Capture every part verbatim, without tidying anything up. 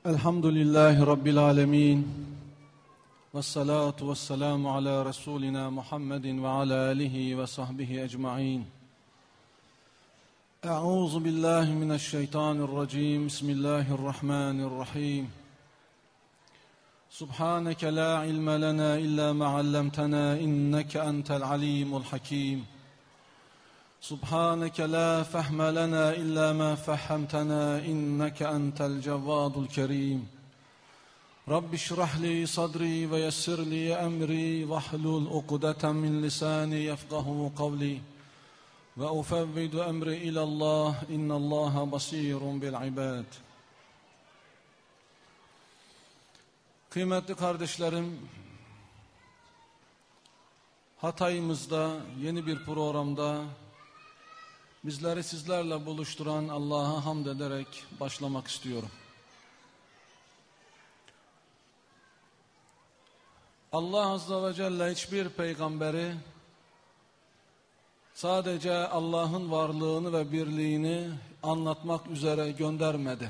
Elhamdülillahi Rabbil alemin. Vessalatu vesselamu ala Resulina Muhammedin ve ala alihi ve sahbihi ecma'in. Euzu billahi mineşşeytanirracim. Bismillahirrahmanirrahim. Subhaneke la ilme lena illa ma allamtana inneke entel alimul hakim. Subhaneke la fehme lena illa ma fehhemtena inneke entel cevvadul kerim. Rabbi şrahli sadri ve yessirli emri vahlul ukdeten min lisani yefkahu kavli ve ufevvidu emri ilallah innallaha basirun bil ibad. Kıymetli kardeşlerim, Hatay'ımızda yeni bir programda bizleri sizlerle buluşturan Allah'a hamd ederek başlamak istiyorum. Allah Azze ve Celle hiçbir peygamberi sadece Allah'ın varlığını ve birliğini anlatmak üzere göndermedi.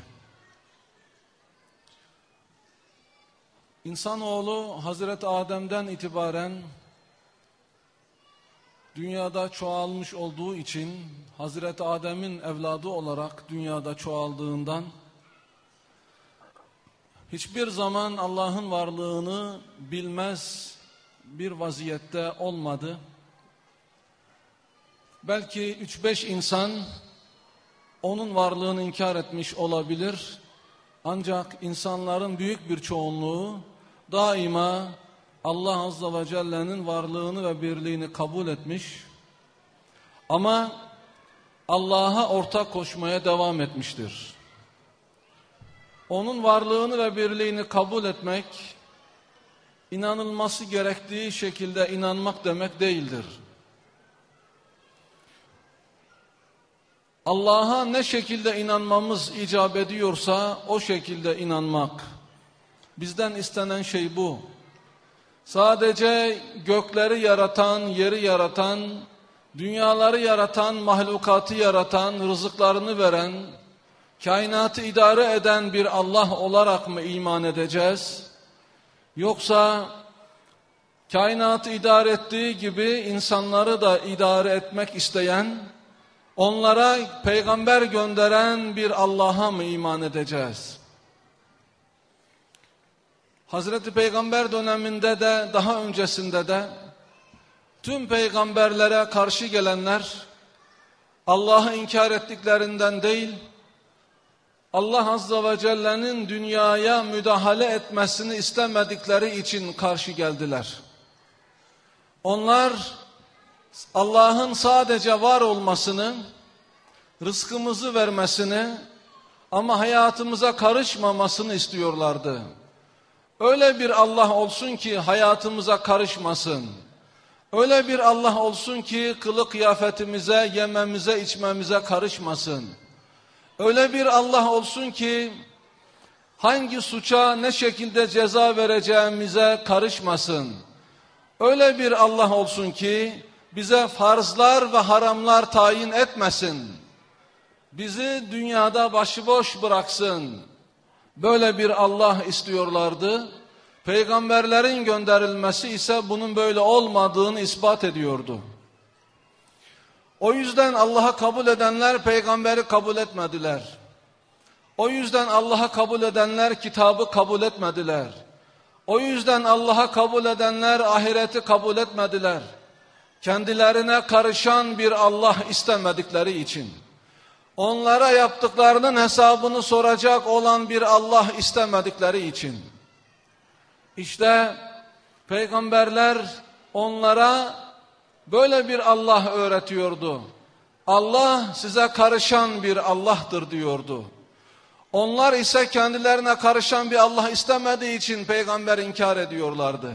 İnsanoğlu Hazreti Adem'den itibaren dünyada çoğalmış olduğu için Hazreti Adem'in evladı olarak dünyada çoğaldığından hiçbir zaman Allah'ın varlığını bilmez bir vaziyette olmadı. Belki üç beş insan onun varlığını inkar etmiş olabilir. Ancak insanların büyük bir çoğunluğu daima Allah Azze ve Celle'nin varlığını ve birliğini kabul etmiş. Ama Allah'a ortak koşmaya devam etmiştir. Onun varlığını ve birliğini kabul etmek, inanılması gerektiği şekilde inanmak demek değildir. Allah'a ne şekilde inanmamız icap ediyorsa o şekilde inanmak. Bizden istenen şey bu. Sadece gökleri yaratan, yeri yaratan, dünyaları yaratan, mahlukatı yaratan, rızıklarını veren, kainatı idare eden bir Allah olarak mı iman edeceğiz? Yoksa kainatı idare ettiği gibi insanları da idare etmek isteyen, onlara peygamber gönderen bir Allah'a mı iman edeceğiz? Hazreti Peygamber döneminde de daha öncesinde de tüm peygamberlere karşı gelenler Allah'ı inkar ettiklerinden değil, Allah Azze ve Celle'nin dünyaya müdahale etmesini istemedikleri için karşı geldiler. Onlar Allah'ın sadece var olmasını, rızkımızı vermesini ama hayatımıza karışmamasını istiyorlardı. Öyle bir Allah olsun ki hayatımıza karışmasın. Öyle bir Allah olsun ki kılık kıyafetimize, yememize, içmemize karışmasın. Öyle bir Allah olsun ki hangi suça ne şekilde ceza vereceğimize karışmasın. Öyle bir Allah olsun ki bize farzlar ve haramlar tayin etmesin. Bizi dünyada başıboş bıraksın. Böyle bir Allah istiyorlardı. Peygamberlerin gönderilmesi ise bunun böyle olmadığını ispat ediyordu. O yüzden Allah'a kabul edenler peygamberi kabul etmediler. O yüzden Allah'a kabul edenler kitabı kabul etmediler. O yüzden Allah'a kabul edenler ahireti kabul etmediler. Kendilerine karışan bir Allah istemedikleri için. Onlara yaptıklarının hesabını soracak olan bir Allah istemedikleri için. İşte peygamberler onlara böyle bir Allah öğretiyordu. Allah size karışan bir Allah'tır diyordu. Onlar ise kendilerine karışan bir Allah istemediği için peygamber inkar ediyorlardı.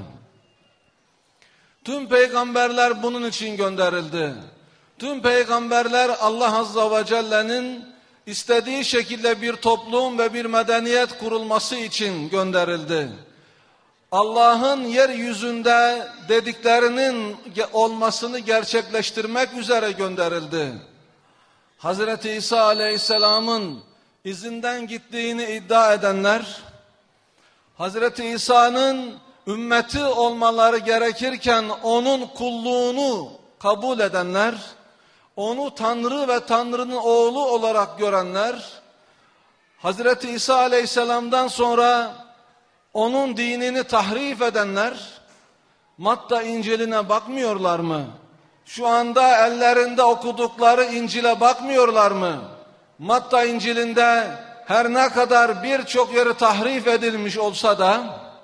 Tüm peygamberler bunun için gönderildi. Tüm peygamberler Allah Azze ve Celle'nin istediği şekilde bir toplum ve bir medeniyet kurulması için gönderildi. Allah'ın yeryüzünde dediklerinin olmasını gerçekleştirmek üzere gönderildi. Hazreti İsa Aleyhisselam'ın izinden gittiğini iddia edenler, Hazreti İsa'nın ümmeti olmaları gerekirken onun kulluğunu kabul edenler, onu Tanrı ve Tanrı'nın oğlu olarak görenler, Hazreti İsa Aleyhisselam'dan sonra onun dinini tahrif edenler, Matta İncil'ine bakmıyorlar mı? Şu anda ellerinde okudukları İncil'e bakmıyorlar mı? Matta İncil'inde her ne kadar birçok yeri tahrif edilmiş olsa da,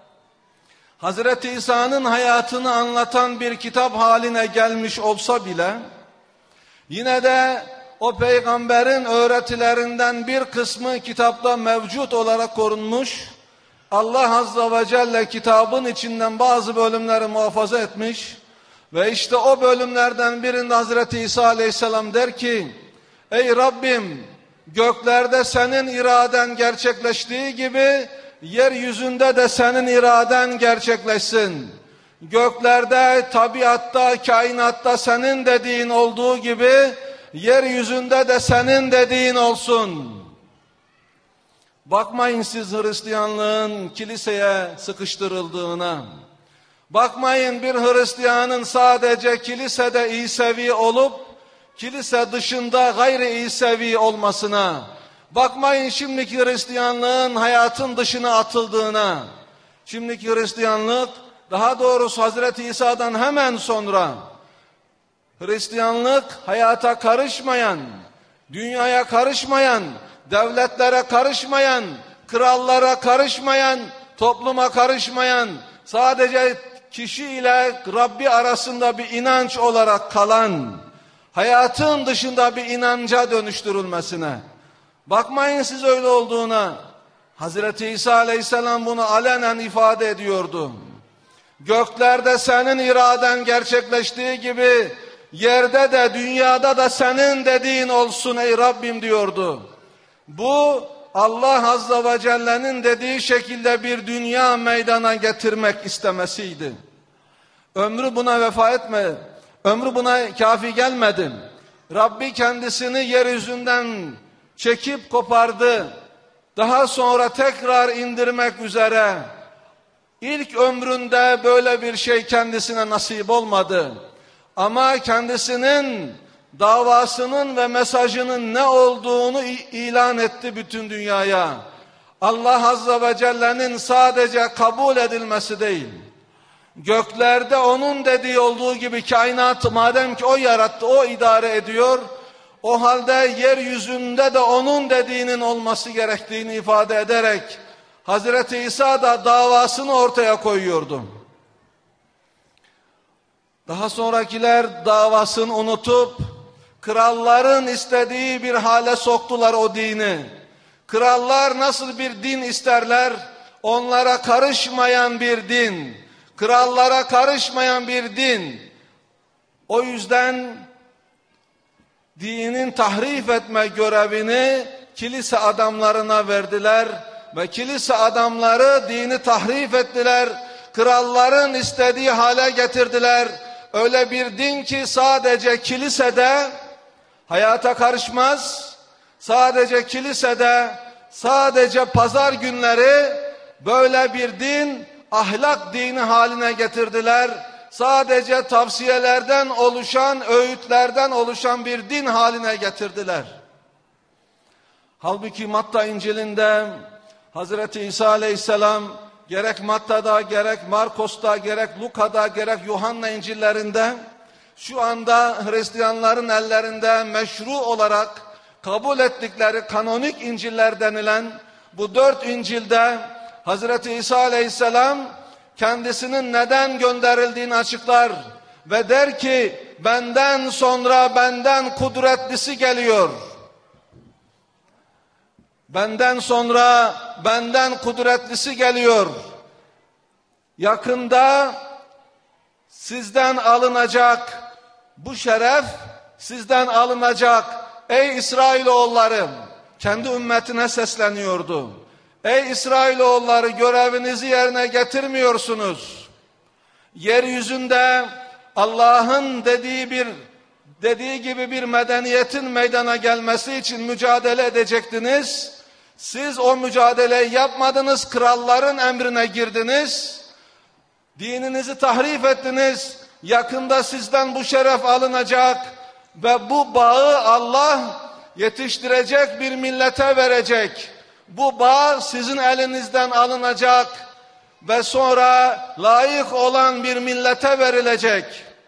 Hazreti İsa'nın hayatını anlatan bir kitap haline gelmiş olsa bile, yine de o peygamberin öğretilerinden bir kısmı kitapta mevcut olarak korunmuş. Allah Azze ve Celle kitabın içinden bazı bölümleri muhafaza etmiş. Ve işte o bölümlerden birinde Hazreti İsa Aleyhisselam der ki, ey Rabbim, göklerde senin iraden gerçekleştiği gibi yeryüzünde de senin iraden gerçekleşsin. Göklerde, tabiatta, kainatta senin dediğin olduğu gibi yeryüzünde de senin dediğin olsun. Bakmayın siz Hristiyanlığın kiliseye sıkıştırıldığına. Bakmayın bir Hristiyanın sadece kilisede İsevi olup kilise dışında gayri İsevi olmasına. Bakmayın şimdiki Hristiyanlığın hayatın dışına atıldığına. Şimdiki Hristiyanlık, daha doğrusu Hazreti İsa'dan hemen sonra Hristiyanlık hayata karışmayan, dünyaya karışmayan, devletlere karışmayan, krallara karışmayan, topluma karışmayan, sadece kişi ile Rabbi arasında bir inanç olarak kalan, hayatın dışında bir inanca dönüştürülmesine. Bakmayın siz öyle olduğuna. Hazreti İsa Aleyhisselam bunu alenen ifade ediyordu. Göklerde senin iraden gerçekleştiği gibi yerde de dünyada da senin dediğin olsun ey Rabbim diyordu. Bu Allah Azze ve Celle'nin dediği şekilde bir dünya meydana getirmek istemesiydi. Ömrü buna vefa etmedi. Ömrü buna kafi gelmedi. Rabbi kendisini yeryüzünden çekip kopardı. Daha sonra tekrar indirmek üzere. İlk ömründe böyle bir şey kendisine nasip olmadı. Ama kendisinin davasının ve mesajının ne olduğunu ilan etti bütün dünyaya. Allah Azze ve Celle'nin sadece kabul edilmesi değil, göklerde onun dediği olduğu gibi kainatı madem ki o yarattı, o idare ediyor, o halde yeryüzünde de onun dediğinin olması gerektiğini ifade ederek Hazreti İsa da davasını ortaya koyuyordu. Daha sonrakiler davasını unutup kralların istediği bir hale soktular o dini. Krallar nasıl bir din isterler? Onlara karışmayan bir din. Krallara karışmayan bir din. O yüzden dinin tahrif etme görevini kilise adamlarına verdiler ve kilise adamları dini tahrif ettiler. Kralların istediği hale getirdiler. Öyle bir din ki sadece kilisede hayata karışmaz. Sadece kilisede, sadece pazar günleri böyle bir din, ahlak dini haline getirdiler. Sadece tavsiyelerden oluşan, öğütlerden oluşan bir din haline getirdiler. Halbuki Matta İncil'inde Hazreti İsa Aleyhisselam gerek Matta'da, gerek Markos'ta, gerek Luka'da, gerek Yuhanna İncil'lerinde şu anda Hristiyanların ellerinde meşru olarak kabul ettikleri kanonik İncil'ler denilen bu dört İncil'de Hazreti İsa Aleyhisselam kendisinin neden gönderildiğini açıklar ve der ki benden sonra benden kudretlisi geliyor. Benden sonra benden kudretlisi geliyor. Yakında sizden alınacak bu şeref, sizden alınacak. Ey İsrailoğulları, kendi ümmetine sesleniyordu. Ey İsrailoğulları, görevinizi yerine getirmiyorsunuz. Yeryüzünde Allah'ın dediği bir dediği gibi bir medeniyetin meydana gelmesi için mücadele edecektiniz. Siz o mücadeleyi yapmadınız, kralların emrine girdiniz, dininizi tahrif ettiniz. Yakında sizden bu şeref alınacak ve bu bağı Allah yetiştirecek bir millete verecek. Bu bağ sizin elinizden alınacak ve sonra layık olan bir millete verilecek.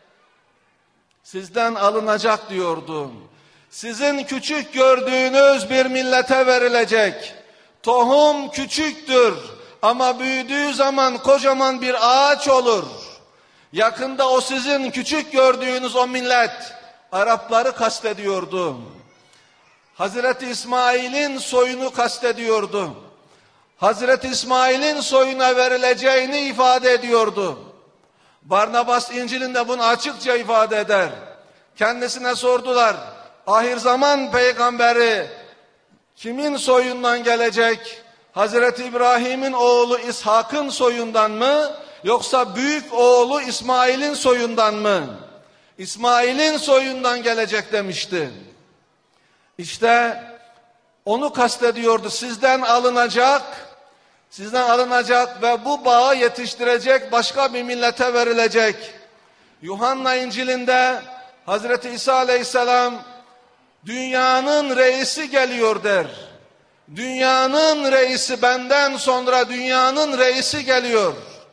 Sizden alınacak diyordu. Sizin küçük gördüğünüz bir millete verilecek. Tohum küçüktür ama büyüdüğü zaman kocaman bir ağaç olur. Yakında o sizin küçük gördüğünüz o millet, Arapları kastediyordu. Hazreti İsmail'in soyunu kastediyordu. Hazreti İsmail'in soyuna verileceğini ifade ediyordu. Barnabas İncil'inde bunu açıkça ifade eder. Kendisine sordular, ahir zaman peygamberi kimin soyundan gelecek? Hazreti İbrahim'in oğlu İshak'ın soyundan mı? Yoksa büyük oğlu İsmail'in soyundan mı? İsmail'in soyundan gelecek demişti. İşte onu kastediyordu. Sizden alınacak, sizden alınacak ve bu bağı yetiştirecek, başka bir millete verilecek. Yuhanna İncil'inde Hazreti İsa Aleyhisselam dünyanın reisi geliyor der. Dünyanın reisi, benden sonra dünyanın reisi geliyor.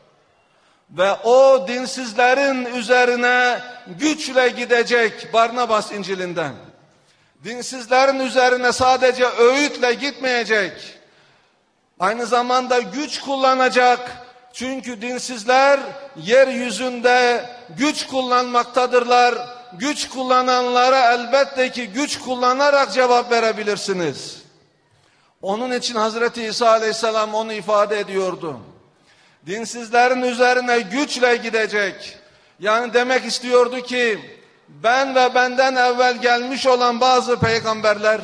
Ve o dinsizlerin üzerine güçle gidecek Barnabas İncil'inden. Dinsizlerin üzerine sadece öğütle gitmeyecek. Aynı zamanda güç kullanacak. Çünkü dinsizler yeryüzünde güç kullanmaktadırlar. Güç kullananlara elbette ki güç kullanarak cevap verebilirsiniz. Onun için Hazreti İsa Aleyhisselam onu ifade ediyordu. Dinsizlerin üzerine güçle gidecek. Yani demek istiyordu ki ben ve benden evvel gelmiş olan bazı peygamberler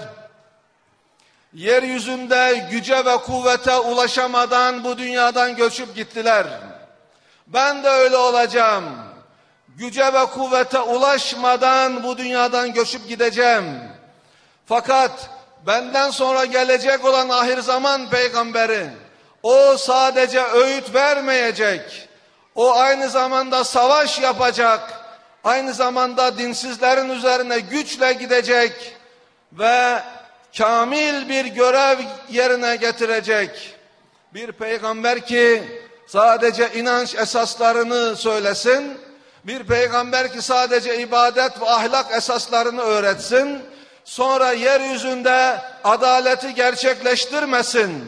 yeryüzünde güce ve kuvvete ulaşamadan bu dünyadan göçüp gittiler. Ben de öyle olacağım. Güce ve kuvvete ulaşmadan bu dünyadan göçüp gideceğim. Fakat benden sonra gelecek olan ahir zaman peygamberi, o sadece öğüt vermeyecek. O aynı zamanda savaş yapacak. Aynı zamanda dinsizlerin üzerine güçle gidecek ve kamil bir görev yerine getirecek. Bir peygamber ki sadece inanç esaslarını söylesin, bir peygamber ki sadece ibadet ve ahlak esaslarını öğretsin, sonra yeryüzünde adaleti gerçekleştirmesin,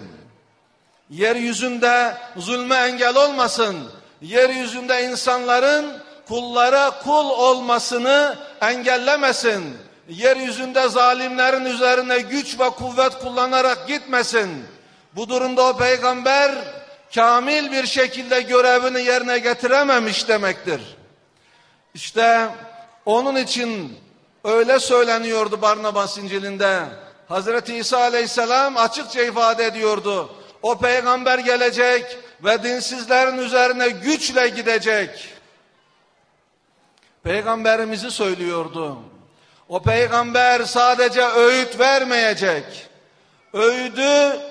yeryüzünde zulme engel olmasın, yeryüzünde insanların kullara kul olmasını engellemesin, yeryüzünde zalimlerin üzerine güç ve kuvvet kullanarak gitmesin. Bu durumda o peygamber kamil bir şekilde görevini yerine getirememiş demektir. İşte onun için öyle söyleniyordu Barnabas İncil'inde. Hazreti İsa Aleyhisselam açıkça ifade ediyordu. O peygamber gelecek ve dinsizlerin üzerine güçle gidecek. Peygamberimizi söylüyordu. O peygamber sadece öğüt vermeyecek. Öğüdü,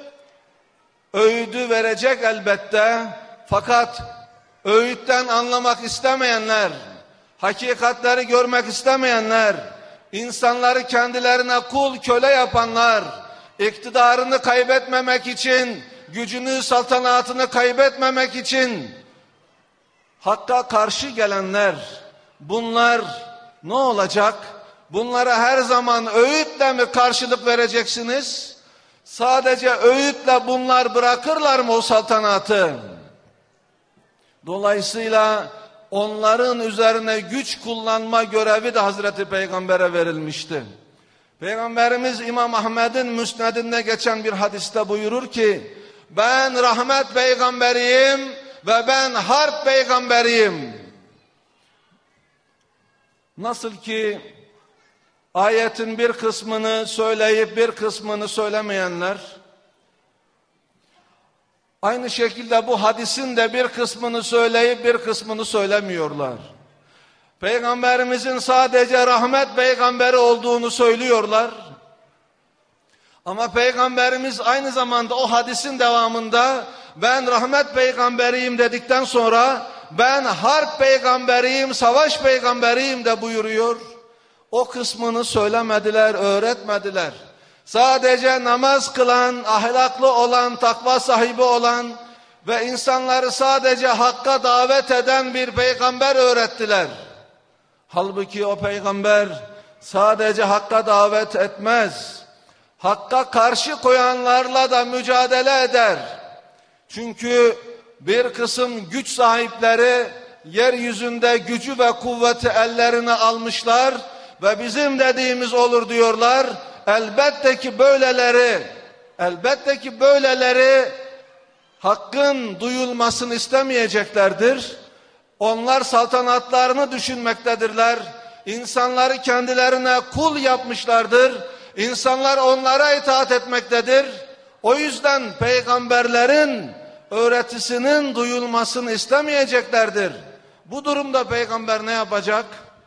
öğüdü verecek elbette. Fakat öğütten anlamak istemeyenler, hakikatleri görmek istemeyenler, insanları kendilerine kul köle yapanlar, iktidarını kaybetmemek için, gücünü, saltanatını kaybetmemek için hakka karşı gelenler, bunlar ne olacak? Bunlara her zaman öğütle mi karşılık vereceksiniz? Sadece öğütle bunlar bırakırlar mı o saltanatı? Dolayısıyla onların üzerine güç kullanma görevi de Hazreti Peygamber'e verilmişti. Peygamberimiz İmam Ahmed'in müsnedinde geçen bir hadiste buyurur ki, ben rahmet peygamberiyim ve ben harp peygamberiyim. Nasıl ki ayetin bir kısmını söyleyip bir kısmını söylemeyenler, aynı şekilde bu hadisin de bir kısmını söyleyip bir kısmını söylemiyorlar. Peygamberimizin sadece rahmet peygamberi olduğunu söylüyorlar. Ama Peygamberimiz aynı zamanda o hadisin devamında ben rahmet peygamberiyim dedikten sonra ben harp peygamberiyim, savaş peygamberiyim de buyuruyor. O kısmını söylemediler, öğretmediler. Sadece namaz kılan, ahlaklı olan, takva sahibi olan ve insanları sadece hakka davet eden bir peygamber öğrettiler. Halbuki o peygamber sadece hakka davet etmez. Hakka karşı koyanlarla da mücadele eder. Çünkü bir kısım güç sahipleri yeryüzünde gücü ve kuvveti ellerine almışlar ve bizim dediğimiz olur diyorlar. Elbette ki böyleleri, elbette ki böyleleri hakkın duyulmasını istemeyeceklerdir. Onlar saltanatlarını düşünmektedirler. İnsanları kendilerine kul yapmışlardır. İnsanlar onlara itaat etmektedir. O yüzden peygamberlerin öğretisinin duyulmasını istemeyeceklerdir. Bu durumda peygamber ne yapacak?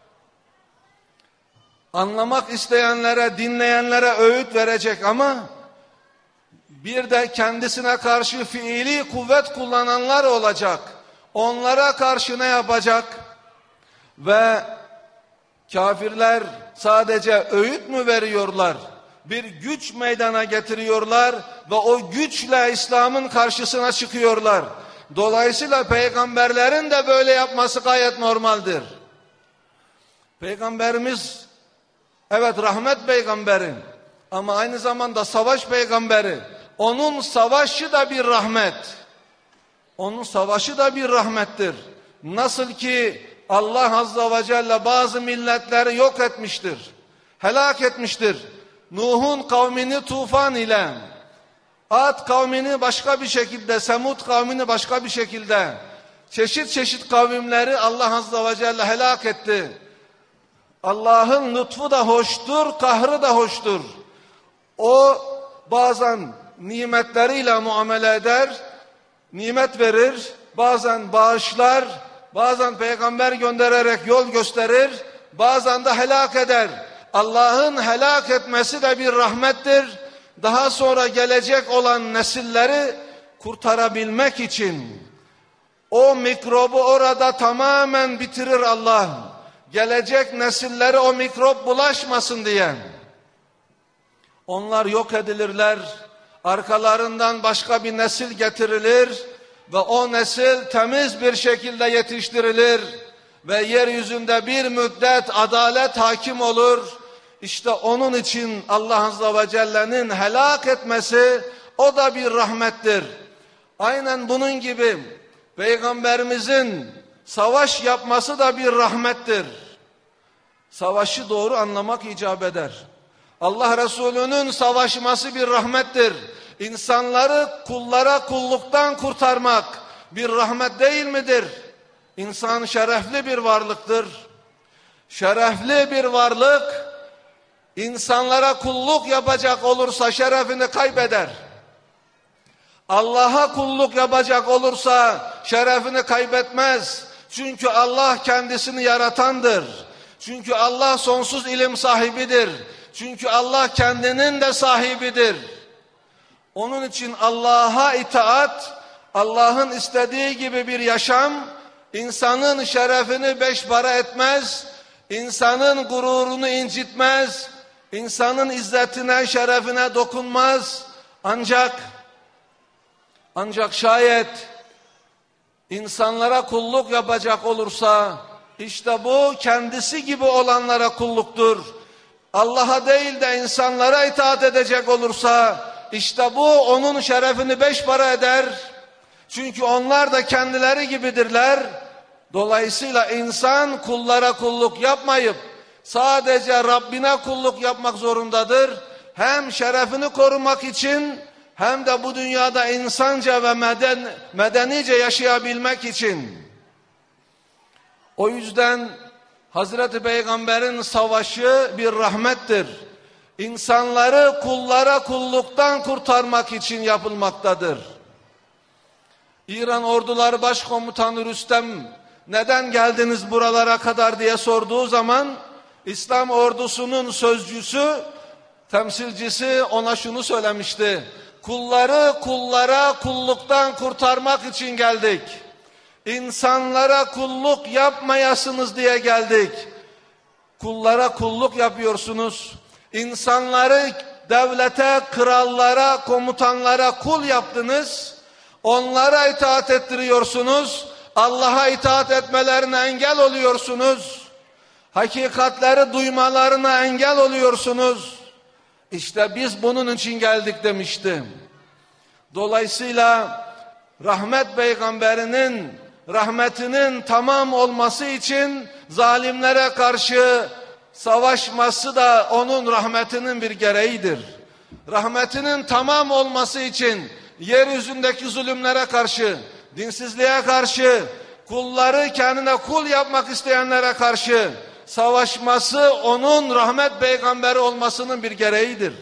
Anlamak isteyenlere, dinleyenlere öğüt verecek ama bir de kendisine karşı fiili kuvvet kullananlar olacak. Onlara karşı ne yapacak? Ve kafirler sadece öğüt mü veriyorlar? Bir güç meydana getiriyorlar ve o güçle İslam'ın karşısına çıkıyorlar. Dolayısıyla peygamberlerin de böyle yapması gayet normaldir. Peygamberimiz evet rahmet peygamberi ama aynı zamanda savaş peygamberi. Onun savaşı da bir rahmet. Onun savaşı da bir rahmettir. Nasıl ki Allah Azze ve Celle bazı milletleri yok etmiştir, helak etmiştir. Nuh'un kavmini tufan ile, Ad kavmini başka bir şekilde, Semud kavmini başka bir şekilde, çeşit çeşit kavimleri Allah Azze ve Celle helak etti. Allah'ın lütfu da hoştur, kahrı da hoştur. O bazen nimetleriyle muamele eder, nimet verir, bazen bağışlar, bazen peygamber göndererek yol gösterir, bazen de helak eder. Allah'ın helak etmesi de bir rahmettir. Daha sonra gelecek olan nesilleri kurtarabilmek için o mikrobu orada tamamen bitirir Allah. Gelecek nesillere o mikrop bulaşmasın diye. Onlar yok edilirler. Arkalarından başka bir nesil getirilir ve o nesil temiz bir şekilde yetiştirilir ve yeryüzünde bir müddet adalet hakim olur. İşte onun için Allah Azze ve Celle'nin helak etmesi o da bir rahmettir. Aynen bunun gibi Peygamberimizin savaş yapması da bir rahmettir. Savaşı doğru anlamak icap eder. Allah Resulü'nün savaşması bir rahmettir. İnsanları kullara kulluktan kurtarmak bir rahmet değil midir? İnsan şerefli bir varlıktır. Şerefli bir varlık insanlara kulluk yapacak olursa şerefini kaybeder. Allah'a kulluk yapacak olursa şerefini kaybetmez. Çünkü Allah kendisini yaratandır. Çünkü Allah sonsuz ilim sahibidir. Çünkü Allah kendinin de sahibidir. Onun için Allah'a itaat, Allah'ın istediği gibi bir yaşam, insanın şerefini beş para etmez, insanın gururunu incitmez, insanın izzetine, şerefine dokunmaz. Ancak, ancak şayet insanlara kulluk yapacak olursa, işte bu kendisi gibi olanlara kulluktur. Allah'a değil de insanlara itaat edecek olursa, işte bu onun şerefini beş para eder. Çünkü onlar da kendileri gibidirler. Dolayısıyla insan kullara kulluk yapmayıp sadece Rabbine kulluk yapmak zorundadır. Hem şerefini korumak için hem de bu dünyada insanca ve meden, medenice yaşayabilmek için. O yüzden Hazreti Peygamber'in savaşı bir rahmettir. İnsanları kullara kulluktan kurtarmak için yapılmaktadır. İran Orduları Başkomutanı Rüstem neden geldiniz buralara kadar diye sorduğu zaman İslam ordusunun sözcüsü temsilcisi ona şunu söylemişti: kulları kullara kulluktan kurtarmak için geldik. İnsanlara kulluk yapmayasınız diye geldik. Kullara kulluk yapıyorsunuz. İnsanları devlete, krallara, komutanlara kul yaptınız. Onlara itaat ettiriyorsunuz. Allah'a itaat etmelerine engel oluyorsunuz. Hakikatleri duymalarına engel oluyorsunuz. İşte biz bunun için geldik demişti. Dolayısıyla rahmet peygamberinin rahmetinin tamam olması için zalimlere karşı savaşması da onun rahmetinin bir gereğidir. Rahmetinin tamam olması için yeryüzündeki zulümlere karşı, dinsizliğe karşı, kulları kendine kul yapmak isteyenlere karşı savaşması onun rahmet peygamberi olmasının bir gereğidir.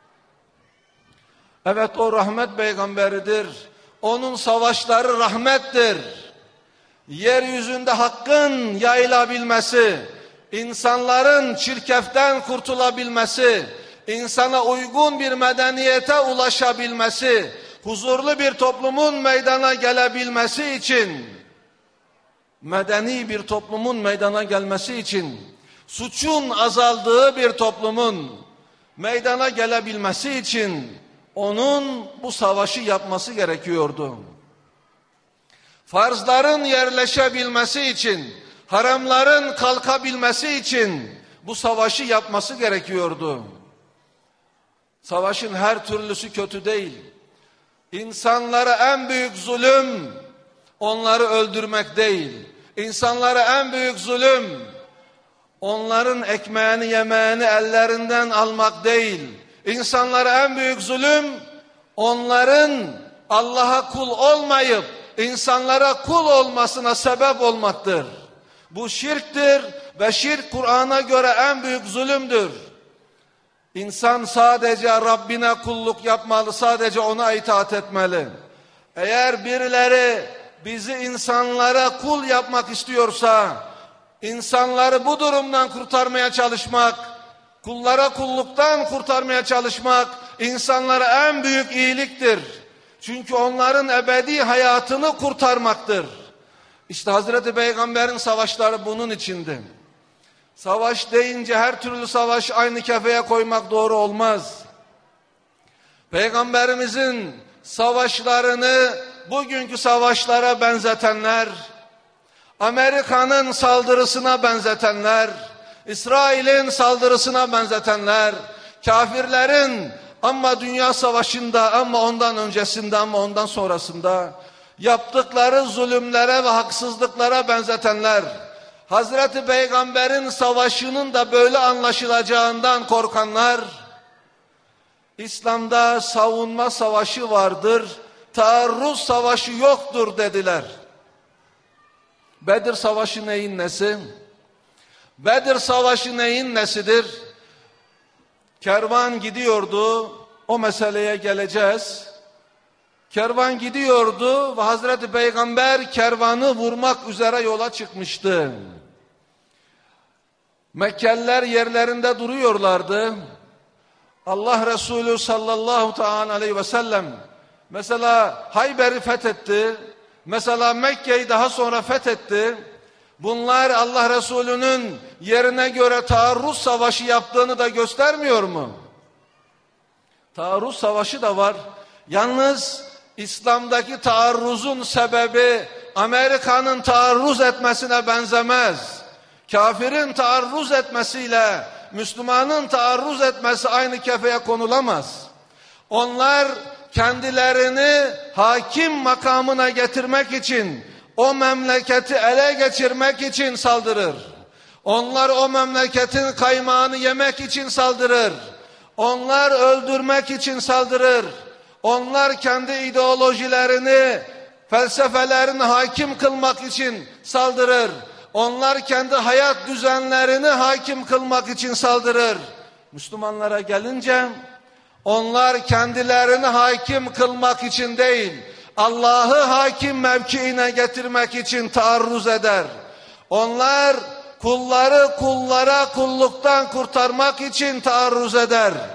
Evet, o rahmet peygamberidir. Onun savaşları rahmettir. Yeryüzünde hakkın yayılabilmesi, insanların çirkeften kurtulabilmesi, insana uygun bir medeniyete ulaşabilmesi, huzurlu bir toplumun meydana gelebilmesi için, medeni bir toplumun meydana gelmesi için, suçun azaldığı bir toplumun meydana gelebilmesi için onun bu savaşı yapması gerekiyordu. Farzların yerleşebilmesi için, haramların kalkabilmesi için bu savaşı yapması gerekiyordu. Savaşın her türlüsü kötü değil. İnsanlara en büyük zulüm onları öldürmek değil. İnsanlara en büyük zulüm onların ekmeğini yemeğini ellerinden almak değil. İnsanlara en büyük zulüm onların Allah'a kul olmayıp insanlara kul olmasına sebep olmaktır. Bu şirktir ve şirk Kur'an'a göre en büyük zulümdür. İnsan sadece Rabbine kulluk yapmalı, sadece ona itaat etmeli. Eğer birileri bizi insanlara kul yapmak istiyorsa, insanları bu durumdan kurtarmaya çalışmak, kullara kulluktan kurtarmaya çalışmak, insanlara en büyük iyiliktir. Çünkü onların ebedi hayatını kurtarmaktır. İşte Hazreti Peygamber'in savaşları bunun içindi. Savaş deyince her türlü savaş aynı kefeye koymak doğru olmaz. Peygamberimizin savaşlarını bugünkü savaşlara benzetenler, Amerika'nın saldırısına benzetenler, İsrail'in saldırısına benzetenler, kafirlerin ama dünya savaşında, ama ondan öncesinde, ama ondan sonrasında yaptıkları zulümlere ve haksızlıklara benzetenler, Hazreti Peygamber'in savaşının da böyle anlaşılacağından korkanlar, İslam'da savunma savaşı vardır, taarruz savaşı yoktur dediler. Bedir Savaşı neyin nesi? Bedir Savaşı neyin nesidir? Kervan gidiyordu, o meseleye geleceğiz. Kervan gidiyordu ve Hazreti Peygamber kervanı vurmak üzere yola çıkmıştı. Mekkeliler yerlerinde duruyorlardı. Allah Resulü sallallahu teala aleyhi ve sellem mesela Hayber'i fethetti. Mesela Mekke'yi daha sonra fethetti. Bunlar Allah Resulü'nün yerine göre taarruz savaşı yaptığını da göstermiyor mu? Taarruz savaşı da var. Yalnız İslam'daki taarruzun sebebi Amerika'nın taarruz etmesine benzemez. Kafirin taarruz etmesiyle Müslümanın taarruz etmesi aynı kefeye konulamaz. Onlar kendilerini hakim makamına getirmek için, o memleketi ele geçirmek için saldırır. Onlar o memleketin kaymağını yemek için saldırır. Onlar öldürmek için saldırır. Onlar kendi ideolojilerini, felsefelerini hakim kılmak için saldırır. Onlar kendi hayat düzenlerini hakim kılmak için saldırır. Müslümanlara gelince onlar kendilerini hakim kılmak için değil, Allah'ı hakim mevkiine getirmek için taarruz eder. Onlar kulları kullara kulluktan kurtarmak için taarruz eder.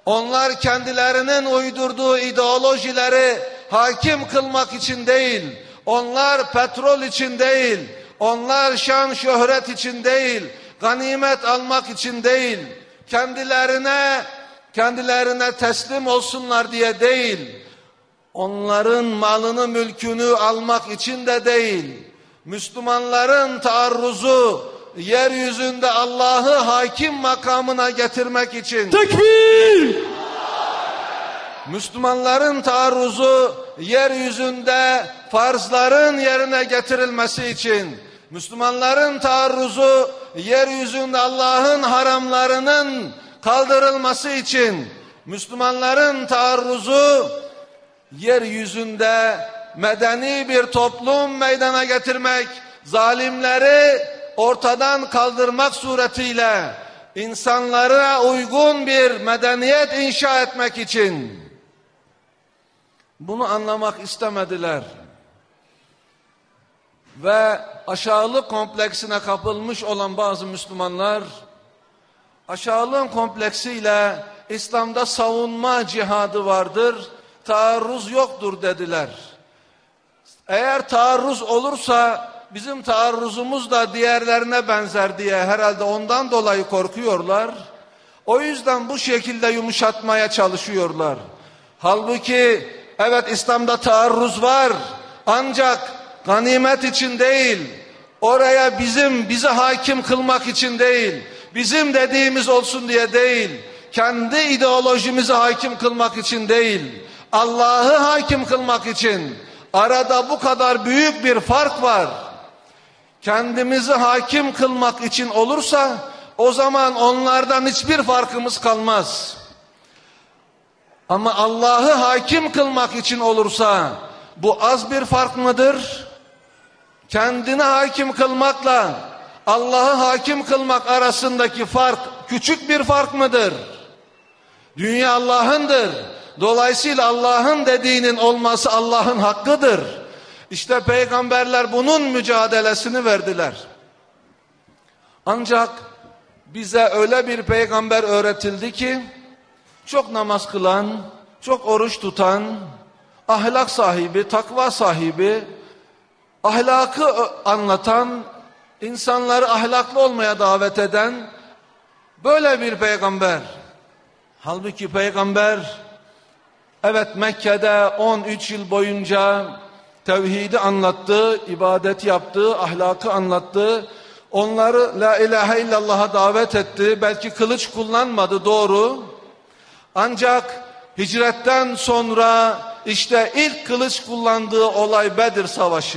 Onlar kendilerinin uydurduğu ideolojileri hakim kılmak için değil, onlar petrol için değil, onlar şan şöhret için değil, ganimet almak için değil, kendilerine kendilerine teslim olsunlar diye değil, onların malını mülkünü almak için de değil, Müslümanların taarruzu yeryüzünde Allah'ı hakim makamına getirmek için. Tekbir! Müslümanların taarruzu yeryüzünde farzların yerine getirilmesi için. Müslümanların taarruzu yeryüzünde Allah'ın haramlarının kaldırılması için. Müslümanların taarruzu yeryüzünde medeni bir toplum meydana getirmek, zalimleri ortadan kaldırmak suretiyle insanlara uygun bir medeniyet inşa etmek için. Bunu anlamak istemediler. Ve aşağılık kompleksine kapılmış olan bazı Müslümanlar, aşağılığın kompleksiyle İslam'da savunma cihadı vardır, taarruz yoktur dediler. Eğer taarruz olursa bizim taarruzumuz da diğerlerine benzer diye herhalde ondan dolayı korkuyorlar. O yüzden bu şekilde yumuşatmaya çalışıyorlar. Halbuki evet, İslam'da taarruz var, ancak ganimet için değil, oraya bizim bizi hakim kılmak için değil, bizim dediğimiz olsun diye değil, kendi ideolojimizi hakim kılmak için değil, Allah'ı hakim kılmak için. Arada bu kadar büyük bir fark var. Kendimizi hakim kılmak için olursa o zaman onlardan hiçbir farkımız kalmaz. Ama Allah'ı hakim kılmak için olursa bu az bir fark mıdır? Kendini hakim kılmakla Allah'ı hakim kılmak arasındaki fark küçük bir fark mıdır? Dünya Allah'ındır. Dolayısıyla Allah'ın dediğinin olması Allah'ın hakkıdır. İşte peygamberler bunun mücadelesini verdiler. Ancak bize öyle bir peygamber öğretildi ki, çok namaz kılan, çok oruç tutan, ahlak sahibi, takva sahibi, ahlakı anlatan, insanları ahlaklı olmaya davet eden böyle bir peygamber. Halbuki peygamber, evet, Mekke'de on üç yıl boyunca tevhidi anlattı, ibadet yaptı, ahlakı anlattı. Onları la ilahe illallah'a davet etti. Belki kılıç kullanmadı, doğru. Ancak hicretten sonra işte ilk kılıç kullandığı olay Bedir Savaşı.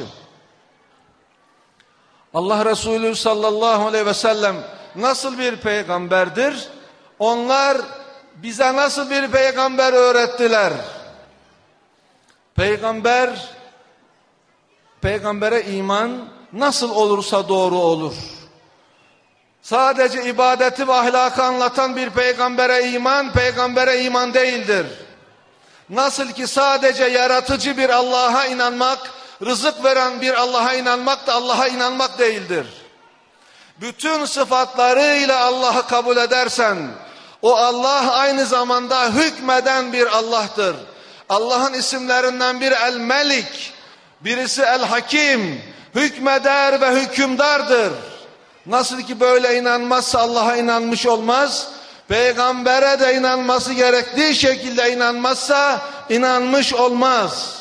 Allah Resulü sallallahu aleyhi ve sellem nasıl bir peygamberdir? Onlar bize nasıl bir peygamber öğrettiler? Peygamber, peygambere iman nasıl olursa doğru olur. Sadece ibadeti ve ahlakı anlatan bir peygambere iman, peygambere iman değildir. Nasıl ki sadece yaratıcı bir Allah'a inanmak, rızık veren bir Allah'a inanmak da Allah'a inanmak değildir. Bütün sıfatlarıyla Allah'ı kabul edersen, o Allah aynı zamanda hükmeden bir Allah'tır. Allah'ın isimlerinden biri El-Melik, birisi El-Hakim, hükmeder ve hükümdardır. Nasıl ki böyle inanmazsa Allah'a inanmış olmaz, peygambere de inanması gerektiği şekilde inanmazsa inanmış olmaz.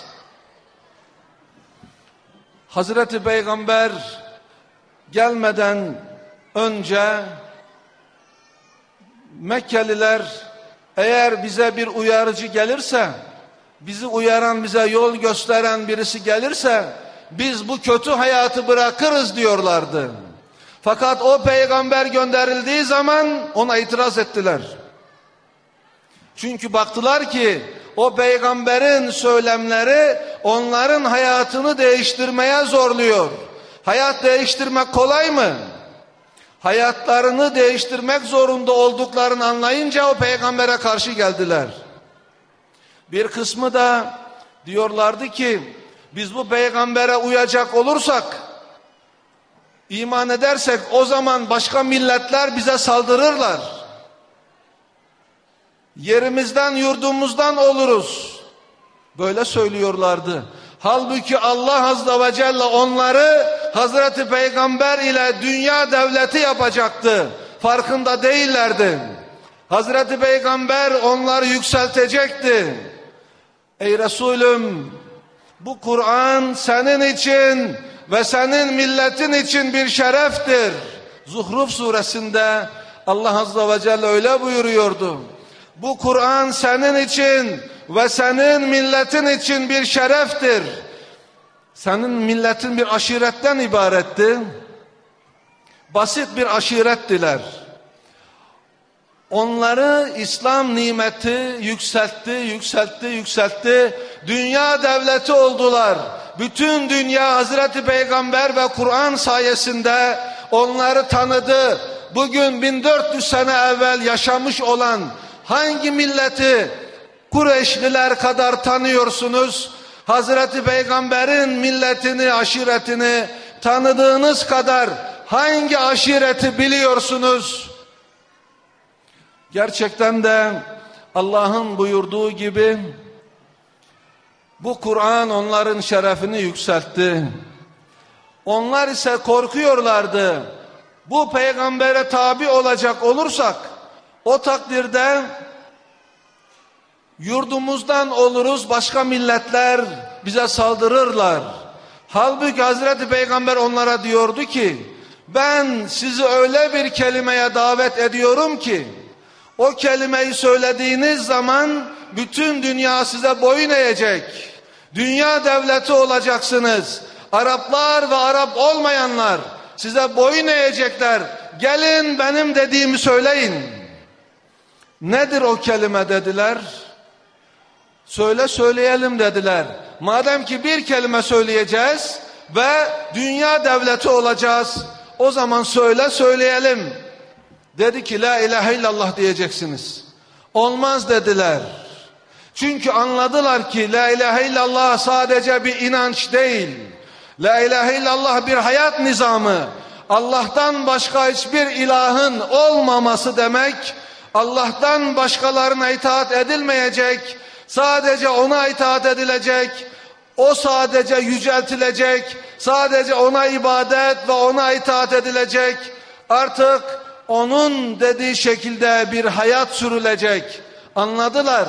Hazreti Peygamber gelmeden önce Mekkeliler, eğer bize bir uyarıcı gelirse, bizi uyaran, bize yol gösteren birisi gelirse, biz bu kötü hayatı bırakırız diyorlardı. Fakat o peygamber gönderildiği zaman ona itiraz ettiler. Çünkü baktılar ki o peygamberin söylemleri onların hayatını değiştirmeye zorluyor. Hayat değiştirmek kolay mı? Hayatlarını değiştirmek zorunda olduklarını anlayınca o peygambere karşı geldiler. Bir kısmı da diyorlardı ki biz bu peygambere uyacak olursak, iman edersek o zaman başka milletler bize saldırırlar. yerimizden yurdumuzdan oluruz. Böyle söylüyorlardı. Halbuki Allah Azze ve Celle onları Hazreti Peygamber ile dünya devleti yapacaktı. Farkında değillerdi. Hazreti Peygamber onları yükseltecekti. Ey Resulüm, bu Kur'an senin için ve senin milletin için bir şereftir. Zuhruf suresinde Allah Azze ve Celle öyle buyuruyordu. Bu Kur'an senin için ve senin milletin için bir şereftir. Senin milletin bir aşiretten ibaretti. Basit bir aşirettiler. Onları İslam nimeti yükseltti, yükseltti, yükseltti. Dünya devleti oldular. Bütün dünya Hazreti Peygamber ve Kur'an sayesinde onları tanıdı. Bugün bin dört yüz sene evvel yaşamış olan hangi milleti Kureyşliler kadar tanıyorsunuz? Hazreti Peygamber'in milletini, aşiretini tanıdığınız kadar hangi aşireti biliyorsunuz? Gerçekten de Allah'ın buyurduğu gibi bu Kur'an onların şerefini yükseltti. Onlar ise korkuyorlardı. Bu peygambere tabi olacak olursak o takdirde yurdumuzdan oluruz, başka milletler bize saldırırlar. Halbuki Hazreti Peygamber onlara diyordu ki, ben sizi öyle bir kelimeye davet ediyorum ki, o kelimeyi söylediğiniz zaman bütün dünya size boyun eğecek. Dünya devleti olacaksınız. Araplar ve Arap olmayanlar size boyun eğecekler. Gelin benim dediğimi söyleyin. Nedir o kelime dediler? Söyle söyleyelim dediler. Madem ki bir kelime söyleyeceğiz ve dünya devleti olacağız, o zaman söyle söyleyelim. Dedi ki la ilahe illallah diyeceksiniz. Olmaz dediler. Çünkü anladılar ki la ilahe illallah sadece bir inanç değil. La ilahe illallah bir hayat nizamı. Allah'tan başka hiçbir ilahın olmaması demek. Allah'tan başkalarına itaat edilmeyecek. Sadece ona itaat edilecek. O sadece yüceltilecek. Sadece ona ibadet ve ona itaat edilecek. Artık onun dediği şekilde bir hayat sürülecek. Anladılar.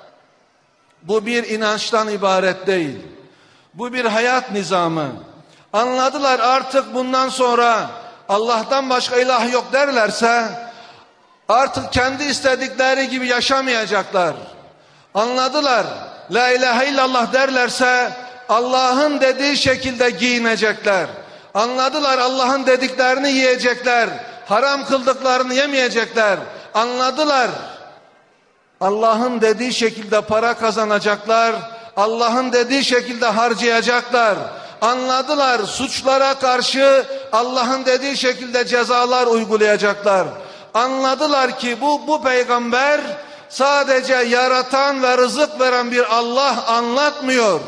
Bu bir inançtan ibaret değil. Bu bir hayat nizamı. Anladılar artık bundan sonra Allah'tan başka ilah yok derlerse artık kendi istedikleri gibi yaşamayacaklar. Anladılar. La ilahe illallah derlerse Allah'ın dediği şekilde giyinecekler. Anladılar Allah'ın dediklerini yiyecekler. Haram kıldıklarını yemeyecekler. Anladılar. Allah'ın dediği şekilde para kazanacaklar. Allah'ın dediği şekilde harcayacaklar. Anladılar. Suçlara karşı Allah'ın dediği şekilde cezalar uygulayacaklar. Anladılar ki bu bu peygamber sadece yaratan ve rızık veren bir Allah anlatmıyor.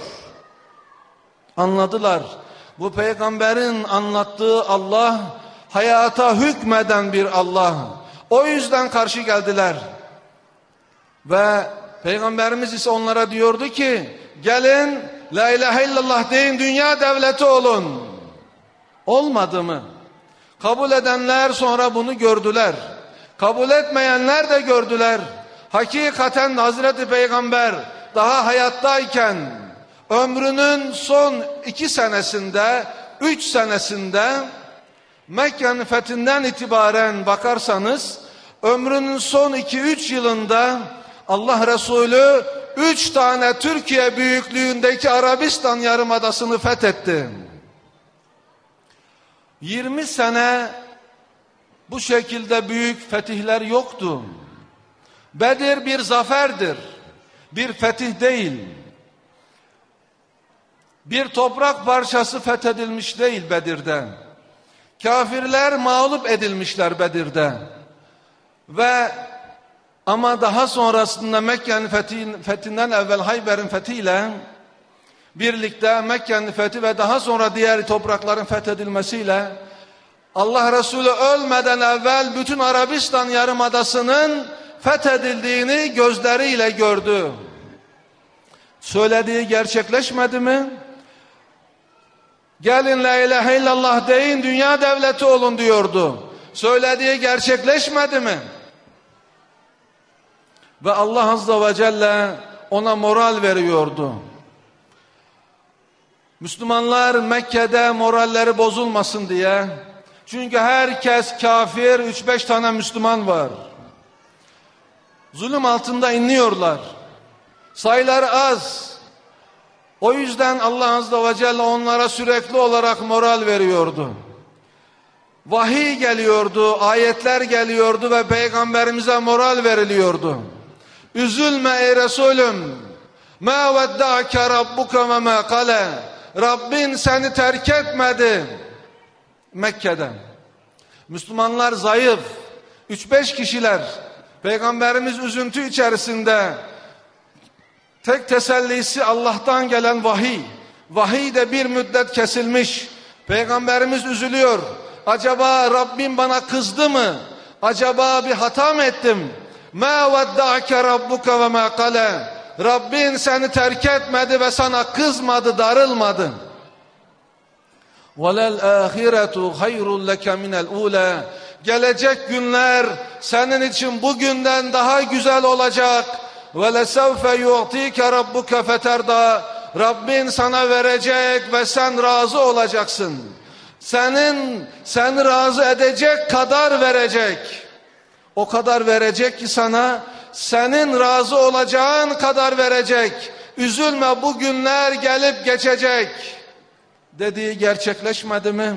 Anladılar. Bu peygamberin anlattığı Allah hayata hükmeden bir Allah. O yüzden karşı geldiler. Ve Peygamberimiz ise onlara diyordu ki, gelin la ilahe illallah deyin, dünya devleti olun. Olmadı mı? Kabul edenler sonra bunu gördüler. Kabul etmeyenler de gördüler. Hakikaten Hazreti Peygamber daha hayattayken ömrünün son iki senesinde, üç senesinde Mekke'nin fethinden itibaren bakarsanız ömrünün son iki üç yılında Allah Resulü üç tane Türkiye büyüklüğündeki Arabistan Yarımadası'nı fethetti. yirmi sene bu şekilde büyük fetihler yoktu. Bedir bir zaferdir, bir fetih değil. Bir toprak parçası fethedilmiş değil Bedir'de. Kafirler mağlup edilmişler Bedir'de. Ve ama daha sonrasında Mekke'nin fethinden evvel Hayber'in fethiyle birlikte Mekke'nin fethi ve daha sonra diğer toprakların fethedilmesiyle Allah Resulü ölmeden evvel bütün Arabistan Yarımadası'nın fethedildiğini gözleriyle gördü. Söylediği gerçekleşmedi mi? Gelin la ilahe illallah deyin, dünya devleti olun diyordu. Söylediği gerçekleşmedi mi? Ve Allah Azze ve Celle ona moral veriyordu. Müslümanlar Mekke'de moralleri bozulmasın diye, çünkü herkes kafir, üç beş tane Müslüman var. Zulüm altında inliyorlar. Sayıları az. O yüzden Allah Azze ve Celle onlara sürekli olarak moral veriyordu. Vahiy geliyordu, ayetler geliyordu ve Peygamberimize moral veriliyordu. Üzülme ey Resulüm. Ma vedda'ke rabbuke ve ma kale. Rabbin seni terk etmedi. Mekke'de Müslümanlar zayıf, üç beş kişiler. Peygamberimiz üzüntü içerisinde, tek tesellisi Allah'tan gelen vahiy. Vahiy de bir müddet kesilmiş. Peygamberimiz üzülüyor. Acaba Rabbim bana kızdı mı? Acaba bir hata mı ettim? Ma vedda'ke rabbuke ve ma kale. Rabbin seni terk etmedi ve sana kızmadı, darılmadı. Velel ahiretu hayrun leke minel ula. Gelecek günler senin için bugünden daha güzel olacak. Ve lesevfe yu'tike rabbuke feterda. Rabbin sana verecek ve sen razı olacaksın. Senin seni razı edecek kadar verecek. O kadar verecek ki sana, senin razı olacağın kadar verecek. Üzülme, bu günler gelip geçecek. Dediği gerçekleşmedi mi?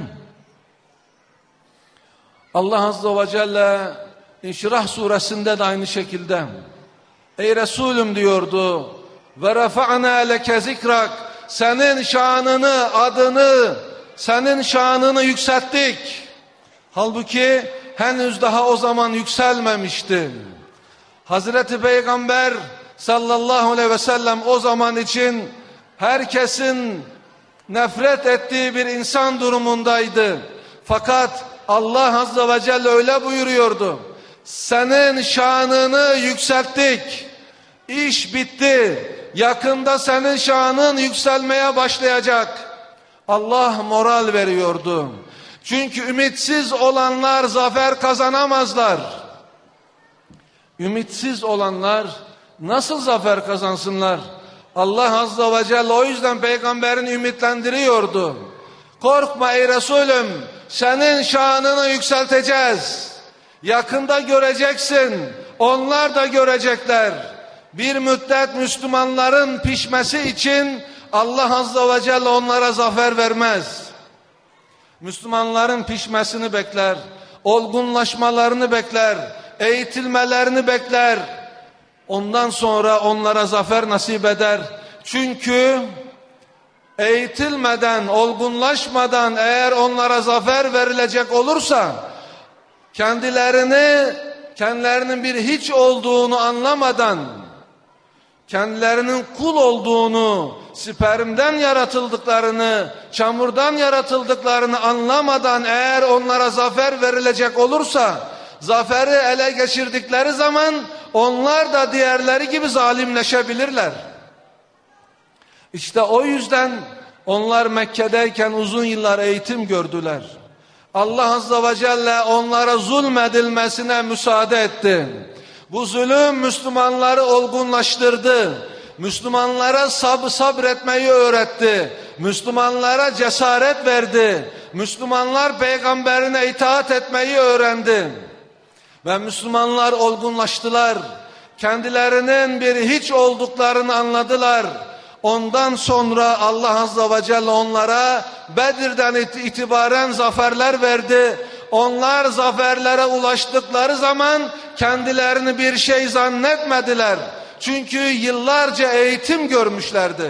Allah Azze ve Celle İnşirah suresinde de aynı şekilde, ey Resulüm diyordu, ve refa'na leke zikrak, senin şanını, adını, senin şanını yükselttik. Halbuki henüz daha o zaman yükselmemişti. Hazreti Peygamber sallallahu aleyhi ve sellem o zaman için herkesin nefret ettiği bir insan durumundaydı. Fakat Allah Azze ve Celle öyle buyuruyordu. Senin şanını yükselttik. İş bitti. Yakında senin şanın yükselmeye başlayacak. Allah moral veriyordu. Çünkü ümitsiz olanlar zafer kazanamazlar. Ümitsiz olanlar nasıl zafer kazansınlar? Allah Azze ve Celle o yüzden peygamberini ümitlendiriyordu. Korkma ey Resulüm, senin şanını yükselteceğiz. Yakında göreceksin, onlar da görecekler. Bir müddet Müslümanların pişmesi için Allah Azze ve Celle onlara zafer vermez. Müslümanların pişmesini bekler, olgunlaşmalarını bekler, eğitilmelerini bekler. Ondan sonra onlara zafer nasip eder. Çünkü eğitilmeden, olgunlaşmadan eğer onlara zafer verilecek olursa, kendilerini, kendilerinin bir hiç olduğunu anlamadan, kendilerinin kul olduğunu, spermden yaratıldıklarını, çamurdan yaratıldıklarını anlamadan eğer onlara zafer verilecek olursa, zaferi ele geçirdikleri zaman onlar da diğerleri gibi zalimleşebilirler. İşte o yüzden onlar Mekke'deyken uzun yıllar eğitim gördüler. Allah Azze ve Celle onlara zulmedilmesine müsaade etti. Bu zulüm Müslümanları olgunlaştırdı. Müslümanlara sab sabretmeyi öğretti. Müslümanlara cesaret verdi. Müslümanlar peygamberine itaat etmeyi öğrendi. Ve Müslümanlar olgunlaştılar. Kendilerinin bir hiç olduklarını anladılar. Ondan sonra Allah Azze ve Celle onlara Bedir'den itibaren zaferler verdi. Onlar zaferlere ulaştıkları zaman kendilerini bir şey zannetmediler. Çünkü yıllarca eğitim görmüşlerdi.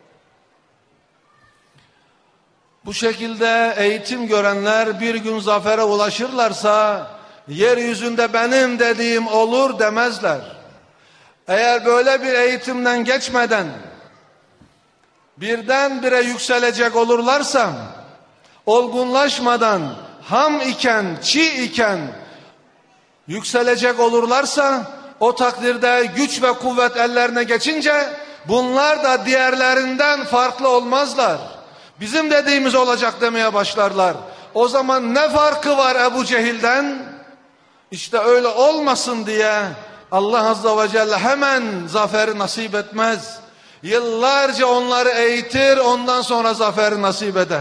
Bu şekilde eğitim görenler bir gün zafere ulaşırlarsa, yeryüzünde benim dediğim olur demezler. Eğer böyle bir eğitimden geçmeden birdenbire yükselecek olurlarsa, olgunlaşmadan, ham iken, çiğ iken yükselecek olurlarsa, o takdirde güç ve kuvvet ellerine geçince bunlar da diğerlerinden farklı olmazlar. Bizim dediğimiz olacak demeye başlarlar. O zaman ne farkı var Ebu Cehil'den? İşte öyle olmasın diye Allah Azze ve Celle hemen zaferi nasip etmez. Yıllarca onları eğitir, ondan sonra zaferi nasip eder.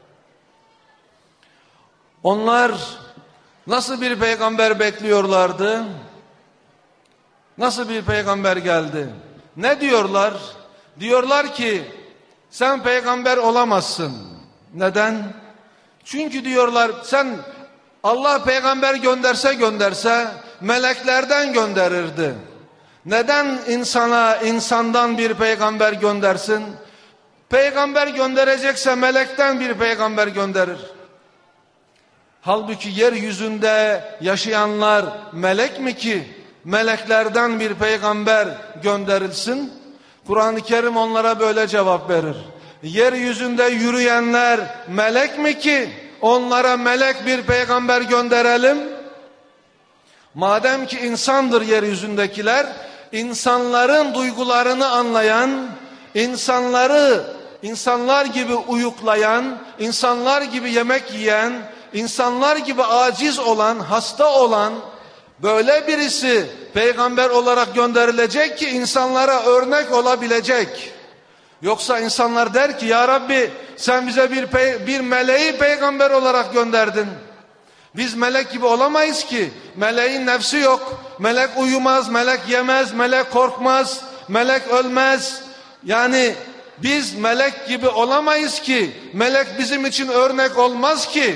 Onlar nasıl bir peygamber bekliyorlardı? Nasıl bir peygamber geldi? Ne diyorlar? Diyorlar ki sen peygamber olamazsın. Neden? Çünkü diyorlar sen Allah peygamber gönderse gönderse meleklerden gönderirdi. Neden insana insandan bir peygamber göndersin? Peygamber gönderecekse melekten bir peygamber gönderir. Halbuki yeryüzünde yaşayanlar melek mi ki meleklerden bir peygamber gönderilsin? Kur'an-ı Kerim onlara böyle cevap verir. Yeryüzünde yürüyenler melek mi ki onlara melek bir peygamber gönderelim? Madem ki insandır yeryüzündekiler, insanların duygularını anlayan, insanları insanlar gibi uyuklayan, insanlar gibi yemek yiyen, insanlar gibi aciz olan, hasta olan böyle birisi peygamber olarak gönderilecek ki insanlara örnek olabilecek. Yoksa insanlar der ki ya Rabbi sen bize bir, bir meleği peygamber olarak gönderdin. Biz melek gibi olamayız ki. Meleğin nefsi yok. Melek uyumaz, melek yemez, melek korkmaz, melek ölmez. Yani biz melek gibi olamayız ki. Melek bizim için örnek olmaz ki.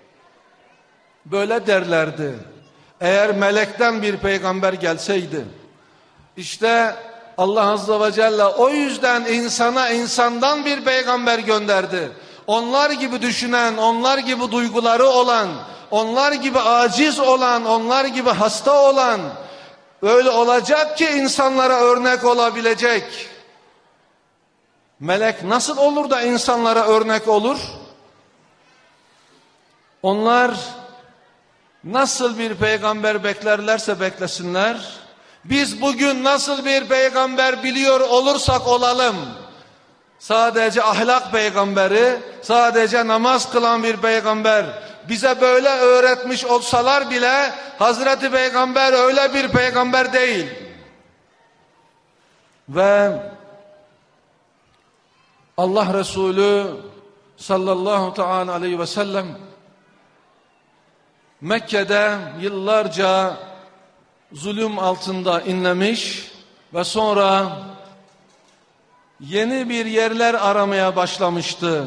Böyle derlerdi. Eğer melekten bir peygamber gelseydi. İşte Allah Azze ve Celle o yüzden insana insandan bir peygamber gönderdi. Onlar gibi düşünen, onlar gibi duyguları olan, onlar gibi aciz olan, onlar gibi hasta olan, öyle olacak ki insanlara örnek olabilecek. Melek nasıl olur da insanlara örnek olur? Onlar nasıl bir peygamber beklerlerse beklesinler, biz bugün nasıl bir peygamber biliyor olursak olalım, sadece ahlak peygamberi, sadece namaz kılan bir peygamber bize böyle öğretmiş olsalar bile Hazreti Peygamber öyle bir peygamber değil. Ve Allah Resulü sallallahu teala aleyhi ve sellem Mekke'de yıllarca zulüm altında inlemiş ve sonra yeni bir yerler aramaya başlamıştı.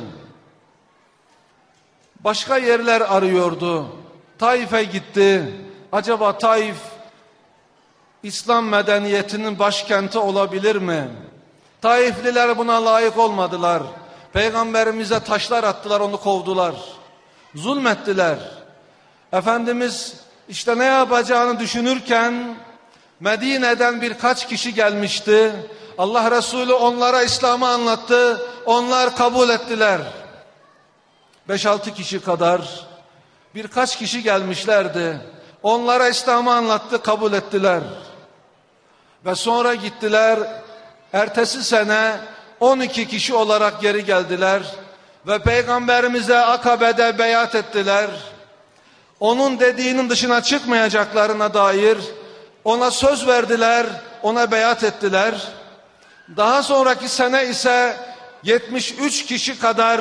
Başka yerler arıyordu. Taif'e gitti. Acaba Taif İslam medeniyetinin başkenti olabilir mi? Taifliler buna layık olmadılar. Peygamberimize taşlar attılar, onu kovdular. Zulmettiler. Efendimiz işte ne yapacağını düşünürken Medine'den birkaç kişi gelmişti. Allah Resulü onlara İslam'ı anlattı. Onlar kabul ettiler. Beş altı kişi kadar birkaç kişi gelmişlerdi. Onlara İslam'ı anlattı, kabul ettiler. Ve sonra gittiler. Ertesi sene on iki kişi olarak geri geldiler. Ve Peygamberimize Akabe'de beyat ettiler. Onun dediğinin dışına çıkmayacaklarına dair ona söz verdiler, ona beyat ettiler. Daha sonraki sene ise yetmiş üç kişi kadar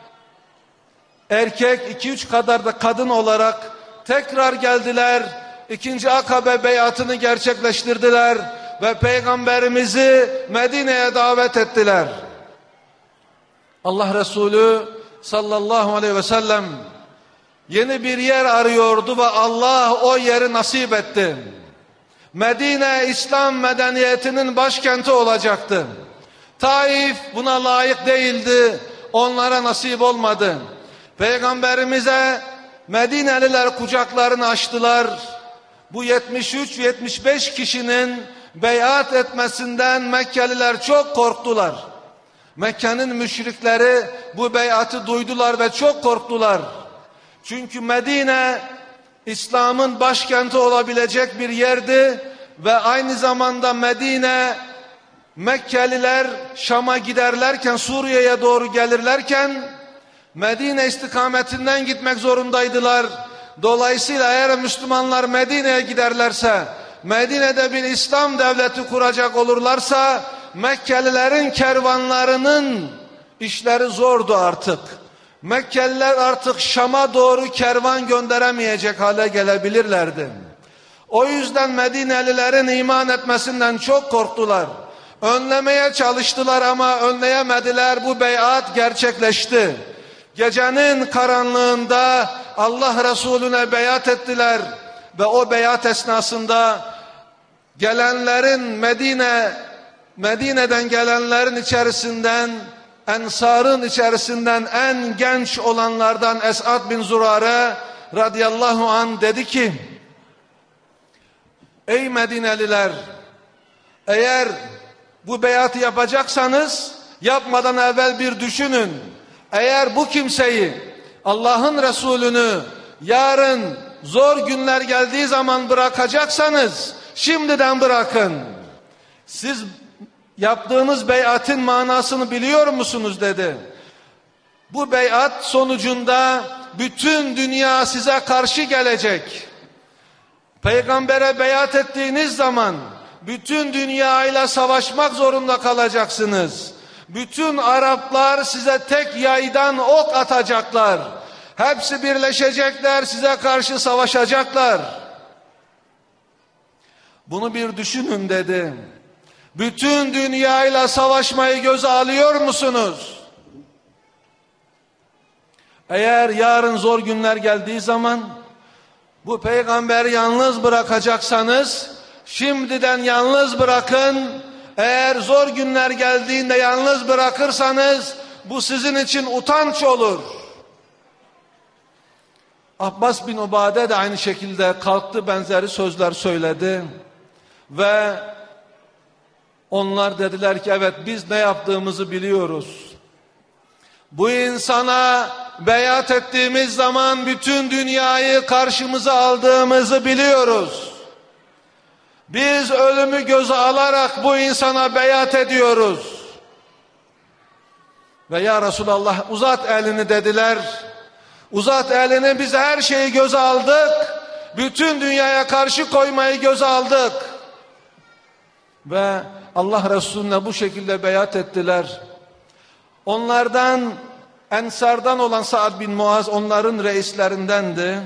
erkek, iki üç kadar da kadın olarak tekrar geldiler. İkinci Akabe beyatını gerçekleştirdiler ve Peygamberimizi Medine'ye davet ettiler. Allah Resulü sallallahu aleyhi ve sellem yeni bir yer arıyordu ve Allah o yeri nasip etti. Medine İslam medeniyetinin başkenti olacaktı. Taif buna layık değildi. Onlara nasip olmadı. Peygamberimize Medineliler kucaklarını açtılar. Bu yetmiş üç yetmiş beş kişinin beyat etmesinden Mekkeliler çok korktular. Mekke'nin müşrikleri bu beyatı duydular ve çok korktular. Çünkü Medine İslam'ın başkenti olabilecek bir yerdi ve aynı zamanda Medine, Mekkeliler Şam'a giderlerken, Suriye'ye doğru gelirlerken Medine istikametinden gitmek zorundaydılar. Dolayısıyla eğer Müslümanlar Medine'ye giderlerse, Medine'de bir İslam devleti kuracak olurlarsa Mekkelilerin kervanlarının işleri zordu artık. Mekkeliler artık Şam'a doğru kervan gönderemeyecek hale gelebilirlerdi. O yüzden Medinelilerin iman etmesinden çok korktular. Önlemeye çalıştılar ama önleyemediler. Bu beyat gerçekleşti. Gecenin karanlığında Allah Resulüne beyat ettiler ve o beyat esnasında gelenlerin Medine Medine'den gelenlerin içerisinden, Ensar'ın içerisinden en genç olanlardan Esad bin Zurare radıyallahu anh dedi ki: ey Medineliler, eğer bu beyatı yapacaksanız yapmadan evvel bir düşünün. Eğer bu kimseyi, Allah'ın Resulünü yarın zor günler geldiği zaman bırakacaksanız şimdiden bırakın. Siz yaptığınız beyatın manasını biliyor musunuz dedi. Bu beyat sonucunda bütün dünya size karşı gelecek. Peygambere beyat ettiğiniz zaman bütün dünyayla savaşmak zorunda kalacaksınız. Bütün Araplar size tek yaydan ok atacaklar. Hepsi birleşecekler, size karşı savaşacaklar. Bunu bir düşünün dedi. Bütün dünyayla savaşmayı göze alıyor musunuz? Eğer yarın zor günler geldiği zaman bu peygamberi yalnız bırakacaksanız şimdiden yalnız bırakın. Eğer zor günler geldiğinde yalnız bırakırsanız bu sizin için utanç olur. Abbas bin Ubade de aynı şekilde kalktı, benzeri sözler söyledi ve onlar dediler ki evet, biz ne yaptığımızı biliyoruz. Bu insana beyat ettiğimiz zaman bütün dünyayı karşımıza aldığımızı biliyoruz. Biz ölümü göze alarak bu insana beyat ediyoruz. Ve ya Resulallah uzat elini dediler. Uzat elini, biz her şeyi göze aldık. Bütün dünyaya karşı koymayı göze aldık. Ve Allah Resulüne bu şekilde beyat ettiler. Onlardan, Ensar'dan olan Sa'd bin Muaz onların reislerindendi.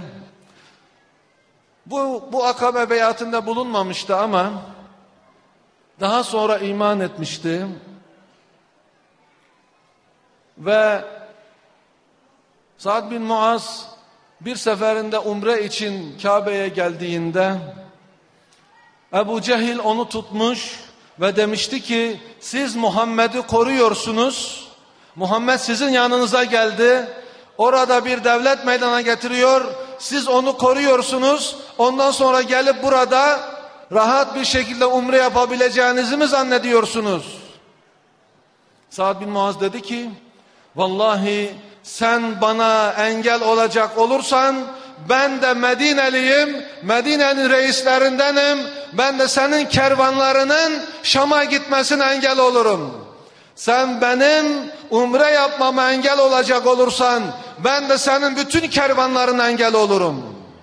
Bu, bu Akabe beyatında bulunmamıştı ama daha sonra iman etmişti. Ve Sa'd bin Muaz bir seferinde umre için Kabe'ye geldiğinde Ebu Cehil onu tutmuş ve demişti ki siz Muhammed'i koruyorsunuz. Muhammed sizin yanınıza geldi. Orada bir devlet meydana getiriyor. Siz onu koruyorsunuz. Ondan sonra gelip burada rahat bir şekilde umre yapabileceğinizi mi zannediyorsunuz? Sa'd bin Muaz dedi ki vallahi sen bana engel olacak olursan ben de Medineliyim, Medine'nin reislerindenim. Ben de senin kervanlarının Şam'a gitmesine engel olurum. Sen benim umre yapmama engel olacak olursan ben de senin bütün kervanlarına engel olurum.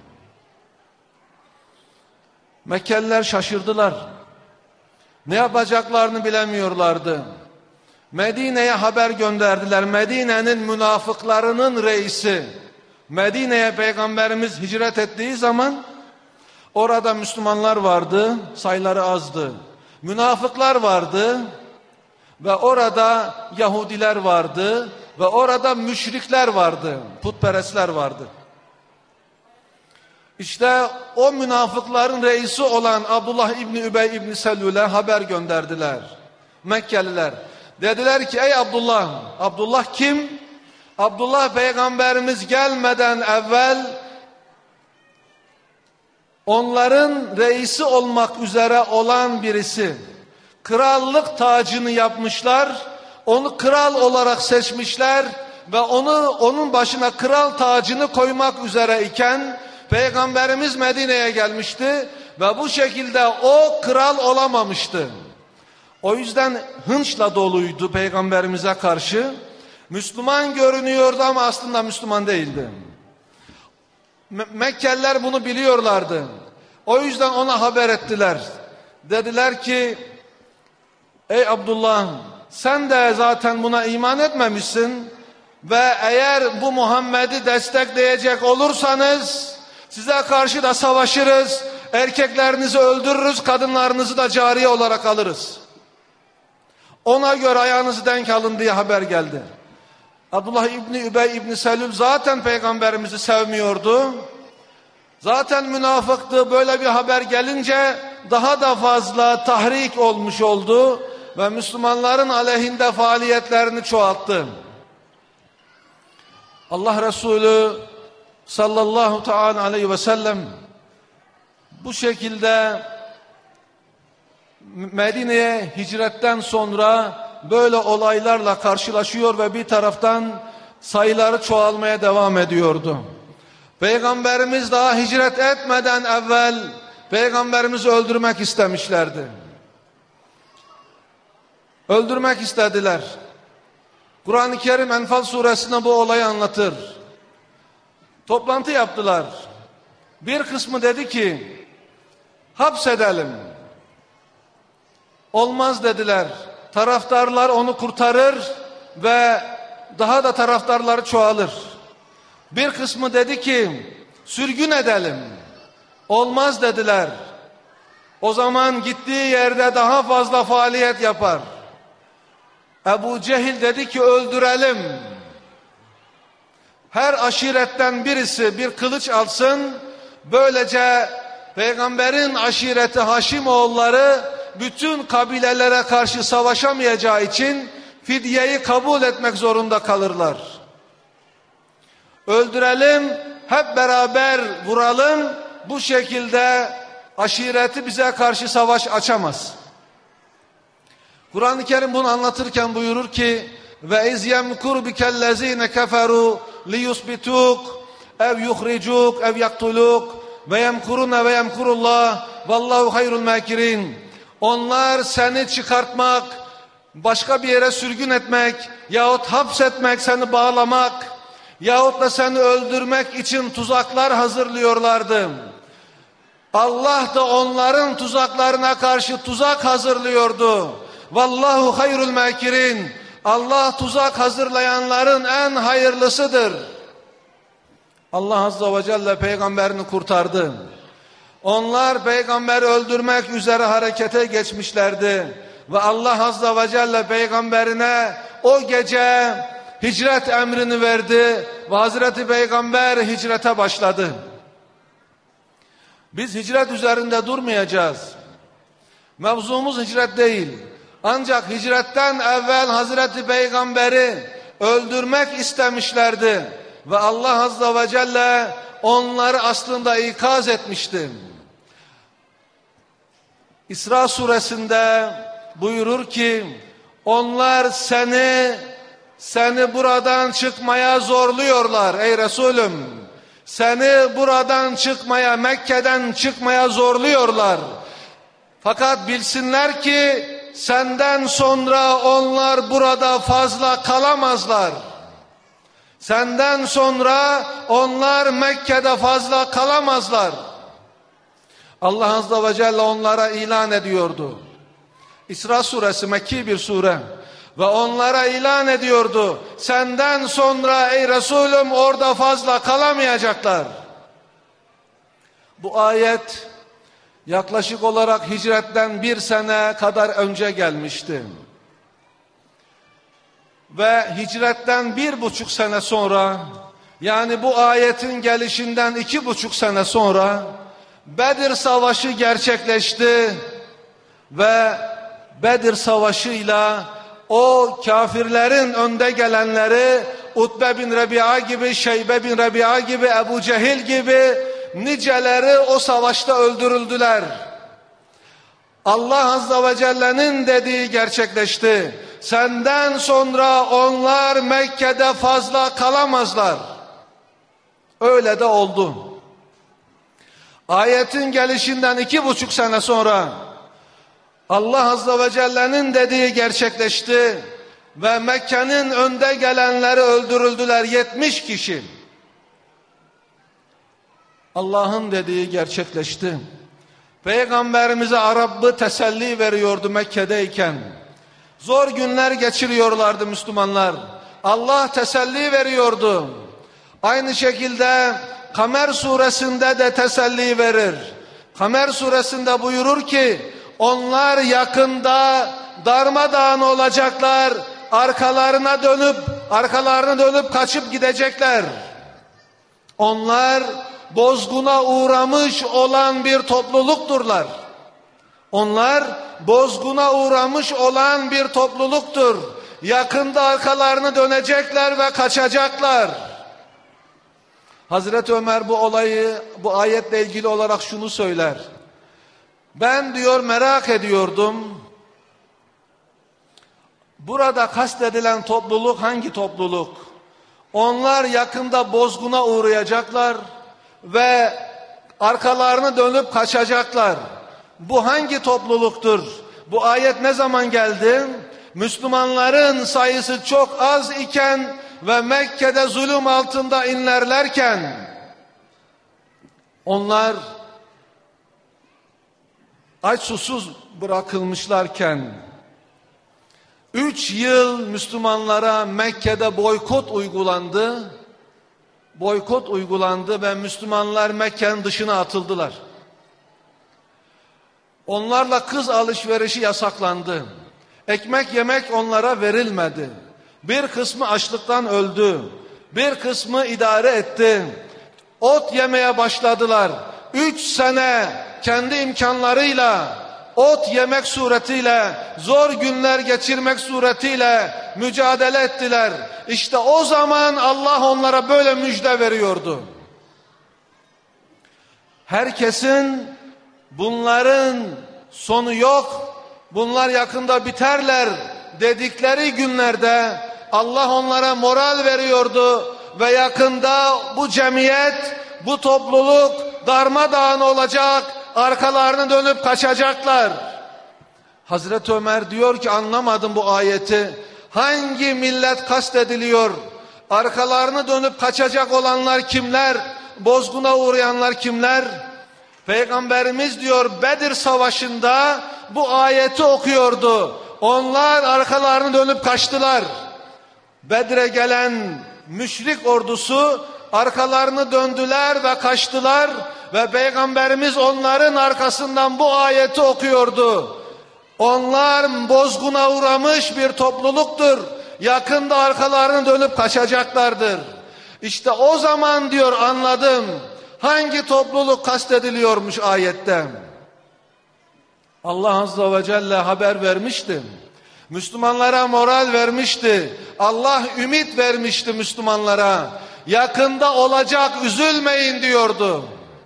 Mekkeliler şaşırdılar. Ne yapacaklarını bilemiyorlardı. Medine'ye haber gönderdiler. Medine'nin münafıklarının reisi, Medine'ye Peygamberimiz hicret ettiği zaman orada Müslümanlar vardı, sayıları azdı. Münafıklar vardı ve orada Yahudiler vardı ve orada müşrikler vardı, putperestler vardı. İşte o münafıkların reisi olan Abdullah İbni Übey İbni Selül'e haber gönderdiler Mekkeliler. Dediler ki ey Abdullah, Abdullah kim? Abdullah Peygamberimiz gelmeden evvel onların reisi olmak üzere olan birisi. Krallık tacını yapmışlar, onu kral olarak seçmişler ve onu onun başına kral tacını koymak üzere iken Peygamberimiz Medine'ye gelmişti ve bu şekilde o kral olamamıştı. O yüzden hınçla doluydu Peygamberimize karşı. Müslüman görünüyordu ama aslında Müslüman değildi. Me Mekkeliler bunu biliyorlardı. O yüzden ona haber ettiler. Dediler ki, ey Abdullah, sen de zaten buna iman etmemişsin ve eğer bu Muhammed'i destekleyecek olursanız size karşı da savaşırız, erkeklerinizi öldürürüz, kadınlarınızı da cariye olarak alırız. Ona göre ayağınızı denk alın diye haber geldi. Abdullah İbni Übey İbni Selül zaten Peygamberimizi sevmiyordu. Zaten münafıktı. Böyle bir haber gelince daha da fazla tahrik olmuş oldu ve Müslümanların aleyhinde faaliyetlerini çoğalttı. Allah Resulü sallallahu teala aleyhi ve sellem bu şekilde Medine'ye hicretten sonra böyle olaylarla karşılaşıyor ve bir taraftan sayıları çoğalmaya devam ediyordu. Peygamberimiz daha hicret etmeden evvel Peygamberimizi öldürmek istemişlerdi. Öldürmek istediler. Kur'an-ı Kerim Enfal suresinde bu olayı anlatır. Toplantı yaptılar. Bir kısmı dedi ki hapsedelim. Olmaz dediler. Taraftarlar onu kurtarır ve daha da taraftarları çoğalır. Bir kısmı dedi ki sürgün edelim. Olmaz dediler. O zaman gittiği yerde daha fazla faaliyet yapar. Ebu Cehil dedi ki öldürelim. Her aşiretten birisi bir kılıç alsın. Böylece Peygamberin aşireti Haşimoğulları bütün kabilelere karşı savaşamayacağı için fidyeyi kabul etmek zorunda kalırlar. Öldürelim, hep beraber vuralım. Bu şekilde aşireti bize karşı savaş açamaz. Kur'an-ı Kerim bunu anlatırken buyurur ki ve iz yemkur bikellezine keferu liyusbituk ev yuhricuk ev yaktuluk ve yemkuruna ve yemkurullah vallahu hayrul makirin. Onlar seni çıkartmak, başka bir yere sürgün etmek yahut hapsetmek, seni bağlamak yahut da seni öldürmek için tuzaklar hazırlıyorlardı. Allah da onların tuzaklarına karşı tuzak hazırlıyordu. Vallahu hayrul makirin. Allah tuzak hazırlayanların en hayırlısıdır. Allah Azze ve Celle peygamberini kurtardı. Onlar peygamberi öldürmek üzere harekete geçmişlerdi. Ve Allah Azze ve Celle peygamberine o gece hicret emrini verdi. Ve Hazreti Peygamber hicrete başladı. Biz hicret üzerinde durmayacağız. Mevzumuz hicret değil. Ancak hicretten evvel Hazreti Peygamber'i öldürmek istemişlerdi. Ve Allah Azze ve Celle onları aslında ikaz etmişti. İsra suresinde buyurur ki onlar seni seni buradan çıkmaya zorluyorlar ey Resulüm. Seni buradan çıkmaya, Mekke'den çıkmaya zorluyorlar. Fakat bilsinler ki senden sonra onlar burada fazla kalamazlar. Senden sonra onlar Mekke'de fazla kalamazlar. Allah Azze ve Celle onlara ilan ediyordu. İsra suresi Mekki bir sure. Ve onlara ilan ediyordu. Senden sonra ey Resulüm orada fazla kalamayacaklar. Bu ayet yaklaşık olarak hicretten bir sene kadar önce gelmişti. Ve hicretten bir buçuk sene sonra, yani bu ayetin gelişinden iki buçuk sene sonra Bedir Savaşı gerçekleşti ve Bedir Savaşı'yla o kafirlerin önde gelenleri Utbe bin Rebi'a gibi, Şeybe bin Rebi'a gibi, Ebu Cehil gibi niceleri o savaşta öldürüldüler. Allah Azze ve Celle'nin dediği gerçekleşti. Senden sonra onlar Mekke'de fazla kalamazlar. Öyle de oldu. Ayetin gelişinden iki buçuk sene sonra Allah Azze ve Celle'nin dediği gerçekleşti ve Mekke'nin önde gelenleri öldürüldüler, yetmiş kişi. Allah'ın dediği gerçekleşti. Peygamberimize Rabbı teselli veriyordu Mekke'deyken. Zor günler geçiriyorlardı Müslümanlar. Allah teselli veriyordu. Aynı şekilde Kamer suresinde de teselli verir. Kamer suresinde buyurur ki onlar yakında darmadağın olacaklar, arkalarına dönüp arkalarına dönüp kaçıp gidecekler. Onlar bozguna uğramış olan bir toplulukturlar. Onlar bozguna uğramış olan bir topluluktur. Yakında arkalarını dönecekler ve kaçacaklar. Hazreti Ömer bu olayı, bu ayetle ilgili olarak şunu söyler. Ben diyor merak ediyordum. Burada kastedilen topluluk hangi topluluk? Onlar yakında bozguna uğrayacaklar ve arkalarını dönüp kaçacaklar. Bu hangi topluluktur? Bu ayet ne zaman geldi? Müslümanların sayısı çok az iken ve Mekke'de zulüm altında inlerlerken onlar aç susuz bırakılmışlarken üç yıl Müslümanlara Mekke'de boykot uygulandı. Boykot uygulandı ve Müslümanlar Mekke'nin dışına atıldılar. Onlarla kız alışverişi yasaklandı. Ekmek yemek onlara verilmedi. Bir kısmı açlıktan öldü. Bir kısmı idare etti. Ot yemeye başladılar. Üç sene kendi imkanlarıyla ot yemek suretiyle, zor günler geçirmek suretiyle mücadele ettiler. İşte o zaman Allah onlara böyle müjde veriyordu. Herkesin bunların sonu yok, bunlar yakında biterler dedikleri günlerde Allah onlara moral veriyordu ve yakında bu cemiyet, bu topluluk darmadağın olacak, arkalarını dönüp kaçacaklar. Hazreti Ömer diyor ki anlamadım bu ayeti. Hangi millet kastediliyor? Arkalarını dönüp kaçacak olanlar kimler? Bozguna uğrayanlar kimler? Peygamberimiz diyor Bedir Savaşı'nda bu ayeti okuyordu. Onlar arkalarını dönüp kaçtılar. Bedir'e gelen müşrik ordusu arkalarını döndüler ve kaçtılar ve Peygamberimiz onların arkasından bu ayeti okuyordu. Onlar bozguna uğramış bir topluluktur. Yakında arkalarını dönüp kaçacaklardır. İşte o zaman diyor anladım. Hangi topluluk kastediliyormuş ayette? Allah Azze ve Celle haber vermişti. Müslümanlara moral vermişti. Allah ümit vermişti Müslümanlara. Yakında olacak, üzülmeyin diyordu.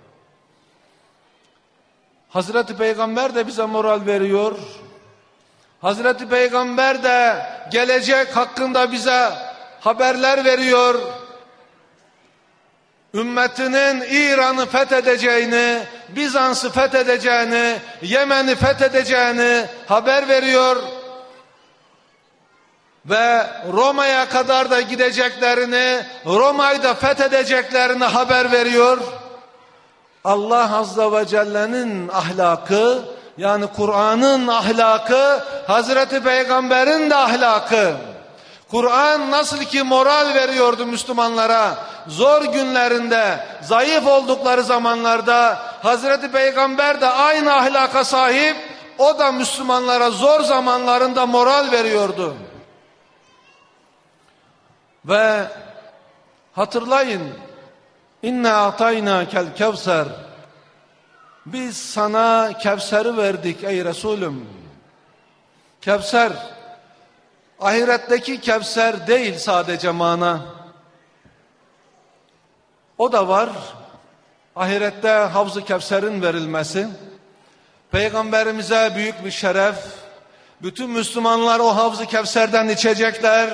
Hazreti Peygamber de bize moral veriyor. Hazreti Peygamber de gelecek hakkında bize haberler veriyor. Ümmetinin İran'ı fethedeceğini, Bizans'ı fethedeceğini, Yemen'i fethedeceğini haber veriyor. Ve Roma'ya kadar da gideceklerini, Roma'yı da fethedeceklerini haber veriyor. Allah Azze ve Celle'nin ahlakı, yani Kur'an'ın ahlakı, Hazreti Peygamber'in de ahlakı. Kur'an nasıl ki moral veriyordu Müslümanlara, zor günlerinde, zayıf oldukları zamanlarda, Hazreti Peygamber de aynı ahlaka sahip, o da Müslümanlara zor zamanlarında moral veriyordu. Ve hatırlayın, İnna atayna kel kevser. Biz sana Kevser'i verdik ey Resulüm. Kevser, ahiretteki Kevser değil sadece mana. O da var. Ahirette Havz-ı Kevser'in verilmesi. Peygamberimize büyük bir şeref. Bütün Müslümanlar o Havz-ı Kevser'den içecekler.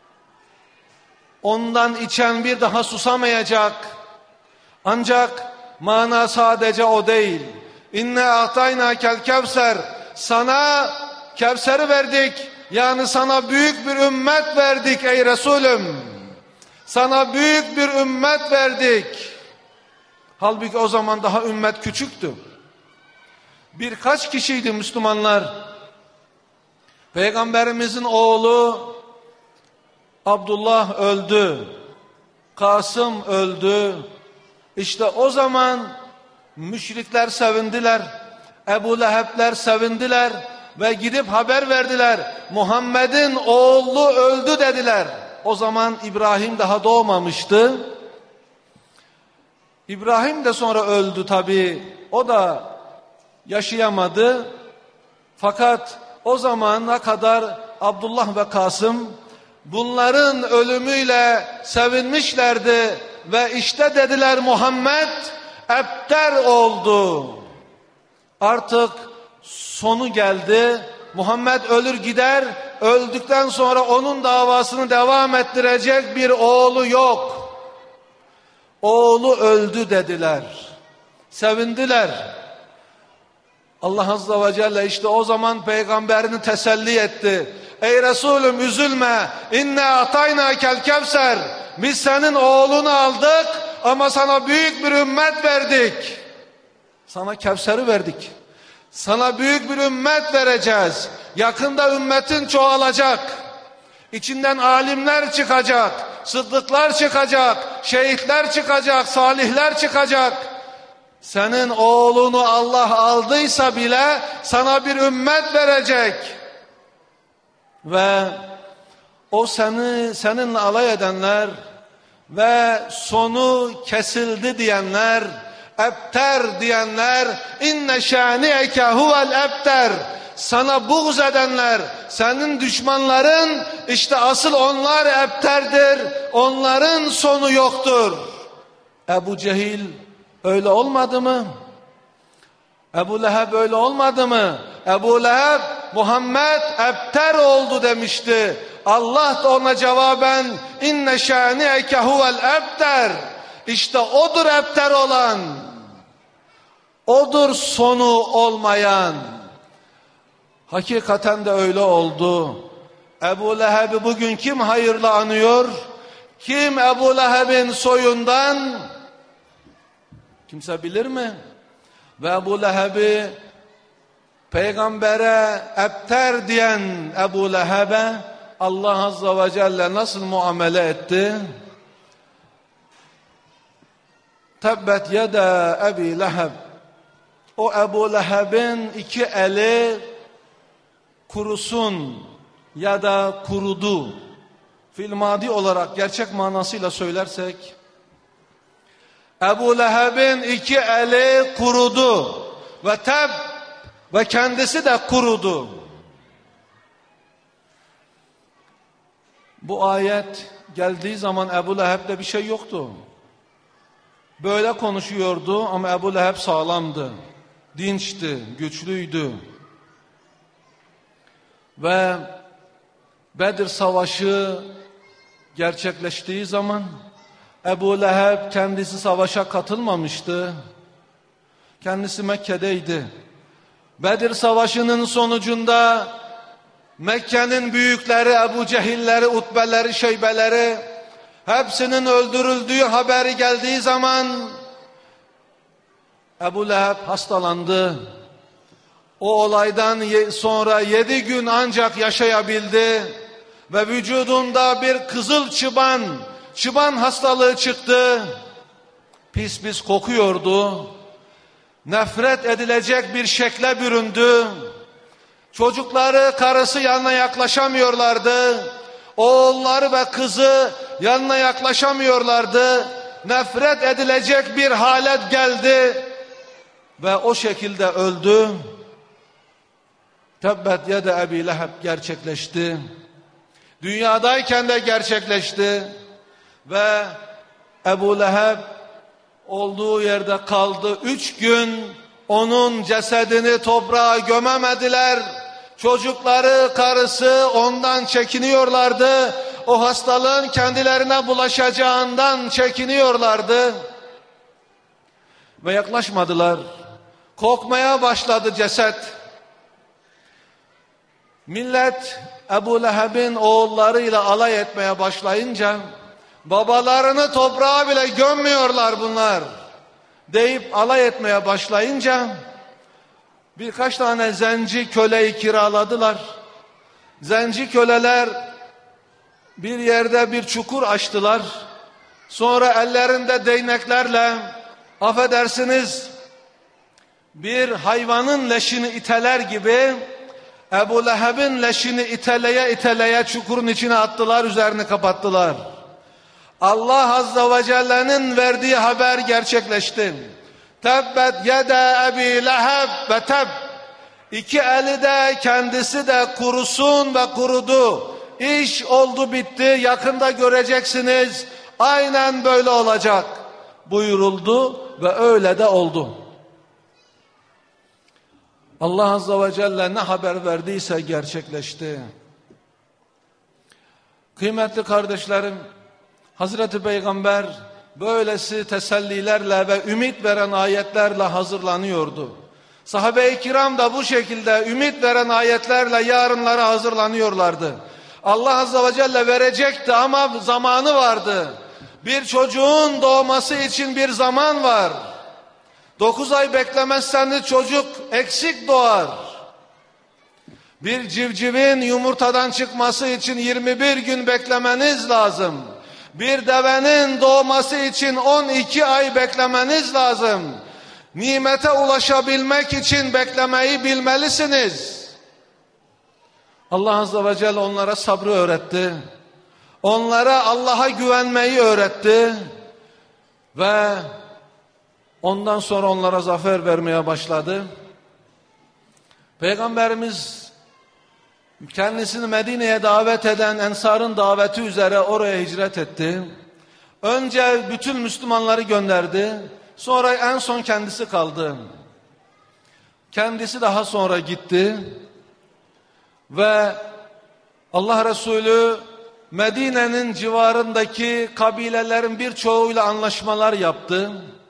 Ondan içen bir daha susamayacak. Ancak Mana sadece o değil. İnne atayna kel kevser. Sana Kevser'i verdik. Yani sana büyük bir ümmet verdik ey Resulüm. Sana büyük bir ümmet verdik. Halbuki o zaman daha ümmet küçüktü. Birkaç kişiydi Müslümanlar. Peygamberimizin oğlu Abdullah öldü. Kasım öldü. İşte o zaman müşrikler sevindiler. Ebu Leheb'ler sevindiler. Ve gidip haber verdiler. Muhammed'in oğlu öldü dediler. O zaman İbrahim daha doğmamıştı. İbrahim de sonra öldü tabii. O da yaşayamadı. Fakat o zamana kadar Abdullah ve Kasım bunların ölümüyle sevinmişlerdi. Ve işte dediler Muhammed ebter oldu. Artık sonu geldi. Muhammed ölür gider. Öldükten sonra onun davasını devam ettirecek bir oğlu yok. Oğlu öldü dediler. Sevindiler. Allah Azze ve Celle işte o zaman peygamberini teselli etti. Ey Resulüm üzülme. İnne atayna kel kevser. Biz senin oğlunu aldık ama sana büyük bir ümmet verdik. Sana Kevser'i verdik. Sana büyük bir ümmet vereceğiz. Yakında ümmetin çoğalacak. İçinden alimler çıkacak. Sıddıklar çıkacak. Şehitler çıkacak. Salihler çıkacak. Senin oğlunu Allah aldıysa bile sana bir ümmet verecek. Ve o seni seninle alay edenler ve sonu kesildi diyenler, ebter diyenler, inne şani'eke huvel ebter. Sana buğz edenler, senin düşmanların, işte asıl onlar ebterdir. Onların sonu yoktur. Ebu Cehil öyle olmadı mı? Ebu Leheb öyle olmadı mı? Ebu Leheb Muhammed ebter oldu demişti. Allah da ona cevaben inne şani'eke huvel ebter. İşte odur ebter olan. Odur sonu olmayan. Hakikaten de öyle oldu. Ebu Leheb'i bugün kim hayırla anıyor? Kim Ebu Leheb'in soyundan? Kimse bilir mi? Ve Ebu Leheb'i peygambere ebter diyen Ebu Leheb'e Allah Azze ve Celle nasıl muamele etti? Tebbet yeda Ebi Leheb. O Ebu Leheb'in iki eli kurusun ya da kurudu. Filmadi olarak gerçek manasıyla söylersek Ebu Leheb'in iki eli kurudu ve teb ve kendisi de kurudu. Bu ayet geldiği zaman Ebu Leheb'de bir şey yoktu. Böyle konuşuyordu ama Ebu Leheb sağlamdı, dinçti, güçlüydü. Ve Bedir Savaşı gerçekleştiği zaman Ebu Leheb kendisi savaşa katılmamıştı. Kendisi Mekke'deydi. Bedir Savaşı'nın sonucunda Mekke'nin büyükleri, Ebu Cehilleri, Utbeleri, Şeybeleri hepsinin öldürüldüğü haberi geldiği zaman Ebu Leheb hastalandı. O olaydan sonra yedi gün ancak yaşayabildi ve vücudunda bir kızıl çıban, çıban hastalığı çıktı. Pis pis kokuyordu. Nefret edilecek bir şekle büründü. Çocukları, karısı yanına yaklaşamıyorlardı. Oğulları ve kızı yanına yaklaşamıyorlardı. Nefret edilecek bir halet geldi ve o şekilde öldü. Tebbet yede Ebi Leheb gerçekleşti. Dünyadayken de gerçekleşti. Ve Ebu Leheb olduğu yerde kaldı. Üç gün onun cesedini toprağa gömemediler. Çocukları, karısı ondan çekiniyorlardı. O hastalığın kendilerine bulaşacağından çekiniyorlardı. ve yaklaşmadılar. Kokmaya başladı ceset. Millet Ebu Leheb'in oğullarıyla alay etmeye başlayınca, babalarını toprağa bile gömmüyorlar bunlar deyip alay etmeye başlayınca, birkaç tane zenci köleyi kiraladılar. Zenci köleler bir yerde bir çukur açtılar. Sonra ellerinde değneklerle, affedersiniz, bir hayvanın leşini iteler gibi Ebu Leheb'in leşini iteleye iteleye çukurun içine attılar, üzerini kapattılar. Allah Azze ve Celle'nin verdiği haber gerçekleşti. Tebbet yede Ebi Leheb ve teb. İki eli de kendisi de kurusun ve kurudu. İş oldu bitti, yakında göreceksiniz. Aynen böyle olacak buyuruldu ve öyle de oldu. Allah Azze ve Celle ne haber verdiyse gerçekleşti. Kıymetli kardeşlerim, Hazreti Peygamber böylesi tesellilerle ve ümit veren ayetlerle hazırlanıyordu. Sahabe-i kiram da bu şekilde ümit veren ayetlerle yarınlara hazırlanıyorlardı. Allah Azze ve Celle verecekti ama zamanı vardı. Bir çocuğun doğması için bir zaman var. Dokuz ay beklemezseniz çocuk eksik doğar. Bir civcivin yumurtadan çıkması için yirmi bir gün beklemeniz lazım. Bir devenin doğması için on iki ay beklemeniz lazım. Nimete ulaşabilmek için beklemeyi bilmelisiniz. Allah Azze ve Celle onlara sabrı öğretti. Onlara Allah'a güvenmeyi öğretti. Ve ondan sonra onlara zafer vermeye başladı. Peygamberimiz kendisini Medine'ye davet eden Ensar'ın daveti üzere oraya hicret etti. Önce bütün Müslümanları gönderdi. Sonra en son kendisi kaldı. Kendisi daha sonra gitti. Ve Allah Resulü Medine'nin civarındaki kabilelerin birçoğuyla anlaşmalar yaptı.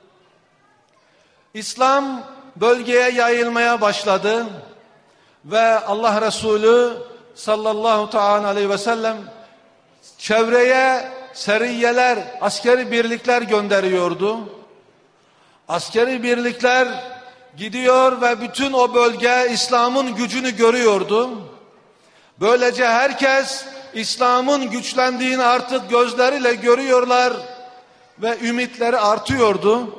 İslam bölgeye yayılmaya başladı. Ve Allah Resulü sallallahu teala aleyhi ve sellem çevreye seriyeler, askeri birlikler gönderiyordu. Askeri birlikler gidiyor ve bütün o bölge İslam'ın gücünü görüyordu. Böylece herkes İslam'ın güçlendiğini artık gözleriyle görüyorlar ve ümitleri artıyordu.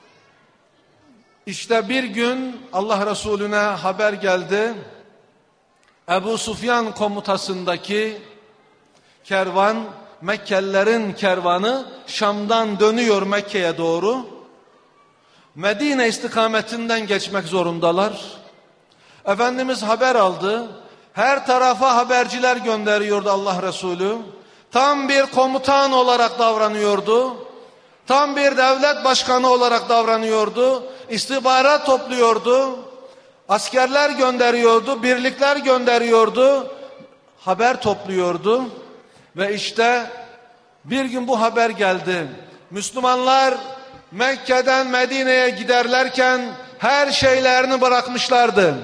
İşte bir gün Allah Resulüne haber geldi. Ebu Sufyan komutasındaki kervan, Mekkelilerin kervanı Şam'dan dönüyor Mekke'ye doğru. Medine istikametinden geçmek zorundalar. Efendimiz haber aldı. Her tarafa haberciler gönderiyordu Allah Resulü. Tam bir komutan olarak davranıyordu. Tam bir devlet başkanı olarak davranıyordu. İstihbarat topluyordu. Askerler gönderiyordu, birlikler gönderiyordu. Haber topluyordu. Ve işte bir gün bu haber geldi. Müslümanlar Mekke'den Medine'ye giderlerken her şeylerini bırakmışlardı.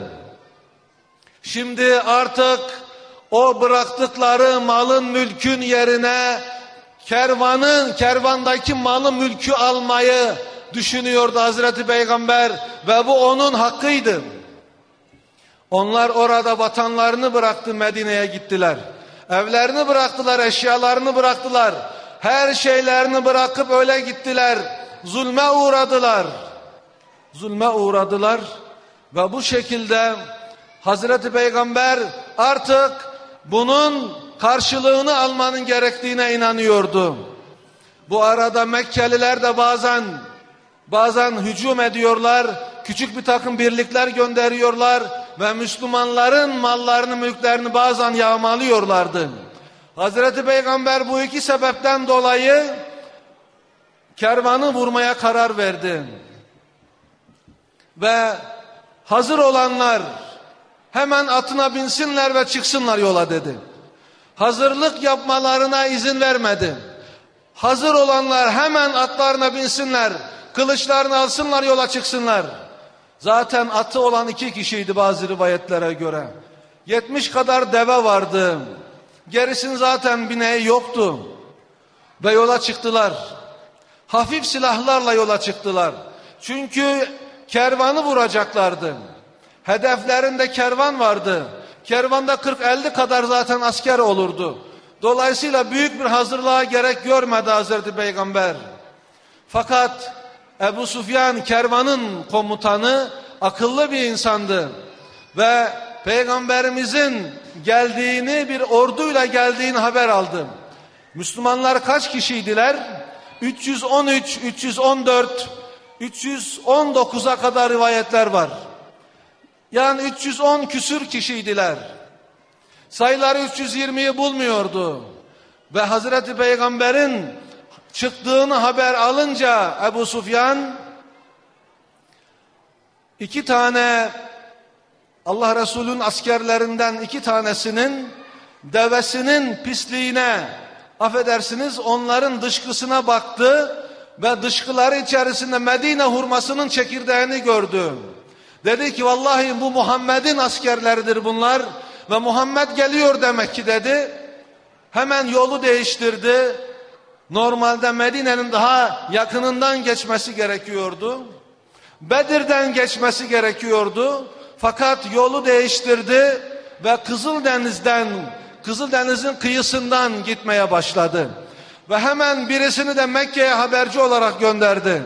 Şimdi artık o bıraktıkları malın mülkün yerine kervanın, kervandaki malı mülkü almayı düşünüyordu Hazreti Peygamber ve bu onun hakkıydı. Onlar orada vatanlarını bıraktı, Medine'ye gittiler. Evlerini bıraktılar, eşyalarını bıraktılar. Her şeylerini bırakıp öyle gittiler. Zulme uğradılar. Zulme uğradılar ve bu şekilde Hazreti Peygamber artık bunun karşılığını almanın gerektiğine inanıyordu. Bu arada Mekkeliler de bazen bazen hücum ediyorlar, küçük bir takım birlikler gönderiyorlar ve Müslümanların mallarını, mülklerini bazen yağmalıyorlardı. Hazreti Peygamber bu iki sebepten dolayı kervanı vurmaya karar verdi. Ve hazır olanlar hemen atına binsinler ve çıksınlar yola dedi. Hazırlık yapmalarına izin vermedi. Hazır olanlar hemen atlarına binsinler. Kılıçlarını alsınlar, yola çıksınlar. Zaten atı olan iki kişiydi bazı rivayetlere göre. Yetmiş kadar deve vardı. Gerisinin zaten bineği yoktu. Ve yola çıktılar. Hafif silahlarla yola çıktılar. Çünkü kervanı vuracaklardı. Hedeflerinde kervan vardı. Kervanda kırk elli kadar zaten asker olurdu. Dolayısıyla büyük bir hazırlığa gerek görmedi Hazreti Peygamber. Fakat Ebu Süfyan kervanın komutanı akıllı bir insandı. Ve Peygamberimizin geldiğini, bir orduyla geldiğini haber aldı. Müslümanlar kaç kişiydiler? üç yüz on üç, üç yüz on dört, üç yüz on dokuza kadar rivayetler var. Yani üç yüz on küsür kişiydiler. Sayıları üç yüz yirmiyi bulmuyordu. Ve Hazreti Peygamber'in çıktığını haber alınca Ebu Süfyan iki tane Allah Resulü'nün askerlerinden iki tanesinin devesinin pisliğine, affedersiniz, onların dışkısına baktı ve dışkıları içerisinde Medine hurmasının çekirdeğini gördü. Dedi ki vallahi bu Muhammed'in askerleridir bunlar ve Muhammed geliyor demek ki dedi. Hemen yolu değiştirdi. Normalde Medine'nin daha yakınından geçmesi gerekiyordu. Bedir'den geçmesi gerekiyordu. Fakat yolu değiştirdi ve Kızıldeniz'den, Kızıldeniz'in kıyısından gitmeye başladı. Ve hemen birisini de Mekke'ye haberci olarak gönderdi.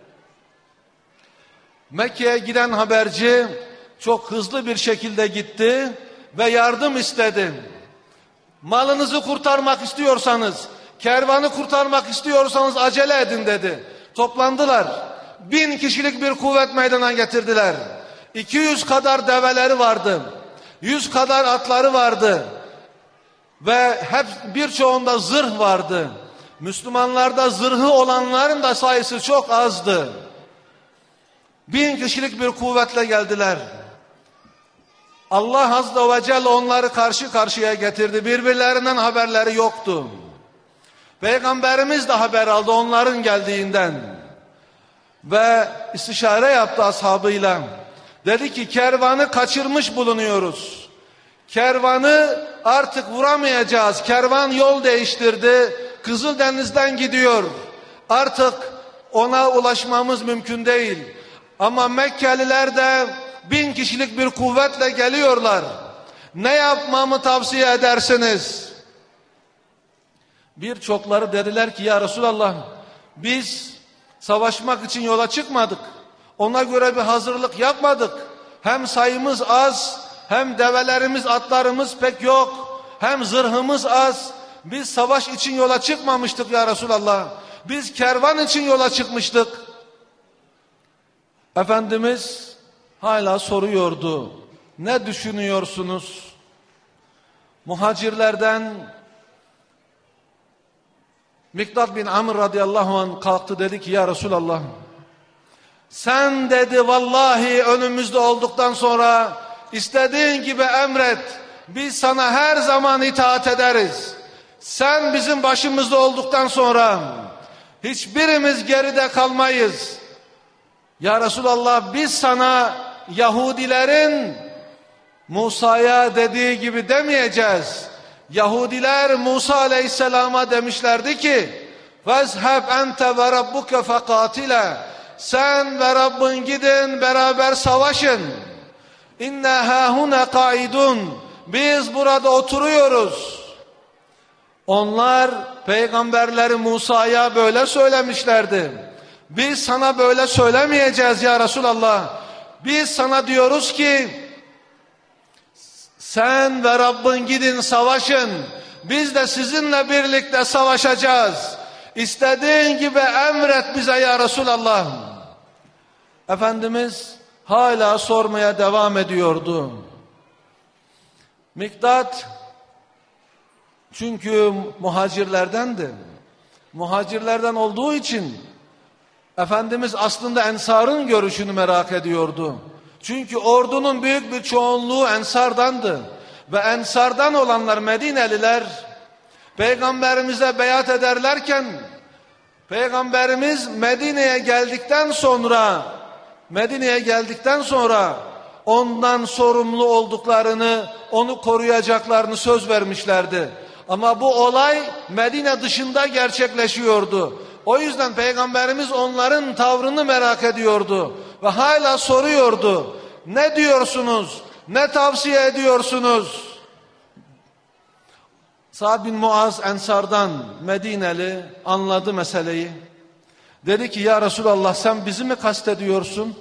Mekke'ye giden haberci çok hızlı bir şekilde gitti ve yardım istedi. Malınızı kurtarmak istiyorsanız, kervanı kurtarmak istiyorsanız acele edin dedi. Toplandılar. Bin kişilik bir kuvvet meydana getirdiler. iki yüz kadar develeri vardı. yüz kadar atları vardı. Ve hep birçoğunda zırh vardı. Müslümanlarda zırhı olanların da sayısı çok azdı. Bin kişilik bir kuvvetle geldiler. Allah Azze ve Celle onları karşı karşıya getirdi. Birbirlerinden haberleri yoktu. Peygamberimiz de haber aldı onların geldiğinden. Ve istişare yaptı ashabıyla. Dedi ki kervanı kaçırmış bulunuyoruz. Kervanı artık vuramayacağız. Kervan yol değiştirdi. Kızıldeniz'den gidiyor. Artık ona ulaşmamız mümkün değil. Ama Mekkeliler de bin kişilik bir kuvvetle geliyorlar. Ne yapmamı tavsiye edersiniz? Birçokları dediler ki ya Resulallah biz savaşmak için yola çıkmadık. Ona göre bir hazırlık yapmadık. Hem sayımız az, hem develerimiz, atlarımız pek yok. Hem zırhımız az. Biz savaş için yola çıkmamıştık ya Resulallah. Biz kervan için yola çıkmıştık. Efendimiz hala soruyordu. Ne düşünüyorsunuz? Muhacirlerden Mikdad bin Amr radıyallahu anh kalktı, dedi ki ya Resulallah sen dedi vallahi önümüzde olduktan sonra istediğin gibi emret. Biz sana her zaman itaat ederiz. Sen bizim başımızda olduktan sonra hiçbirimiz geride kalmayız. Ya Resulallah biz sana Yahudilerin Musa'ya dediği gibi demeyeceğiz. Yahudiler Musa aleyhisselama demişlerdi ki vezheb ente ve rabbuke fekatile, sen ve Rabbin gidin beraber savaşın. İnna hahuna kaidun, biz burada oturuyoruz. Onlar peygamberleri Musa'ya böyle söylemişlerdi. Biz sana böyle söylemeyeceğiz ya Resulallah. Biz sana diyoruz ki sen ve Rabbin gidin savaşın. Biz de sizinle birlikte savaşacağız. İstediğin gibi emret bize ya Resulallah. Efendimiz hala sormaya devam ediyordu. Mikdad çünkü muhacirlerdendi. Muhacirlerden olduğu için Efendimiz aslında Ensar'ın görüşünü merak ediyordu. Çünkü ordunun büyük bir çoğunluğu Ensar'dandı. Ve Ensar'dan olanlar Medineliler Peygamberimize beyat ederlerken Peygamberimiz Medine'ye geldikten sonra Medine'ye geldikten sonra ondan sorumlu olduklarını, onu koruyacaklarını söz vermişlerdi. Ama bu olay Medine dışında gerçekleşiyordu. O yüzden Peygamberimiz onların tavrını merak ediyordu ve hala soruyordu. Ne diyorsunuz? Ne tavsiye ediyorsunuz? Sa'd bin Muaz Ensar'dan, Medineli, anladı meseleyi. Dedi ki ya Resulallah, sen bizi mi kastediyorsun?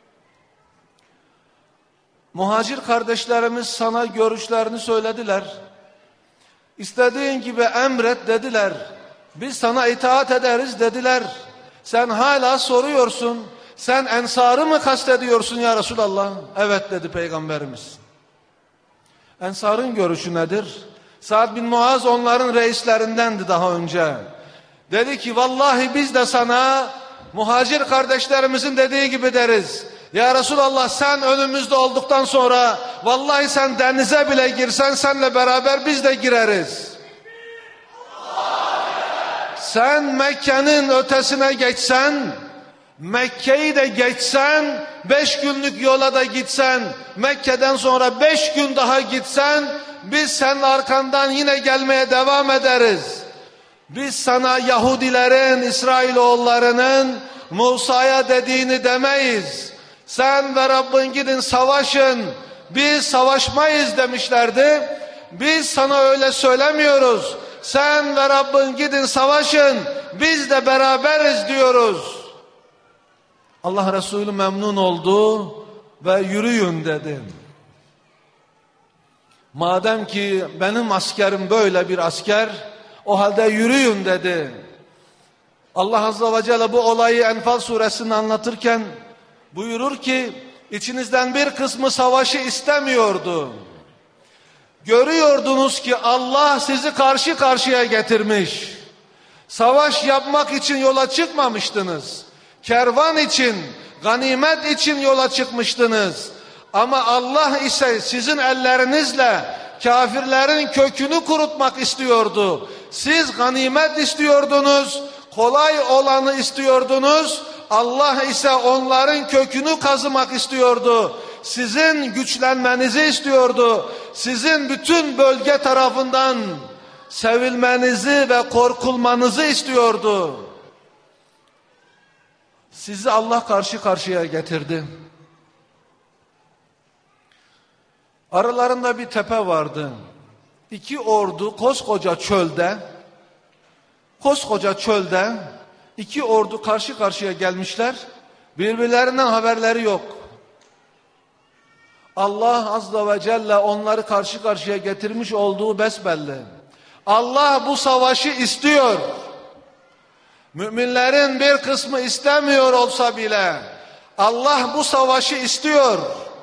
Muhacir kardeşlerimiz sana görüşlerini söylediler. İstediğin gibi emret dediler. Biz sana itaat ederiz dediler. Sen hala soruyorsun. Sen Ensar'ı mı kastediyorsun ya Resulallah? Evet dedi Peygamberimiz. Ensar'ın görüşü nedir? Sa'd bin Muaz onların reislerindendi daha önce. Dedi ki vallahi biz de sana muhacir kardeşlerimizin dediği gibi deriz. Ya Resulallah, sen önümüzde olduktan sonra vallahi sen denize bile girsen seninle beraber biz de gireriz. Sen Mekke'nin ötesine geçsen, Mekke'yi de geçsen, beş günlük yola da gitsen, Mekke'den sonra beş gün daha gitsen, biz senin arkandan yine gelmeye devam ederiz. Biz sana Yahudilerin, İsrailoğullarının Musa'ya dediğini demeyiz. Sen ve Rabbin gidin savaşın, biz savaşmayız demişlerdi. Biz sana öyle söylemiyoruz. Sen ve Rabbin gidin savaşın, biz de beraberiz diyoruz. Allah Resulü memnun oldu ve yürüyün dedi. Madem ki benim askerim böyle bir asker, o halde yürüyün dedi. Allah Azze ve Celle bu olayı Enfal suresinde anlatırken buyurur ki, içinizden bir kısmı savaşı istemiyordu. Görüyordunuz ki Allah sizi karşı karşıya getirmiş. Savaş yapmak için yola çıkmamıştınız. Kervan için, ganimet için yola çıkmıştınız. Ama Allah ise sizin ellerinizle kafirlerin kökünü kurutmak istiyordu. Siz ganimet istiyordunuz, kolay olanı istiyordunuz. Allah ise onların kökünü kazımak istiyordu. Sizin güçlenmenizi istiyordu. Sizin bütün bölge tarafından sevilmenizi ve korkulmanızı istiyordu. Sizi Allah karşı karşıya getirdi. Aralarında bir tepe vardı. İki ordu koskoca çölde, koskoca çölde iki ordu karşı karşıya gelmişler. Birbirlerinden haberleri yok. Allah Azze ve Celle onları karşı karşıya getirmiş olduğu besbelli. Allah bu savaşı istiyor. Müminlerin bir kısmı istemiyor olsa bile Allah bu savaşı istiyor.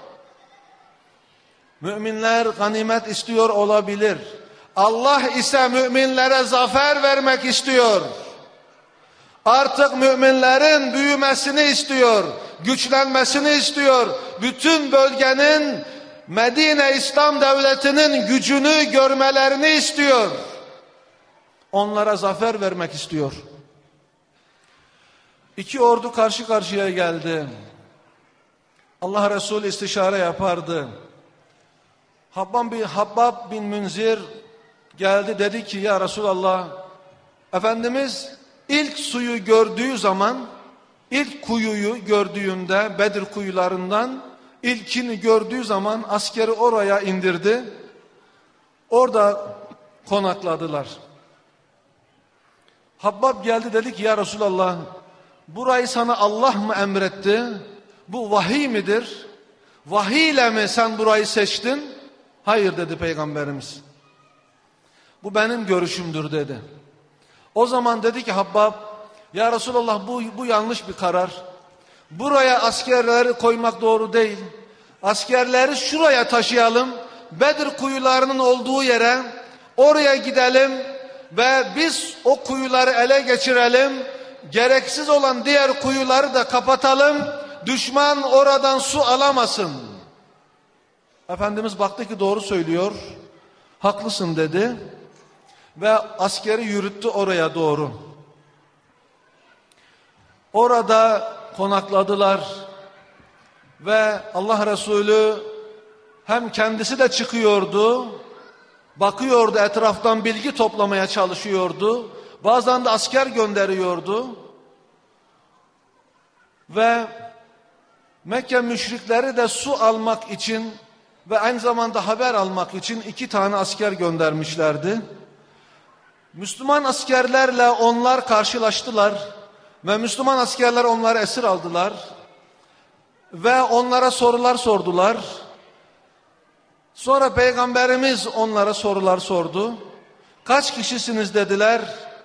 Müminler ganimet istiyor olabilir. Allah ise müminlere zafer vermek istiyor. Artık müminlerin büyümesini istiyor, güçlenmesini istiyor. Bütün bölgenin Medine İslam Devleti'nin gücünü görmelerini istiyor. Onlara zafer vermek istiyor. İki ordu karşı karşıya geldi. Allah Resulü istişare yapardı. Habbab bin, Habbab bin Münzir geldi, dedi ki ya Resulallah, Efendimiz ilk suyu gördüğü zaman, ilk kuyuyu gördüğünde Bedir kuyularından ilkini gördüğü zaman askeri oraya indirdi. Orada konakladılar. Habbab geldi, dedi ki ya Resulallah, burayı sana Allah mı emretti? Bu vahiy midir? Vahiy ile mi sen burayı seçtin? Hayır dedi Peygamberimiz. Bu benim görüşümdür dedi. O zaman dedi ki Habbab, ya Resulallah bu, bu yanlış bir karar. Buraya askerleri koymak doğru değil. Askerleri şuraya taşıyalım. Bedir kuyularının olduğu yere, oraya gidelim ve biz o kuyuları ele geçirelim. Gereksiz olan diğer kuyuları da kapatalım. Düşman oradan su alamasın. Efendimiz baktı ki doğru söylüyor. Haklısın dedi. Ve askeri yürüttü oraya doğru. Orada konakladılar ve Allah Resulü hem kendisi de çıkıyordu, bakıyordu, etraftan bilgi toplamaya çalışıyordu. Bazen de asker gönderiyordu. Ve Mekke müşrikleri de su almak için ve aynı zamanda haber almak için iki tane asker göndermişlerdi. Müslüman askerlerle onlar karşılaştılar ve Müslüman askerler onları esir aldılar ve onlara sorular sordular. Sonra Peygamberimiz onlara sorular sordu. Kaç kişisiniz dediler.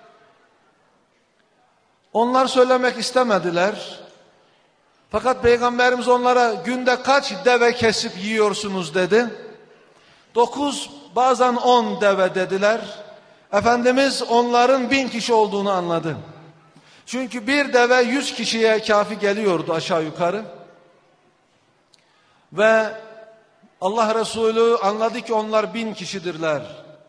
Onlar söylemek istemediler. Fakat Peygamberimiz onlara günde kaç deve kesip yiyorsunuz dedi. Dokuz, bazen on deve dediler. Efendimiz onların bin kişi olduğunu anladı. Çünkü bir deve yüz kişiye kafi geliyordu aşağı yukarı. Ve Allah Resulü anladı ki onlar bin kişidirler.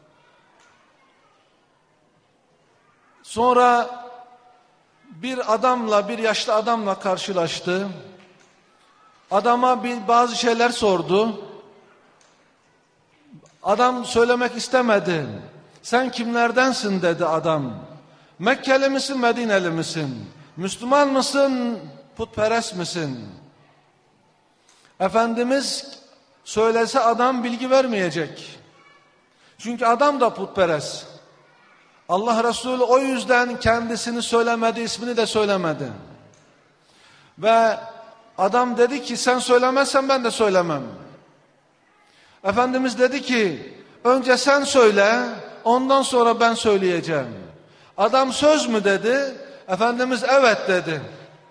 Sonra bir adamla, bir yaşlı adamla karşılaştı. Adama bir, bazı şeyler sordu. Adam söylemek istemedi. Sen kimlerdensin dedi adam. Mekkeli misin, Medineli misin? Müslüman mısın, putperest misin? Efendimiz söylese adam bilgi vermeyecek. Çünkü adam da putperest. Allah Resulü o yüzden kendisini söylemedi, ismini de söylemedi. Ve adam dedi ki sen söylemezsen ben de söylemem. Efendimiz dedi ki önce sen söyle, ondan sonra ben söyleyeceğim. Adam söz mü dedi? Efendimiz evet dedi.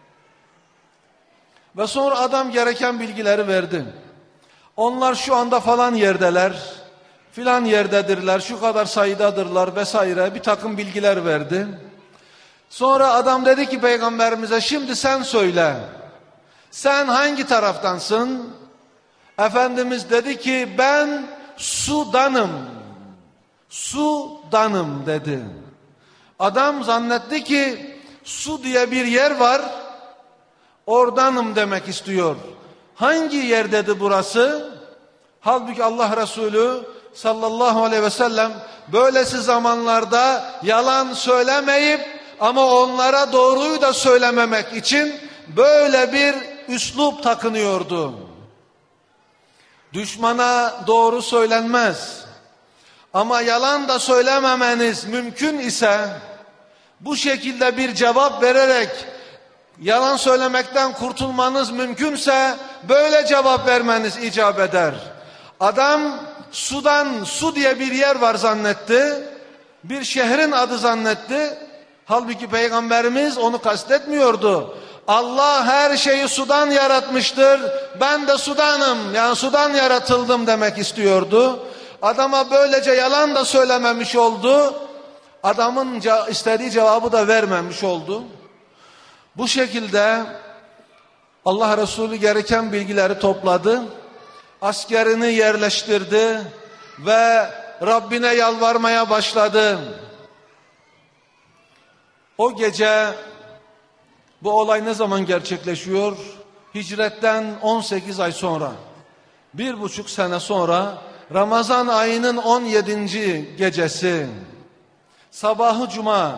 Ve sonra adam gereken bilgileri verdi. Onlar şu anda falan yerdeler, filan yerdedirler, şu kadar sayıdadırlar vesaire bir takım bilgiler verdi. Sonra adam dedi ki Peygamberimize şimdi sen söyle. Sen hangi taraftansın? Efendimiz dedi ki ben Sudan'ım. Sudan'ım dedi. Adam zannetti ki su diye bir yer var. Oradanım demek istiyor. Hangi yer dedi burası? Halbuki Allah Resulü sallallahu aleyhi ve sellem böylesi zamanlarda yalan söylemeyip ama onlara doğruyu da söylememek için böyle bir üslup takınıyordu. Düşmana doğru söylenmez. Ama yalan da söylememeniz mümkün ise bu şekilde bir cevap vererek yalan söylemekten kurtulmanız mümkünse böyle cevap vermeniz icap eder. Adam Sudan, Su diye bir yer var zannetti. Bir şehrin adı zannetti. Halbuki Peygamberimiz onu kastetmiyordu. Allah her şeyi sudan yaratmıştır. Ben de sudanım, yani sudan yaratıldım demek istiyordu. Adama böylece yalan da söylememiş oldu. Adamın istediği cevabı da vermemiş oldu. Bu şekilde Allah Resulü gereken bilgileri topladı. Askerini yerleştirdi ve Rabbine yalvarmaya başladı. O gece bu olay ne zaman gerçekleşiyor? Hicretten on sekiz ay sonra, bir buçuk sene sonra Ramazan ayının on yedinci gecesi, sabahı cuma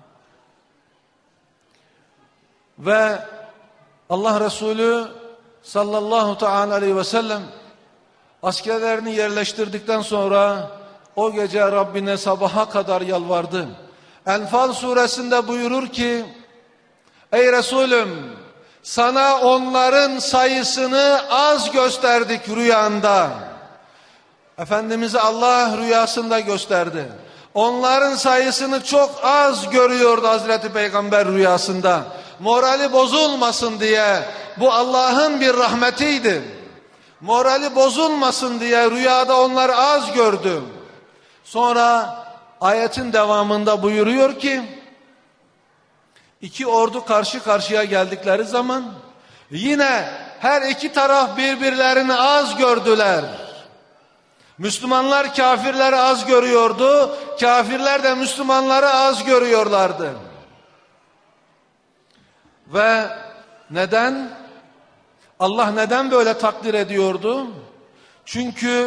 ve Allah Resulü sallallahu teala aleyhi ve sellem askerlerini yerleştirdikten sonra o gece Rabbine sabaha kadar yalvardı. Enfal suresinde buyurur ki ey Resulüm sana onların sayısını az gösterdik rüyanda. Efendimiz'e Allah rüyasında gösterdi. Onların sayısını çok az görüyordu Hazreti Peygamber rüyasında. Morali bozulmasın diye, bu Allah'ın bir rahmetiydi. Morali bozulmasın diye rüyada onları az gördü. Sonra ayetin devamında buyuruyor ki iki ordu karşı karşıya geldikleri zaman yine her iki taraf birbirlerini az gördüler. Müslümanlar kafirleri az görüyordu, kafirler de Müslümanları az görüyorlardı. Ve neden? Allah neden böyle takdir ediyordu? Çünkü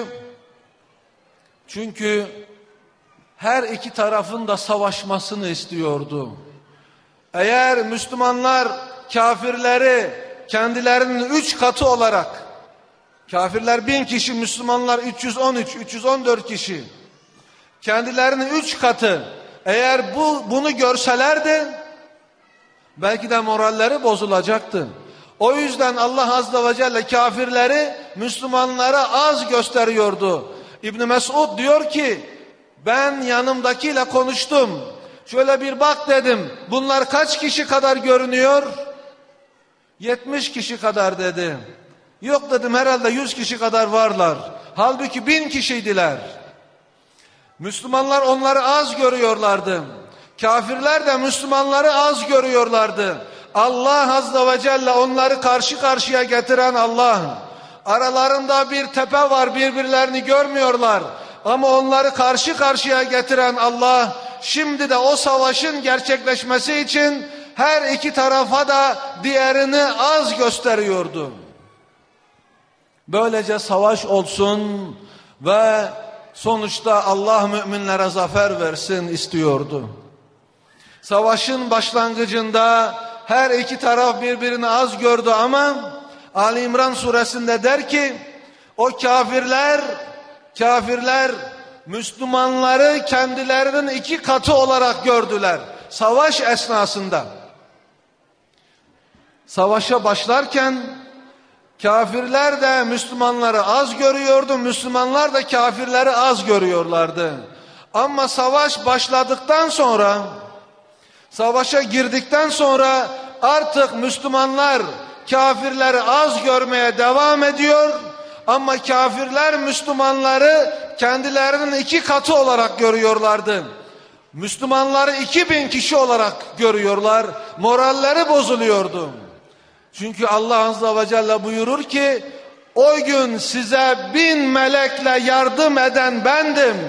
çünkü her iki tarafın da savaşmasını istiyordu. Eğer Müslümanlar kafirleri kendilerinin üç katı olarak, kafirler bin kişi, Müslümanlar üç yüz on üç, üç yüz on dört kişi, kendilerinin üç katı, eğer bu bunu görselerdi belki de moralleri bozulacaktı. O yüzden Allah Azze ve Celle kafirleri Müslümanlara az gösteriyordu. İbn Mesud diyor ki, ben yanımdakiyle konuştum. Şöyle bir bak dedim. Bunlar kaç kişi kadar görünüyor? yetmiş kişi kadar dedi. Yok dedim, herhalde yüz kişi kadar varlar. Halbuki bin kişiydiler. Müslümanlar onları az görüyorlardı. Kafirler de Müslümanları az görüyorlardı. Allah Azze ve Celle onları karşı karşıya getiren Allah. Aralarında bir tepe var, birbirlerini görmüyorlar. Ama onları karşı karşıya getiren Allah, şimdi de o savaşın gerçekleşmesi için her iki tarafa da diğerini az gösteriyordu. Böylece savaş olsun ve sonuçta Allah müminlere zafer versin istiyordu. Savaşın başlangıcında her iki taraf birbirini az gördü ama Ali İmran suresinde der ki, o kafirler kafirler Müslümanları kendilerinin iki katı olarak gördüler. Savaş esnasında. Savaşa başlarken kafirler de Müslümanları az görüyordu, Müslümanlar da kafirleri az görüyorlardı. Ama savaş başladıktan sonra, savaşa girdikten sonra artık Müslümanlar kafirleri az görmeye devam ediyor. Ama kafirler Müslümanları kendilerinin iki katı olarak görüyorlardı. Müslümanları iki bin kişi olarak görüyorlar. Moralleri bozuluyordu. Çünkü Allah Azze ve Celle buyurur ki, o gün size bin melekle yardım eden bendim.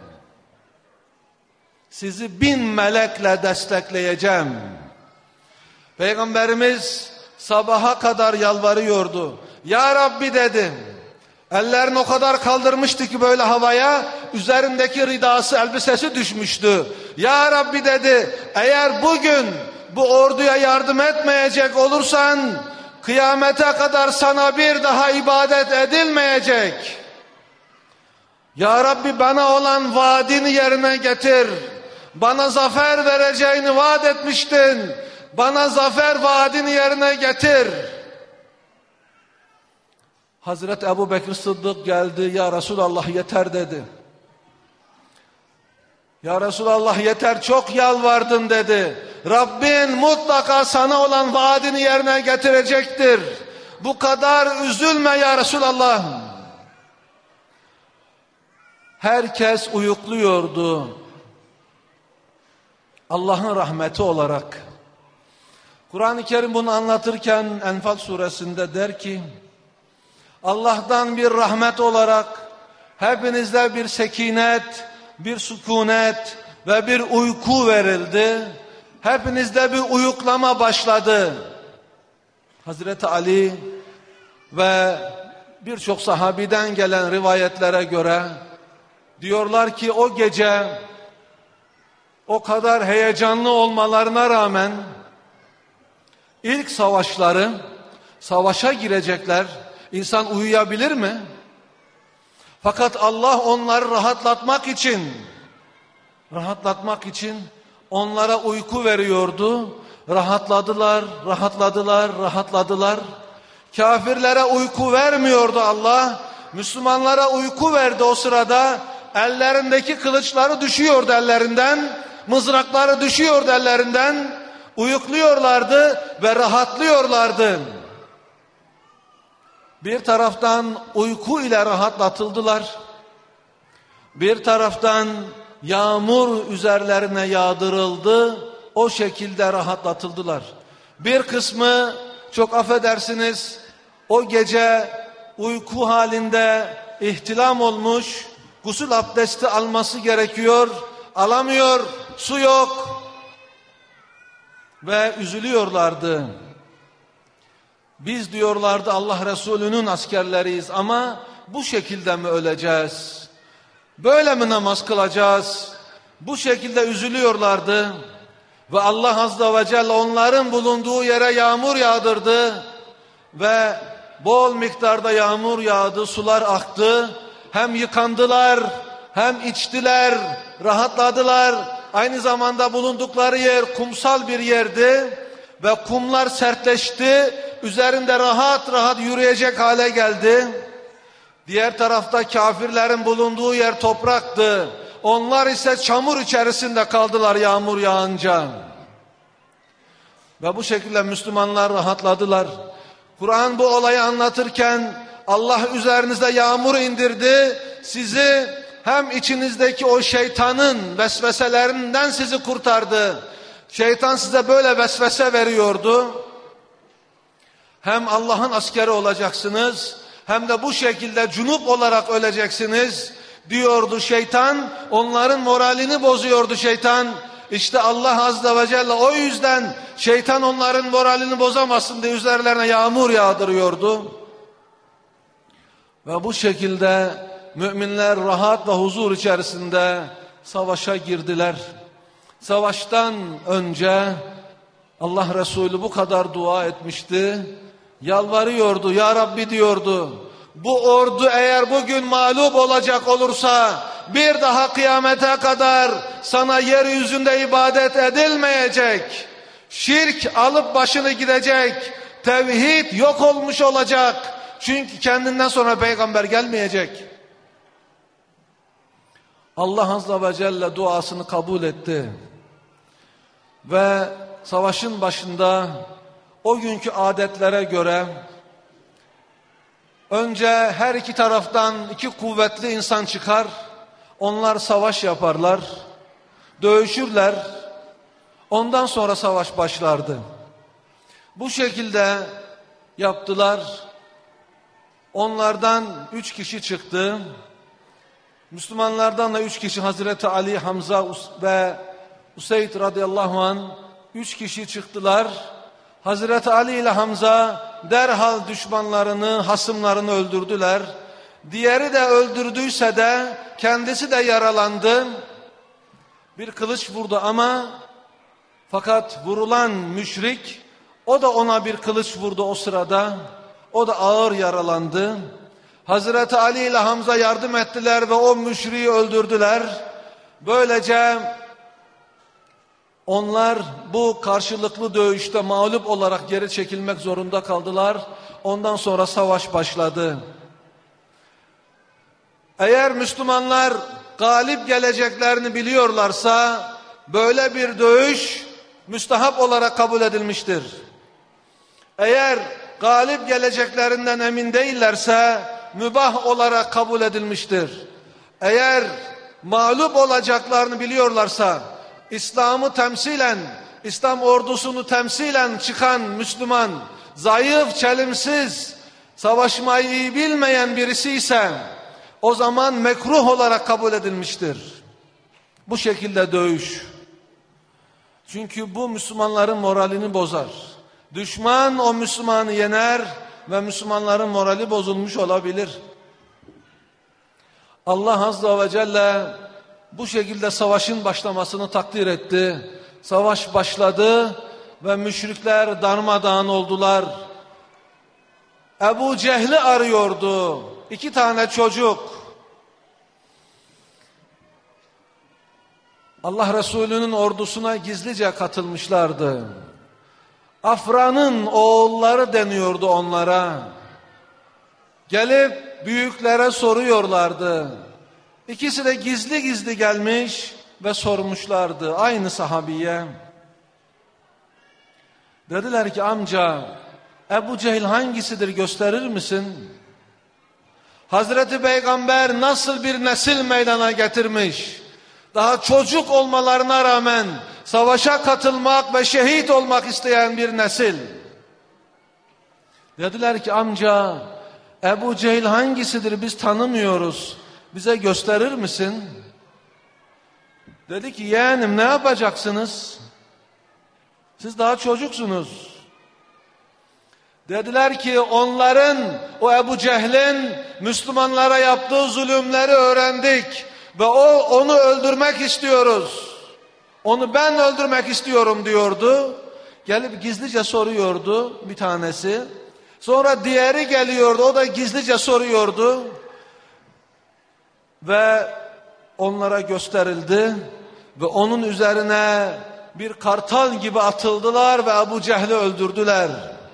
Sizi bin melekle destekleyeceğim. Peygamberimiz sabaha kadar yalvarıyordu. Ya Rabbi dedi. Ellerini o kadar kaldırmıştı ki böyle havaya, üzerindeki ridası, elbisesi düşmüştü. Ya Rabbi dedi, eğer bugün bu orduya yardım etmeyecek olursan, kıyamete kadar sana bir daha ibadet edilmeyecek. Ya Rabbi, bana olan vaadini yerine getir. Bana zafer vereceğini vaat etmiştin. Bana zafer vaadini yerine getir. Hazreti Ebu Bekir Sıddık geldi. Ya Resulallah yeter dedi. Ya Resulallah yeter, çok yalvardın dedi. Rabbin mutlaka sana olan vaadini yerine getirecektir. Bu kadar üzülme ya Resulallah. Herkes uyukluyordu. Allah'ın rahmeti olarak. Kur'an-ı Kerim bunu anlatırken Enfal suresinde der ki, Allah'tan bir rahmet olarak hepinizde bir sekinet, bir sükunet ve bir uyku verildi. Hepinizde bir uyuklama başladı. Hazreti Ali ve birçok sahabiden gelen rivayetlere göre diyorlar ki o gece o kadar heyecanlı olmalarına rağmen ilk savaşları, savaşa girecekler. İnsan uyuyabilir mi? Fakat Allah onları rahatlatmak için, rahatlatmak için onlara uyku veriyordu. Rahatladılar, rahatladılar, rahatladılar. Kafirlere uyku vermiyordu Allah. Müslümanlara uyku verdi o sırada. Ellerindeki kılıçları düşüyordu ellerinden. Mızrakları düşüyordu ellerinden. Uyukluyorlardı ve rahatlıyorlardı. Bir taraftan uyku ile rahatlatıldılar. Bir taraftan yağmur üzerlerine yağdırıldı. O şekilde rahatlatıldılar. Bir kısmı, çok affedersiniz, o gece uyku halinde ihtilam olmuş, gusül abdesti alması gerekiyor, alamıyor, su yok. ve üzülüyorlardı. Biz diyorlardı Allah Resulü'nün askerleriyiz ama bu şekilde mi öleceğiz? Böyle mi namaz kılacağız? Bu şekilde üzülüyorlardı. Ve Allah Azze ve Celle onların bulunduğu yere yağmur yağdırdı. Ve bol miktarda yağmur yağdı, sular aktı. Hem yıkandılar, hem içtiler, rahatladılar. Aynı zamanda bulundukları yer kumsal bir yerdi. Ve kumlar sertleşti. Üzerinde rahat rahat yürüyecek hale geldi. Diğer tarafta kafirlerin bulunduğu yer topraktı. Onlar ise çamur içerisinde kaldılar yağmur yağınca. Ve bu şekilde Müslümanlar rahatladılar. Kur'an bu olayı anlatırken Allah üzerinize yağmur indirdi. Sizi hem içinizdeki o şeytanın vesveselerinden sizi kurtardı. Şeytan size böyle vesvese veriyordu. Hem Allah'ın askeri olacaksınız, hem de bu şekilde cunup olarak öleceksiniz diyordu şeytan. Onların moralini bozuyordu şeytan. İşte Allah Azze ve Celle o yüzden şeytan onların moralini bozamasın diye üzerlerine yağmur yağdırıyordu. Ve bu şekilde müminler rahat ve huzur içerisinde savaşa girdiler. Savaştan önce Allah Resulü bu kadar dua etmişti. Yalvarıyordu, ya Rabbi diyordu. Bu ordu eğer bugün mağlup olacak olursa bir daha kıyamete kadar sana yeryüzünde ibadet edilmeyecek. Şirk alıp başını gidecek. Tevhid yok olmuş olacak. Çünkü kendinden sonra peygamber gelmeyecek. Allah Azze ve Celle duasını kabul etti. Ve savaşın başında o günkü adetlere göre önce her iki taraftan iki kuvvetli insan çıkar. Onlar savaş yaparlar. Dövüşürler. Ondan sonra savaş başlardı. Bu şekilde yaptılar. Onlardan üç kişi çıktı. Müslümanlardan da üç kişi Hazreti Ali, Hamza ve Useyd radıyallahu anh üç kişi çıktılar. Hazreti Ali ile Hamza derhal düşmanlarını, hasımlarını öldürdüler. Diğeri de öldürdüyse de kendisi de yaralandı. Bir kılıç vurdu ama fakat vurulan müşrik o da ona bir kılıç vurdu o sırada. O da ağır yaralandı. Hazreti Ali ile Hamza yardım ettiler ve o müşriği öldürdüler. Böylece onlar bu karşılıklı dövüşte mağlup olarak geri çekilmek zorunda kaldılar. Ondan sonra savaş başladı. Eğer Müslümanlar galip geleceklerini biliyorlarsa böyle bir dövüş müstahap olarak kabul edilmiştir. Eğer galip geleceklerinden emin değillerse mübah olarak kabul edilmiştir. Eğer mağlup olacaklarını biliyorlarsa İslam'ı temsilen, İslam ordusunu temsilen çıkan Müslüman, zayıf, çelimsiz, savaşmayı iyi bilmeyen birisi ise o zaman mekruh olarak kabul edilmiştir. Bu şekilde dövüş. Çünkü bu Müslümanların moralini bozar. Düşman o Müslümanı yener ve Müslümanların morali bozulmuş olabilir. Allah Azze ve Celle bu şekilde savaşın başlamasını takdir etti. Savaş başladı ve müşrikler darmadağın oldular. Ebu Cehli arıyordu. İki tane çocuk. Allah Resulü'nün ordusuna gizlice katılmışlardı. Afra'nın oğulları deniyordu onlara. Gelip büyüklere soruyorlardı. İkisi de gizli gizli gelmiş ve sormuşlardı aynı sahabiye. Dediler ki amca Ebu Cehil hangisidir gösterir misin? Hazreti Peygamber nasıl bir nesil meydana getirmiş? Daha çocuk olmalarına rağmen savaşa katılmak ve şehit olmak isteyen bir nesil. Dediler ki amca Ebu Cehil hangisidir biz tanımıyoruz. Bize gösterir misin? Dedi ki yeğenim ne yapacaksınız? Siz daha çocuksunuz. Dediler ki onların, o Ebu Cehil'in Müslümanlara yaptığı zulümleri öğrendik ve o onu öldürmek istiyoruz. Onu ben öldürmek istiyorum diyordu. Gelip gizlice soruyordu bir tanesi. Sonra diğeri geliyordu, o da gizlice soruyordu. Ve onlara gösterildi ve onun üzerine bir kartal gibi atıldılar ve Ebu Cehil'i öldürdüler.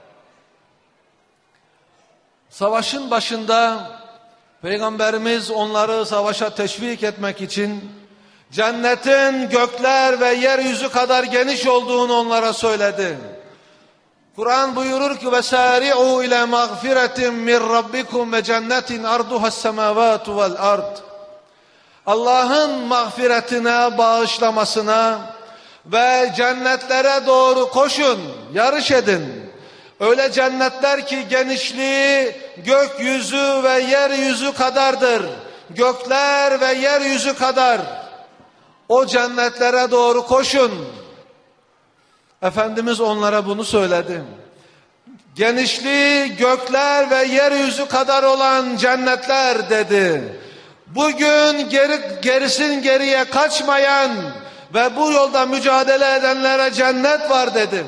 Savaşın başında Peygamberimiz onları savaşa teşvik etmek için cennetin gökler ve yeryüzü kadar geniş olduğunu onlara söyledi. Kur'an buyurur ki vesari'u ila mağfiretin min rabbikum ve cennetin arduhas semavatu vel ard. Allah'ın mağfiretine, bağışlamasına ve cennetlere doğru koşun, yarış edin. Öyle cennetler ki genişliği gökyüzü ve yeryüzü kadardır. Gökler ve yeryüzü kadar. O cennetlere doğru koşun. Efendimiz onlara bunu söyledi. Genişliği gökler ve yeryüzü kadar olan cennetler dedi. Bugün geri, gerisin geriye kaçmayan ve bu yolda mücadele edenlere cennet var dedi.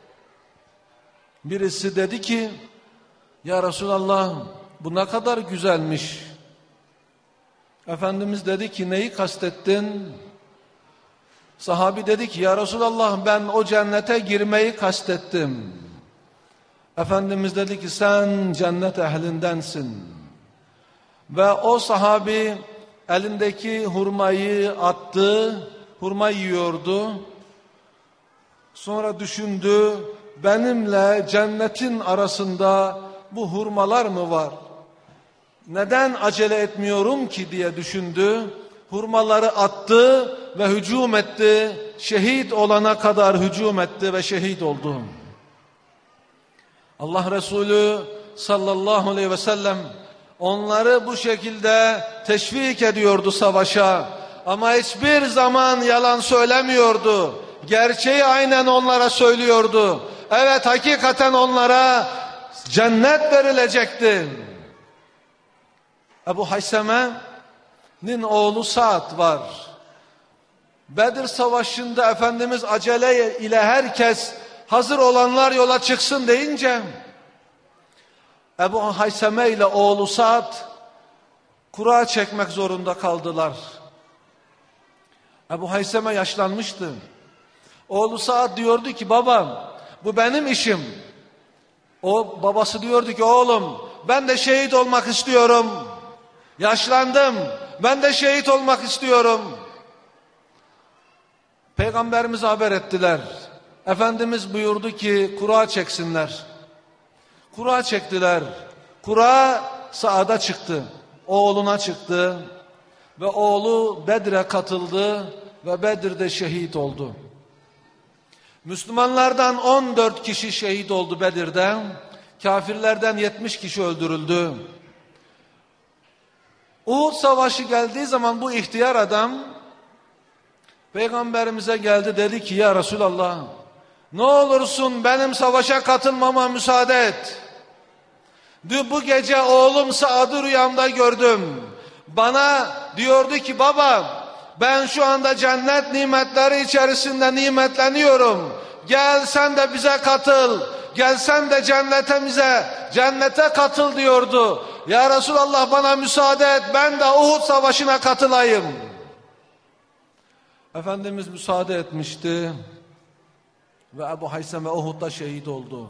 Birisi dedi ki ya Resulallah bu ne kadar güzelmiş. Efendimiz dedi ki neyi kastettin? Sahabi dedi ki ya Resulallah ben o cennete girmeyi kastettim. Efendimiz dedi ki sen cennet ehlindensin. Ve o sahabi elindeki hurmayı attı, hurma yiyordu. Sonra düşündü, benimle cennetin arasında bu hurmalar mı var? Neden acele etmiyorum ki diye düşündü. Hurmaları attı ve hücum etti. Şehit olana kadar hücum etti ve şehit oldu. Allah Resulü sallallahu aleyhi ve sellem onları bu şekilde teşvik ediyordu savaşa. Ama hiçbir zaman yalan söylemiyordu. Gerçeği aynen onlara söylüyordu. Evet hakikaten onlara cennet verilecekti. Ebu Hayseme'nin oğlu Sa'd var. Bedir Savaşı'nda Efendimiz acele ile herkes hazır olanlar yola çıksın deyince Ebu Hayseme ile oğlu Sa'd kura çekmek zorunda kaldılar. Ebu Hayseme yaşlanmıştı. Oğlu Sa'd diyordu ki babam bu benim işim. O babası diyordu ki oğlum ben de şehit olmak istiyorum. Yaşlandım. Ben de şehit olmak istiyorum. Peygamberimize haber ettiler. Efendimiz buyurdu ki kura çeksinler. Kura çektiler. Kura Sa'd'a çıktı. Oğluna çıktı. Ve oğlu Bedir'e katıldı. Ve Bedir'de şehit oldu. Müslümanlardan on dört kişi şehit oldu Bedir'de. Kafirlerden yetmiş kişi öldürüldü. Uhud Savaşı geldiği zaman bu ihtiyar adam Peygamberimize geldi dedi ki ya Resulallah ne olursun benim savaşa katılmama müsaade et. Bu gece oğlum Sa'd'ı rüyamda gördüm. Bana diyordu ki baba ben şu anda cennet nimetleri içerisinde nimetleniyorum. Gel sen de bize katıl. Gel sen de cennetimize, cennete katıl diyordu. Ya Resulallah bana müsaade et ben de Uhud Savaşı'na katılayım. Efendimiz müsaade etmişti. Ve Ebu Hayseme Uhud'da şehit oldu.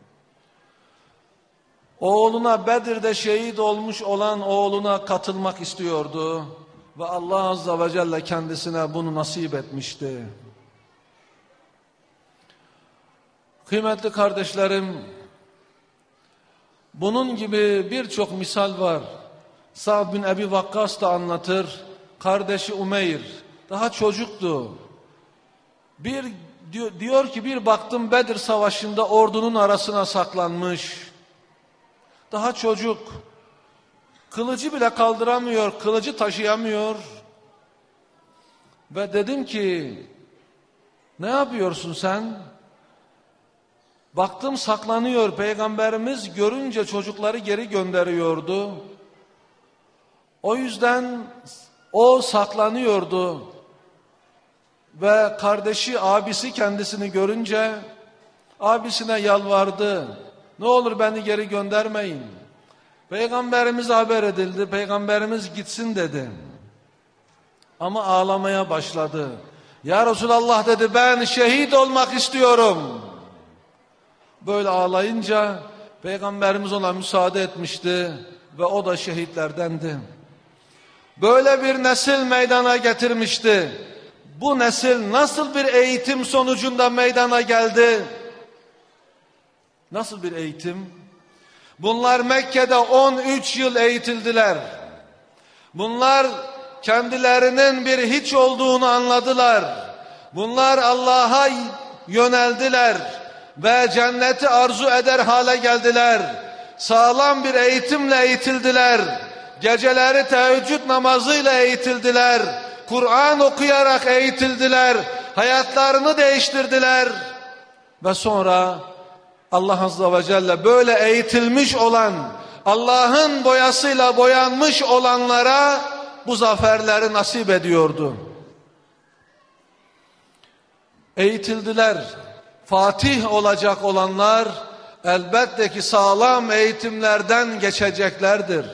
Oğluna Bedir'de şehit olmuş olan oğluna katılmak istiyordu. Ve Allah Azze ve Celle kendisine bunu nasip etmişti. Kıymetli kardeşlerim, bunun gibi birçok misal var. Sa'd bin Ebi Vakkas da anlatır. Kardeşi Umeyr daha çocuktu. Bir diyor, diyor ki bir baktım Bedir Savaşı'nda ordunun arasına saklanmış. Daha çocuk. Kılıcı bile kaldıramıyor, kılıcı taşıyamıyor. Ve dedim ki ne yapıyorsun sen? Baktım saklanıyor. Peygamberimiz görünce çocukları geri gönderiyordu. O yüzden o saklanıyordu. Ve kardeşi, abisi kendisini görünce abisine yalvardı. Ne olur beni geri göndermeyin. Peygamberimize haber edildi. Peygamberimiz gitsin dedi. Ama ağlamaya başladı. Ya Resulallah dedi, ben şehit olmak istiyorum. Böyle ağlayınca Peygamberimiz ona müsaade etmişti ve o da şehitlerdendi. Böyle bir nesil meydana getirmişti. Bu nesil nasıl bir eğitim sonucunda meydana geldi? Nasıl bir eğitim? Bunlar Mekke'de on üç yıl eğitildiler. Bunlar kendilerinin bir hiç olduğunu anladılar. Bunlar Allah'a yöneldiler ve cenneti arzu eder hale geldiler. Sağlam bir eğitimle eğitildiler. Geceleri teheccüd namazıyla eğitildiler. Kur'an okuyarak eğitildiler. Hayatlarını değiştirdiler. Ve sonra Allah Azze ve Celle böyle eğitilmiş olan, Allah'ın boyasıyla boyanmış olanlara bu zaferleri nasip ediyordu. Eğitildiler. Fatih olacak olanlar elbette ki sağlam eğitimlerden geçeceklerdir.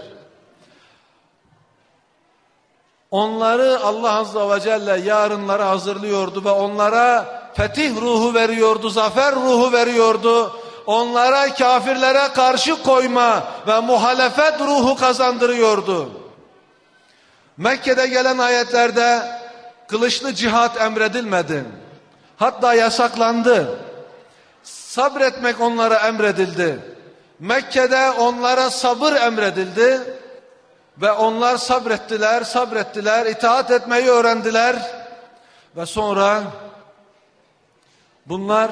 Onları Allah Azze ve Celle yarınlara hazırlıyordu ve onlara fetih ruhu veriyordu, zafer ruhu veriyordu. Onlara kafirlere karşı koyma ve muhalefet ruhu kazandırıyordu. Mekke'de gelen ayetlerde kılıçlı cihat emredilmedi. Hatta yasaklandı. Sabretmek onlara emredildi. Mekke'de onlara sabır emredildi. Ve onlar sabrettiler, sabrettiler, itaat etmeyi öğrendiler. Ve sonra bunlar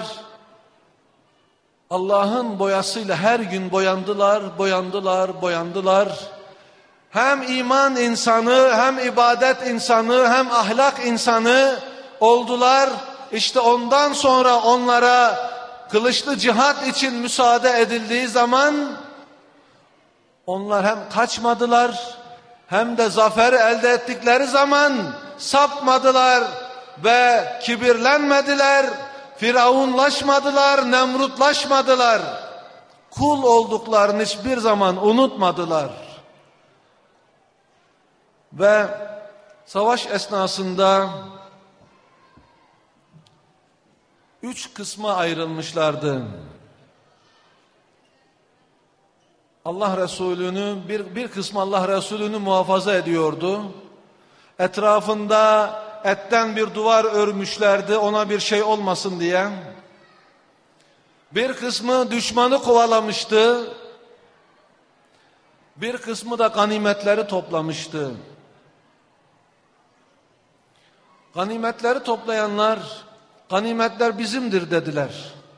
Allah'ın boyasıyla her gün boyandılar, boyandılar, boyandılar. Hem iman insanı, hem ibadet insanı, hem ahlak insanı oldular. İşte ondan sonra onlara kılıçlı cihat için müsaade edildiği zaman onlar hem kaçmadılar hem de zaferi elde ettikleri zaman sapmadılar ve kibirlenmediler, firavunlaşmadılar, nemrutlaşmadılar. Kul olduklarını hiçbir zaman unutmadılar. Ve savaş esnasında üç kısma ayrılmışlardı. Allah Resulü'nü bir, bir kısmı Allah Resulü'nü muhafaza ediyordu. Etrafında etten bir duvar örmüşlerdi ona bir şey olmasın diye. Bir kısmı düşmanı kovalamıştı. Bir kısmı da ganimetleri toplamıştı. Ganimetleri toplayanlar, ganimetler bizimdir dediler.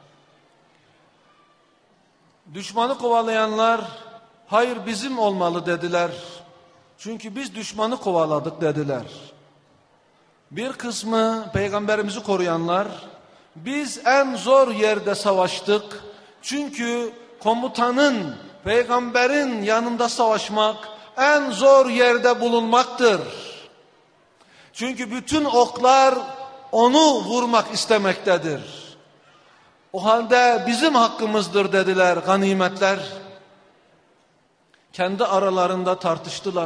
Düşmanı kovalayanlar, hayır bizim olmalı dediler. Çünkü biz düşmanı kovaladık dediler. Bir kısmı peygamberimizi koruyanlar, biz en zor yerde savaştık. Çünkü komutanın, peygamberin yanında savaşmak en zor yerde bulunmaktır. Çünkü bütün oklar onu vurmak istemektedir. O halde bizim hakkımızdır dediler ganimetler. Kendi aralarında tartıştılar.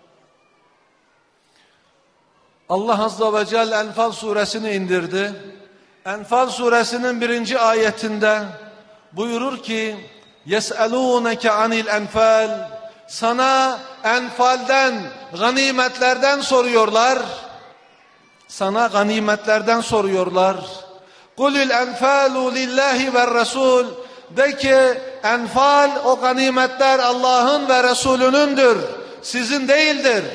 Allah Azze ve Celle Enfal suresini indirdi. Enfal suresinin birinci ayetinde buyurur ki يَسْأَلُونَكَ عَنِ الْاَنْفَالِ Sana enfalden, ganimetlerden soruyorlar. Sana ganimetlerden soruyorlar. قُلِ الْاَنْفَالُ لِلّٰهِ وَالرَّسُولِ De ki enfal o ganimetler Allah'ın ve Resulünündür. Sizin değildir.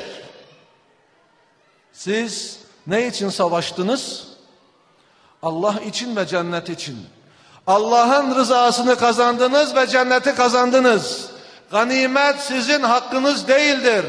Siz ne için savaştınız? Allah için ve cennet için. Allah'ın rızasını kazandınız ve cenneti kazandınız. Ganimet sizin hakkınız değildir.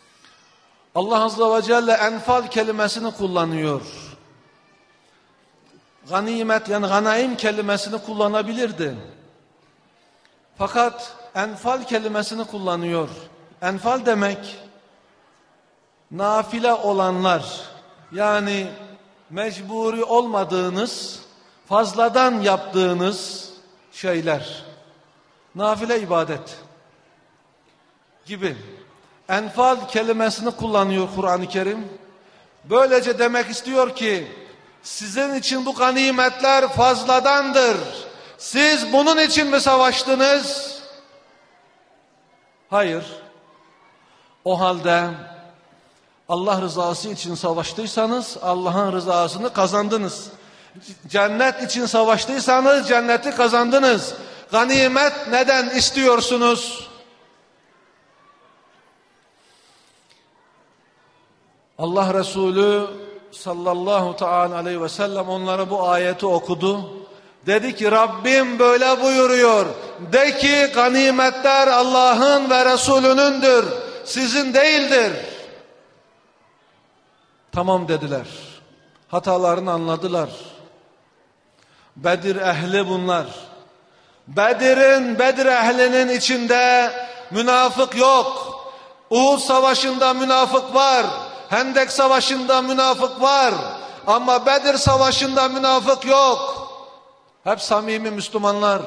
Allah Azze ve Celle enfal kelimesini kullanıyor. ganimet yani ganaim kelimesini kullanabilirdi. Fakat enfal kelimesini kullanıyor. Enfal demek nafile olanlar, yani mecburi olmadığınız, fazladan yaptığınız şeyler. Nafile ibadet gibi. Enfal kelimesini kullanıyor Kur'an-ı Kerim. Böylece demek istiyor ki sizin için bu ganimetler fazladandır. Siz bunun için mi savaştınız? Hayır. O halde Allah rızası için savaştıysanız Allah'ın rızasını kazandınız. Cennet için savaştıysanız cenneti kazandınız. Ganimet neden istiyorsunuz? Allah Resulü sallallahu teala aleyhi ve sellem onlara bu ayeti okudu. Dedi ki Rabbim böyle buyuruyor. De ki ganimetler Allah'ın ve Resulünündür. Sizin değildir. Tamam dediler. Hatalarını anladılar. Bedir ehli bunlar. Bedir'in, Bedir ehlinin içinde münafık yok. Uhud savaşında münafık var. Hendek savaşında münafık var. Ama Bedir savaşında münafık yok. Hep samimi Müslümanlar.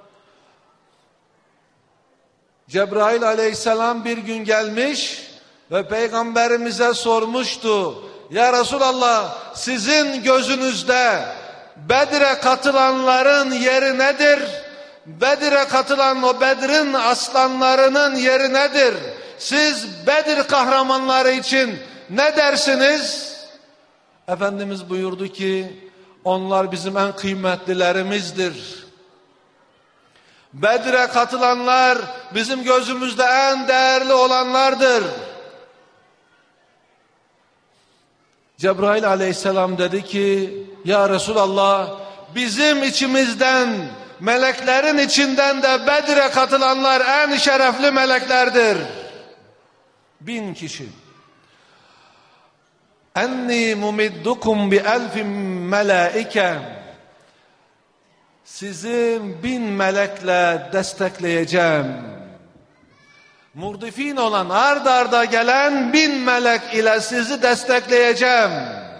Cebrail aleyhisselam bir gün gelmiş ve peygamberimize sormuştu. Ya Resulallah, sizin gözünüzde Bedir'e katılanların yeri nedir? Bedir'e katılan o Bedir'in aslanlarının yeri nedir? Siz Bedir kahramanları için ne dersiniz? Efendimiz buyurdu ki onlar bizim en kıymetlilerimizdir. Bedir'e katılanlar bizim gözümüzde en değerli olanlardır. Cebrail aleyhisselam dedi ki ya Resulallah, bizim içimizden, meleklerin içinden de Bedir'e katılanlar en şerefli meleklerdir. Bin kişi. Enni mumiddukum bi elfin melaike. Sizi bin melekle destekleyeceğim. Murdifin olan, ard arda gelen bin melek ile sizi destekleyeceğim.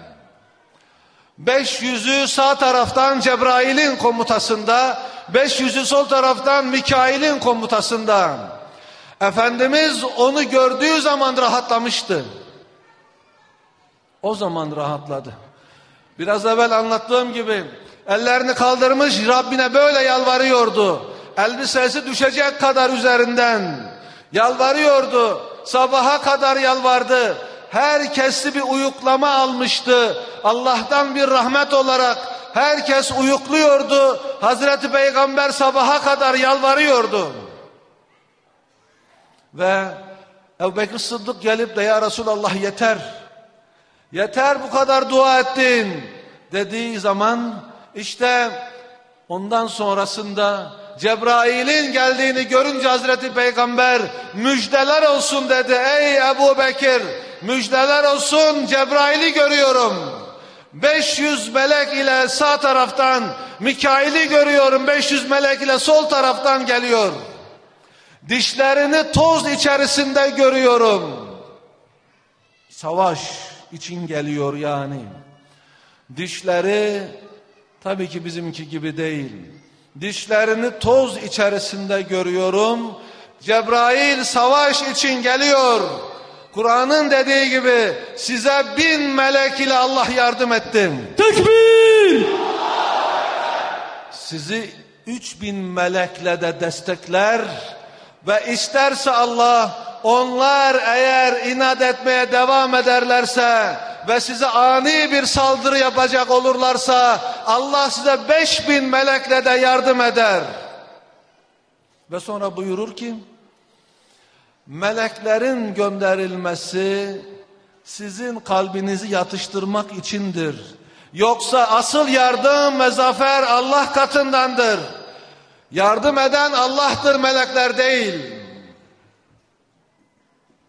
Beş yüzü sağ taraftan Cebrail'in komutasında, beş yüzü sol taraftan Mikail'in komutasında. Efendimiz onu gördüğü zaman rahatlamıştı. O zaman rahatladı. Biraz evvel anlattığım gibi ellerini kaldırmış Rabbine böyle yalvarıyordu. Elbisesi düşecek kadar üzerinden yalvarıyordu. Sabaha kadar yalvardı. Herkesi bir uyuklama almıştı. Allah'tan bir rahmet olarak herkes uyukluyordu. Hazreti Peygamber sabaha kadar yalvarıyordu. Ve Ebubekir Sıddık gelip de ya Resulallah yeter. Yeter bu kadar dua ettin dediği zaman işte ondan sonrasında Cebrail'in geldiğini görünce Hazreti Peygamber müjdeler olsun dedi. Ey Ebu Bekir, müjdeler olsun, Cebrail'i görüyorum. beş yüz melek ile sağ taraftan, Mikail'i görüyorum, beş yüz melek ile sol taraftan geliyor. Dişlerini toz içerisinde görüyorum. Savaş için geliyor yani. Dişleri tabii ki bizimki gibi değil. Dişlerini toz içerisinde görüyorum. Cebrail savaş için geliyor. Kur'an'ın dediği gibi size bin melek ile Allah yardım etti. Tekbir! Sizi üç bin melekle de destekler ve isterse Allah, onlar eğer inat etmeye devam ederlerse ve size ani bir saldırı yapacak olurlarsa Allah size beş bin melekle de yardım eder. Ve sonra buyurur ki meleklerin gönderilmesi sizin kalbinizi yatıştırmak içindir. Yoksa asıl yardım ve zafer Allah katındandır. Yardım eden Allah'tır, melekler değil.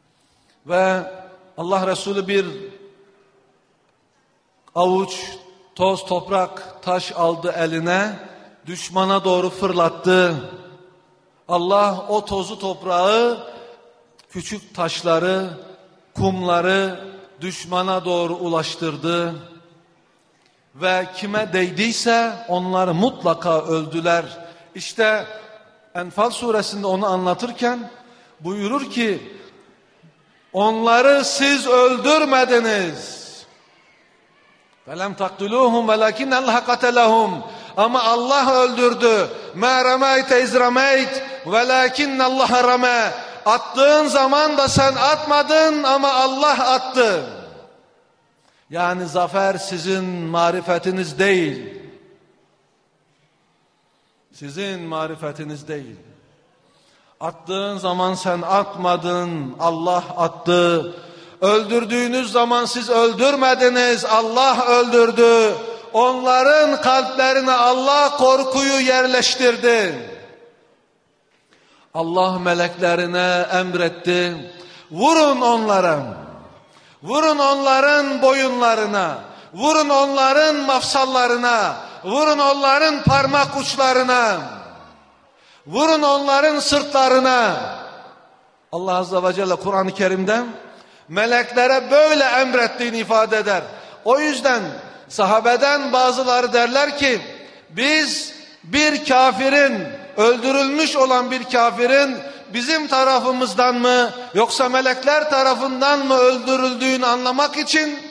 Ve Allah Resulü bir avuç toz toprak taş aldı eline, düşmana doğru fırlattı. Allah o tozu toprağı, küçük taşları, kumları düşmana doğru ulaştırdı. Ve kime değdiyse onları mutlaka öldüler. İşte Enfal suresinde onu anlatırken buyurur ki, onları siz öldürmediniz. فَلَمْ تَقْتُلُوهُمْ وَلَكِنَّ اللّٰهَ قَتَلَهُمْ. Ama Allah öldürdü. مَا رَمَيْتَ اِذْ رَمَيْتَ وَلَكِنَّ اللّٰهَ رَمَى. Attığın zaman da sen atmadın ama Allah attı. Yani zafer sizin marifetiniz değil. Sizin marifetiniz değil. Attığın zaman sen atmadın, Allah attı. Öldürdüğünüz zaman siz öldürmediniz, Allah öldürdü. Onların kalplerine Allah korkuyu yerleştirdi. Allah meleklerine emretti. Vurun onlara. Vurun onların boyunlarına. Vurun onların mafsallarına. Vurun onların parmak uçlarına. Vurun onların sırtlarına. Allah Azze ve Celle Kur'an-ı Kerim'de meleklere böyle emrettiğini ifade eder. O yüzden sahabeden bazıları derler ki, biz bir kafirin, öldürülmüş olan bir kafirin bizim tarafımızdan mı yoksa melekler tarafından mı öldürüldüğünü anlamak için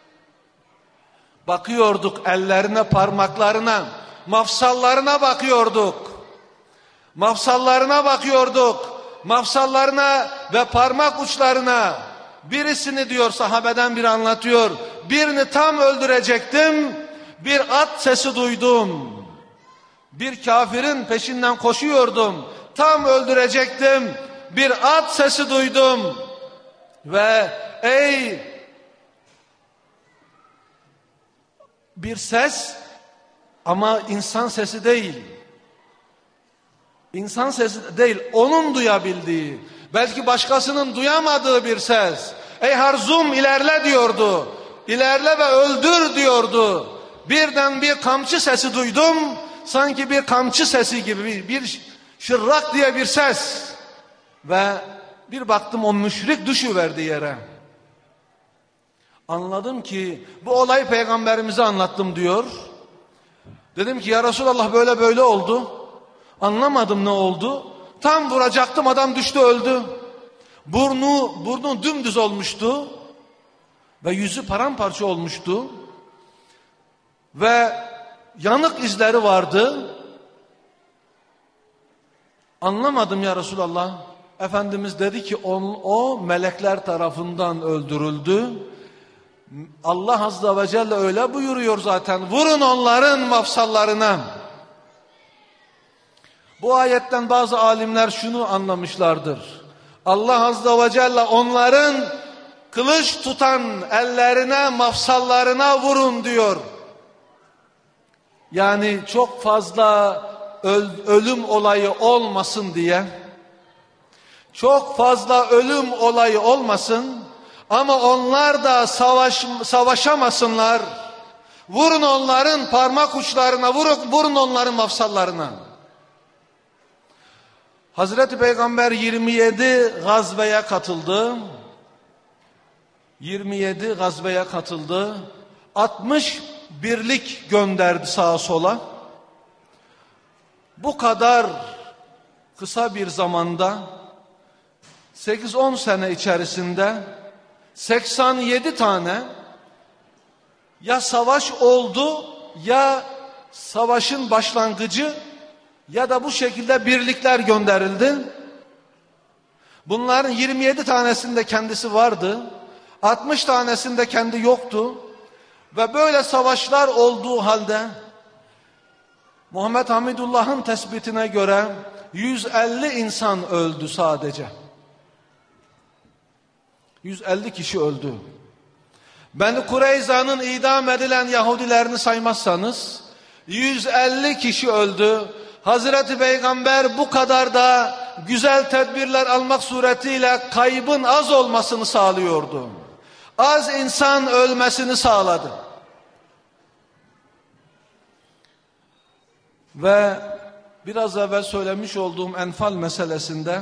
bakıyorduk ellerine, parmaklarına, mafsallarına bakıyorduk. Mafsallarına bakıyorduk. Mafsallarına ve parmak uçlarına. Birisini diyor, sahabeden biri anlatıyor. Birini tam öldürecektim. Bir at sesi duydum. Bir kafirin peşinden koşuyordum. Tam öldürecektim. Bir at sesi duydum. Ve ey bir ses, ama insan sesi değil. İnsan sesi değil, onun duyabildiği, belki başkasının duyamadığı bir ses. Ey Harzum ilerle diyordu. İlerle ve öldür diyordu. Birden bir kamçı sesi duydum. Sanki bir kamçı sesi gibi, bir, bir şırrak diye bir ses. Ve bir baktım o müşrik düşüverdi yere. Anladım ki bu olayı peygamberimize anlattım diyor. Dedim ki ya Resulallah böyle böyle oldu. Anlamadım ne oldu. Tam vuracaktım, adam düştü öldü. Burnu, burnu dümdüz olmuştu. Ve yüzü paramparça olmuştu. Ve yanık izleri vardı. Anlamadım ya Resulallah. Efendimiz dedi ki o, o melekler tarafından öldürüldü. Allah Azze ve Celle öyle buyuruyor zaten. Vurun onların mafsallarına. Bu ayetten bazı alimler şunu anlamışlardır. Allah Azze ve Celle onların kılıç tutan ellerine, mafsallarına vurun diyor. Yani çok fazla öl, ölüm olayı olmasın diye. Çok fazla ölüm olayı olmasın. Ama onlar da savaş, savaşamasınlar. Vurun onların parmak uçlarına, vurun, vurun onların mafsallarına. Hazreti Peygamber yirmi yedi gazveye katıldı. yirmi yedi gazveye katıldı. altmış birlik gönderdi sağa sola. Bu kadar kısa bir zamanda sekiz on sene içerisinde seksen yedi tane ya savaş oldu ya savaşın başlangıcı ya da bu şekilde birlikler gönderildi. Bunların yirmi yedi tanesinde kendisi vardı. altmış tanesinde kendi yoktu. Ve böyle savaşlar olduğu halde Muhammed Hamidullah'ın tespitine göre yüz elli insan öldü sadece. yüz elli kişi öldü. Beni Kureyza'nın idam edilen Yahudilerini saymazsanız yüz elli kişi öldü. Hazreti Peygamber bu kadar da güzel tedbirler almak suretiyle kaybın az olmasını sağlıyordu. Az insan ölmesini sağladı. Ve biraz evvel söylemiş olduğum Enfal meselesinde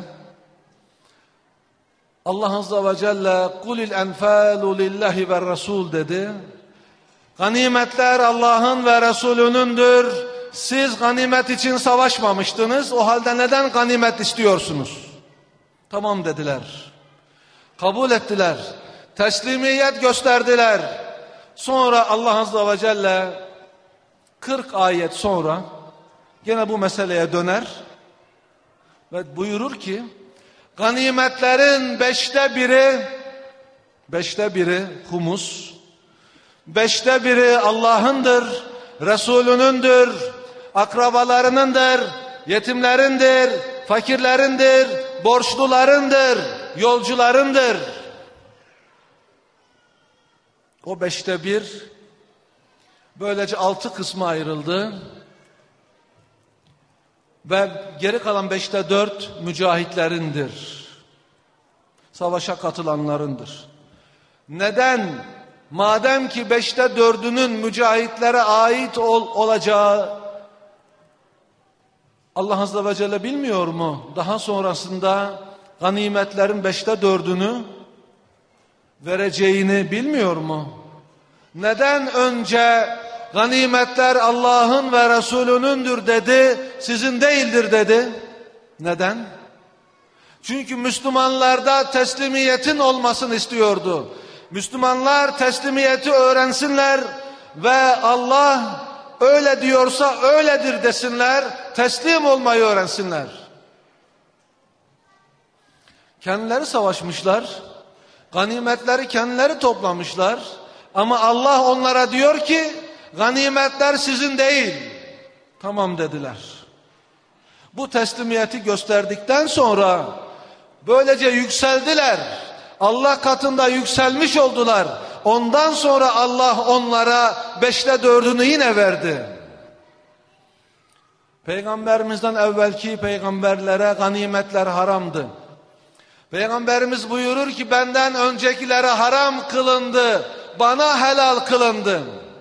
Allah Azze ve Celle kulil enfalu lillahi ve rasul dedi. Ganimetler Allah'ın ve Resulünündür. Siz ganimet için savaşmamıştınız. O halde neden ganimet istiyorsunuz? Tamam dediler. Kabul ettiler. Teslimiyet gösterdiler. Sonra Allah Azze ve Celle kırk ayet sonra gene bu meseleye döner ve buyurur ki ganimetlerin beşte biri beşte biri humus, beşte biri Allah'ındır, Resulünündür, akrabalarınındır, yetimlerindir, fakirlerindir, borçlularındır, yolcularındır. O beşte bir böylece altı kısma ayrıldı. Ve geri kalan beşte dört mücahitlerindir. Savaşa katılanlarındır. Neden? Madem ki beşte dördünün mücahitlere ait ol, olacağı Allah Azze ve Celle bilmiyor mu? Daha sonrasında ganimetlerin beşte dördünü vereceğini bilmiyor mu? Neden önce ganimetler Allah'ın ve Resulünündür dedi, sizin değildir dedi? Neden? Çünkü Müslümanlarda teslimiyetin olmasını istiyordu. Müslümanlar teslimiyeti öğrensinler ve Allah öyle diyorsa öyledir desinler, teslim olmayı öğrensinler. Kendileri savaşmışlar, ganimetleri kendileri toplamışlar ama Allah onlara diyor ki ganimetler sizin değil. Tamam dediler. Bu teslimiyeti gösterdikten sonra böylece yükseldiler. Allah katında yükselmiş oldular. Ondan sonra Allah onlara beşte dördünü yine verdi. Peygamberimizden evvelki peygamberlere ganimetler haramdı. Peygamberimiz buyurur ki benden öncekilere haram kılındı, bana helal kılındı.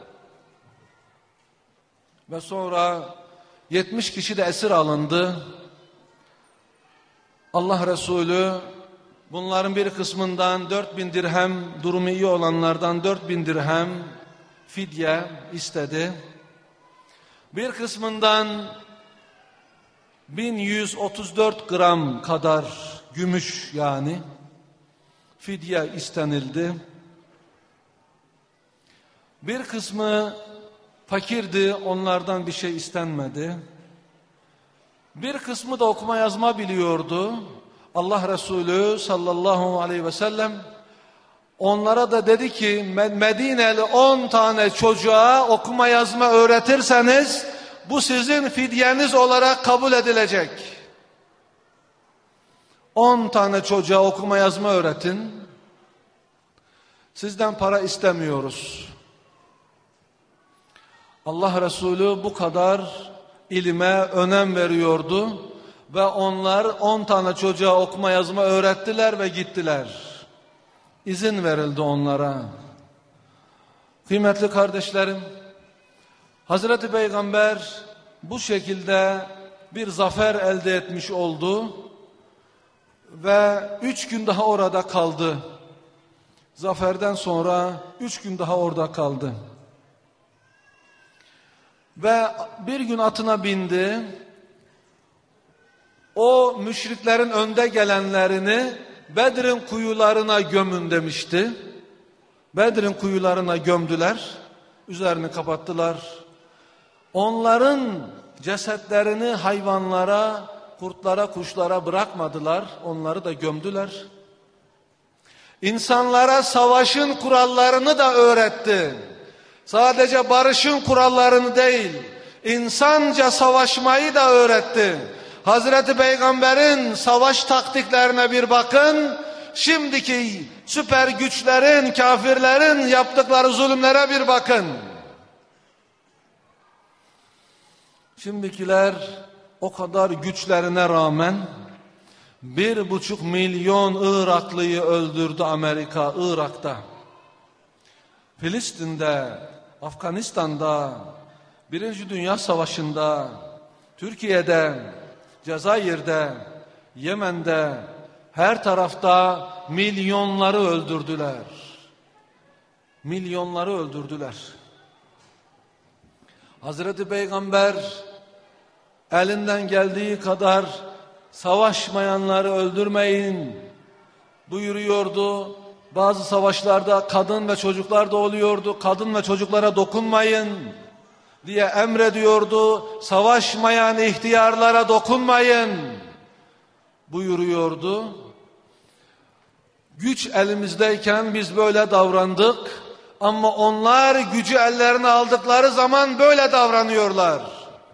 Ve sonra yetmiş kişi de esir alındı. Allah Resulü bunların bir kısmından dört bin dirhem, durumu iyi olanlardan dört bin dirhem fidye istedi. Bir kısmından bin yüz otuz dört gram kadar gümüş yani fidye istenildi. Bir kısmı fakirdi, onlardan bir şey istenmedi. Bir kısmı da okuma yazma biliyordu. Allah Resulü sallallahu aleyhi ve sellem onlara da dedi ki Medineli on tane çocuğa okuma yazma öğretirseniz bu sizin fidyeniz olarak kabul edilecek. on tane çocuğa okuma yazma öğretin. Sizden para istemiyoruz. Allah Resulü bu kadar ilime önem veriyordu ve onlar on tane çocuğa okuma yazma öğrettiler ve gittiler. İzin verildi onlara. Kıymetli kardeşlerim, Hazreti Peygamber bu şekilde bir zafer elde etmiş oldu ve üç gün daha orada kaldı. Zaferden sonra üç gün daha orada kaldı. Ve bir gün atına bindi. O müşriklerin önde gelenlerini Bedir'in kuyularına gömün demişti. Bedir'in kuyularına gömdüler. Üzerini kapattılar. Onların cesetlerini hayvanlara, kurtlara, kuşlara bırakmadılar. Onları da gömdüler. İnsanlara savaşın kurallarını da öğretti. Sadece barışın kurallarını değil, insanca savaşmayı da öğretti. Hazreti Peygamber'in savaş taktiklerine bir bakın. Şimdiki süper güçlerin, kafirlerin yaptıkları zulümlere bir bakın. Şimdikiler o kadar güçlerine rağmen bir buçuk milyon Iraklıyı öldürdü Amerika, Irak'ta. Filistin'de, Afganistan'da, Birinci Dünya Savaşı'nda, Türkiye'de, Cezayir'de, Yemen'de, her tarafta milyonları öldürdüler. Milyonları öldürdüler. Hazreti Peygamber elinden geldiği kadar savaşmayanları öldürmeyin buyuruyordu. Bazı savaşlarda kadın ve çocuklar da oluyordu. Kadın ve çocuklara dokunmayın diye emrediyordu. Savaşmayan ihtiyarlara dokunmayın buyuruyordu. Güç elimizdeyken biz böyle davrandık. Ama onlar gücü ellerine aldıkları zaman böyle davranıyorlar.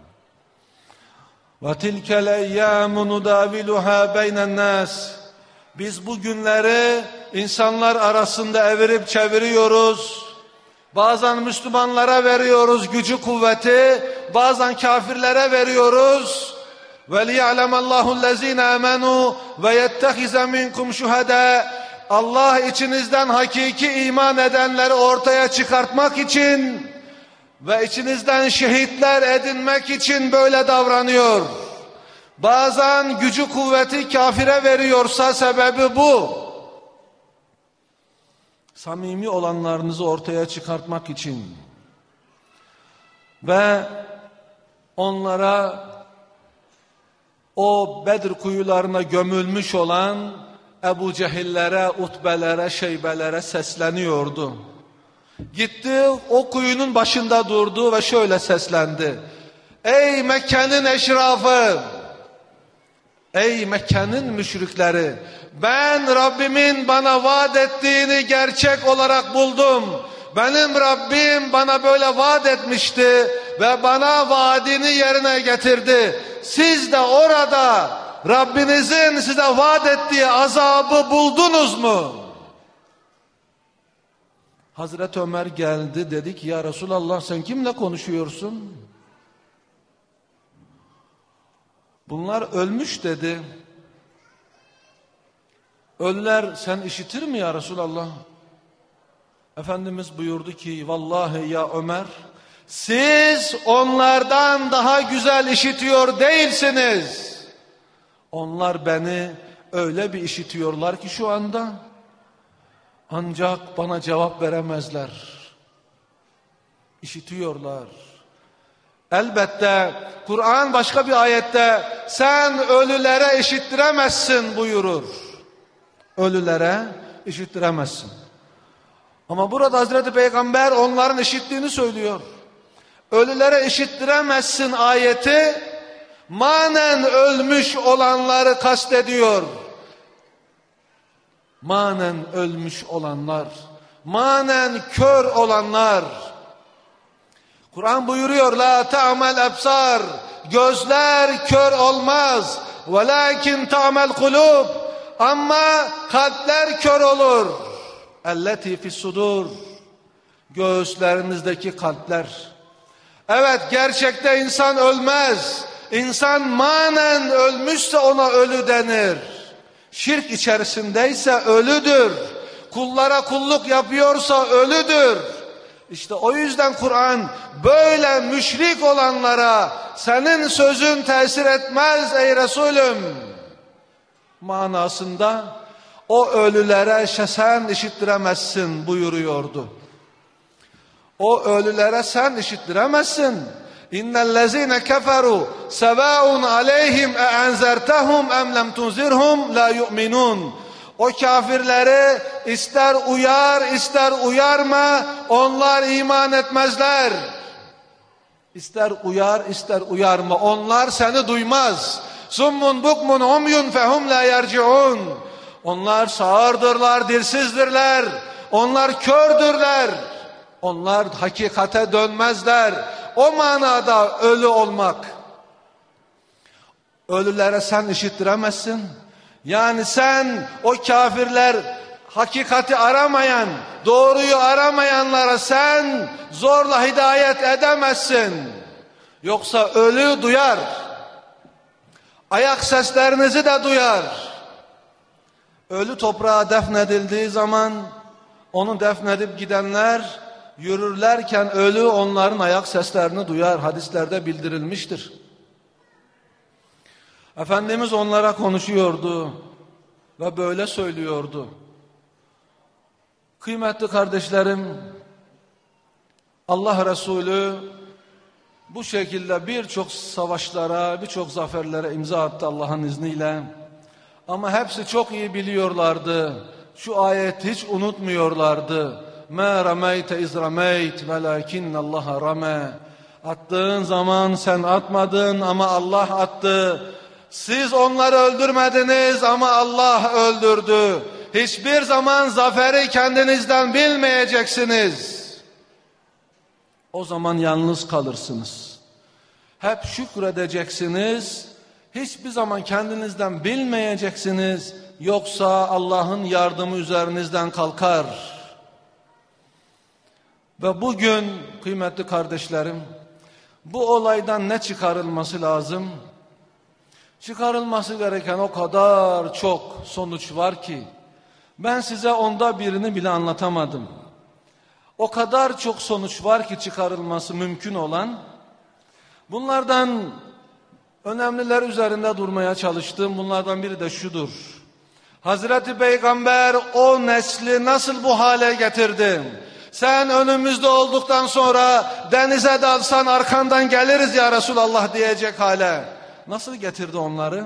وَتِلْكَ الْاَيَّامُ نُدَاوِلُهَا بَيْنَ النَّاسِ Biz bu günleri insanlar arasında evirip çeviriyoruz. Bazen Müslümanlara veriyoruz gücü kuvveti, bazen kafirlere veriyoruz. وَلِيَعْلَمَ اللّٰهُ الَّذ۪ينَ آمَنُوا وَيَتَّخِذَ مِنْكُمْ شُهَدَاءَ Allah içinizden hakiki iman edenleri ortaya çıkartmak için ve içinizden şehitler edinmek için böyle davranıyor. Bazen gücü kuvveti kafire veriyorsa sebebi bu. Samimi olanlarınızı ortaya çıkartmak için ve onlara o Bedir kuyularına gömülmüş olan Ebu Cehillere, Utbelere, Şeybelere sesleniyordu. Gitti o kuyunun başında durdu ve şöyle seslendi. Ey Mekke'nin eşrafı, ey Mekke'nin müşrikleri, ben Rabbimin bana vaat ettiğini gerçek olarak buldum. Benim Rabbim bana böyle vaat etmişti ve bana vaadini yerine getirdi. Siz de orada Rabbinizin size vaat ettiği azabı buldunuz mu? Hazreti Ömer geldi, dedi ki ya Resulallah sen kimle konuşuyorsun? Bunlar ölmüş dedi. Ölüler sen işitir mi ya Resulallah? Efendimiz buyurdu ki vallahi ya Ömer siz onlardan daha güzel işitiyor değilsiniz. Onlar beni öyle bir işitiyorlar ki şu anda ancak bana cevap veremezler. İşitiyorlar. Elbette Kur'an başka bir ayette sen ölülere işittiremezsin buyurur. Ölülere işittiremezsin. Ama burada Hazreti Peygamber onların işittiğini söylüyor. Ölülere işittiremezsin ayeti manen ölmüş olanları kastediyor. Manen ölmüş olanlar, manen kör olanlar. Kur'an buyuruyor la ta'mel ebsar, gözler kör olmaz. Velakin ta'mel kulub, ama kalpler kör olur. Elleti fissudur, göğüslerinizdeki kalpler. Evet gerçekte insan ölmez. İnsan manen ölmüşse ona ölü denir. Şirk içerisindeyse ölüdür. Kullara kulluk yapıyorsa ölüdür. İşte o yüzden Kur'an böyle müşrik olanlara senin sözün tesir etmez ey Resulüm manasında o ölülere sen işittiremezsin buyuruyordu. O ölülere sen işittiremezsin. İnnellezîne keferû sevâun aleyhim e'enzertehum em lem tunzirhum la yu'minun. O kafirleri ister uyar ister uyarma onlar iman etmezler. İster uyar ister uyarma onlar seni duymaz. Summun bukmun umyun fehum la yerciun. Onlar sağırdırlar, dilsizdirler. Onlar kördürler. Onlar hakikate dönmezler. O manada ölü olmak. Ölülere sen işittiremezsin. Yani sen o kafirler hakikati aramayan, doğruyu aramayanlara sen zorla hidayet edemezsin. Yoksa ölü duyar. Ayak seslerinizi de duyar. Ölü toprağa defnedildiği zaman onu defnedip gidenler yürürlerken ölü onların ayak seslerini duyar. Hadislerde bildirilmiştir. Efendimiz onlara konuşuyordu ve böyle söylüyordu. Kıymetli kardeşlerim, Allah Resulü bu şekilde birçok savaşlara, birçok zaferlere imza attı Allah'ın izniyle. Ama hepsi çok iyi biliyorlardı. Şu ayeti hiç unutmuyorlardı. مَا رَمَيْتَ اِذْ رَمَيْتَ وَلَاكِنَّ اللّٰهَ رَمَى. Attığın zaman sen atmadın ama Allah attı. Siz onları öldürmediniz ama Allah öldürdü. Hiçbir zaman zaferi kendinizden bilmeyeceksiniz. O zaman yalnız kalırsınız. Hep şükredeceksiniz. Hiçbir zaman kendinizden bilmeyeceksiniz. Yoksa Allah'ın yardımı üzerinizden kalkar. Ve bugün kıymetli kardeşlerim, bu olaydan ne çıkarılması lazım? Çıkarılması gereken o kadar çok sonuç var ki, ben size onda birini bile anlatamadım. O kadar çok sonuç var ki çıkarılması mümkün olan. Bunlardan önemliler üzerinde durmaya çalıştım. Bunlardan biri de şudur. Hazreti Peygamber o nesli nasıl bu hale getirdi? Sen önümüzde olduktan sonra denize dalsan arkandan geliriz ya Resulallah diyecek hale. Nasıl getirdi onları?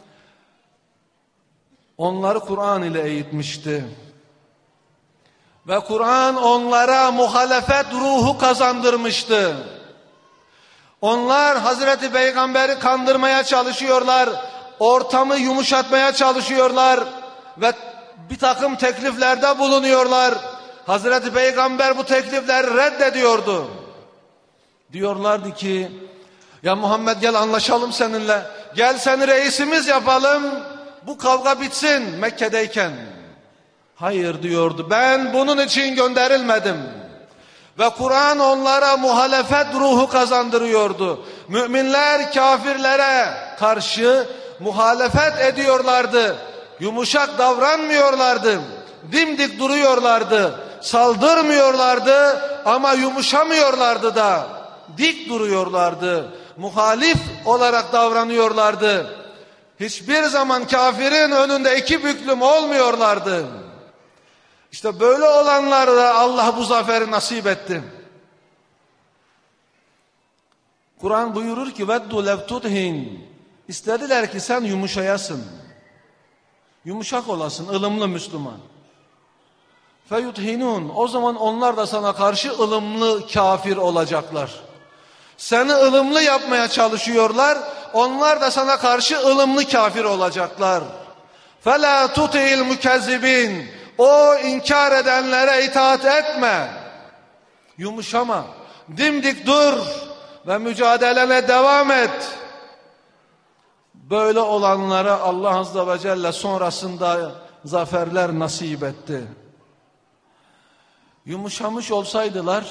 Onları Kur'an ile eğitmişti. Ve Kur'an onlara muhalefet ruhu kazandırmıştı. Onlar Hazreti Peygamber'i kandırmaya çalışıyorlar, ortamı yumuşatmaya çalışıyorlar ve bir takım tekliflerde bulunuyorlar. Hazreti Peygamber bu teklifleri reddediyordu. Diyorlardı ki, ya Muhammed gel anlaşalım seninle, gel seni reisimiz yapalım, bu kavga bitsin Mekke'deyken. Hayır diyordu, ben bunun için gönderilmedim. Ve Kur'an onlara muhalefet ruhu kazandırıyordu. Müminler kafirlere karşı muhalefet ediyorlardı. Yumuşak davranmıyorlardı. Dimdik duruyorlardı. Saldırmıyorlardı ama yumuşamıyorlardı da. Dik duruyorlardı. Muhalif olarak davranıyorlardı. Hiçbir zaman kafirin önünde iki büklüm olmuyorlardı. İşte böyle olanlara Allah bu zaferi nasip etti. Kur'an buyurur ki veddu lev tudhin. İstediler ki sen yumuşayasın. Yumuşak olasın, ılımlı Müslüman. Feyudhinun. O zaman onlar da sana karşı ılımlı kafir olacaklar. Seni ılımlı yapmaya çalışıyorlar. Onlar da sana karşı ılımlı kafir olacaklar. Fela tuti'il mukezzibin. O inkar edenlere itaat etme. Yumuşama. Dimdik dur ve mücadelene devam et. Böyle olanlara Allah Azze ve Celle sonrasında zaferler nasip etti. Yumuşamış olsaydılar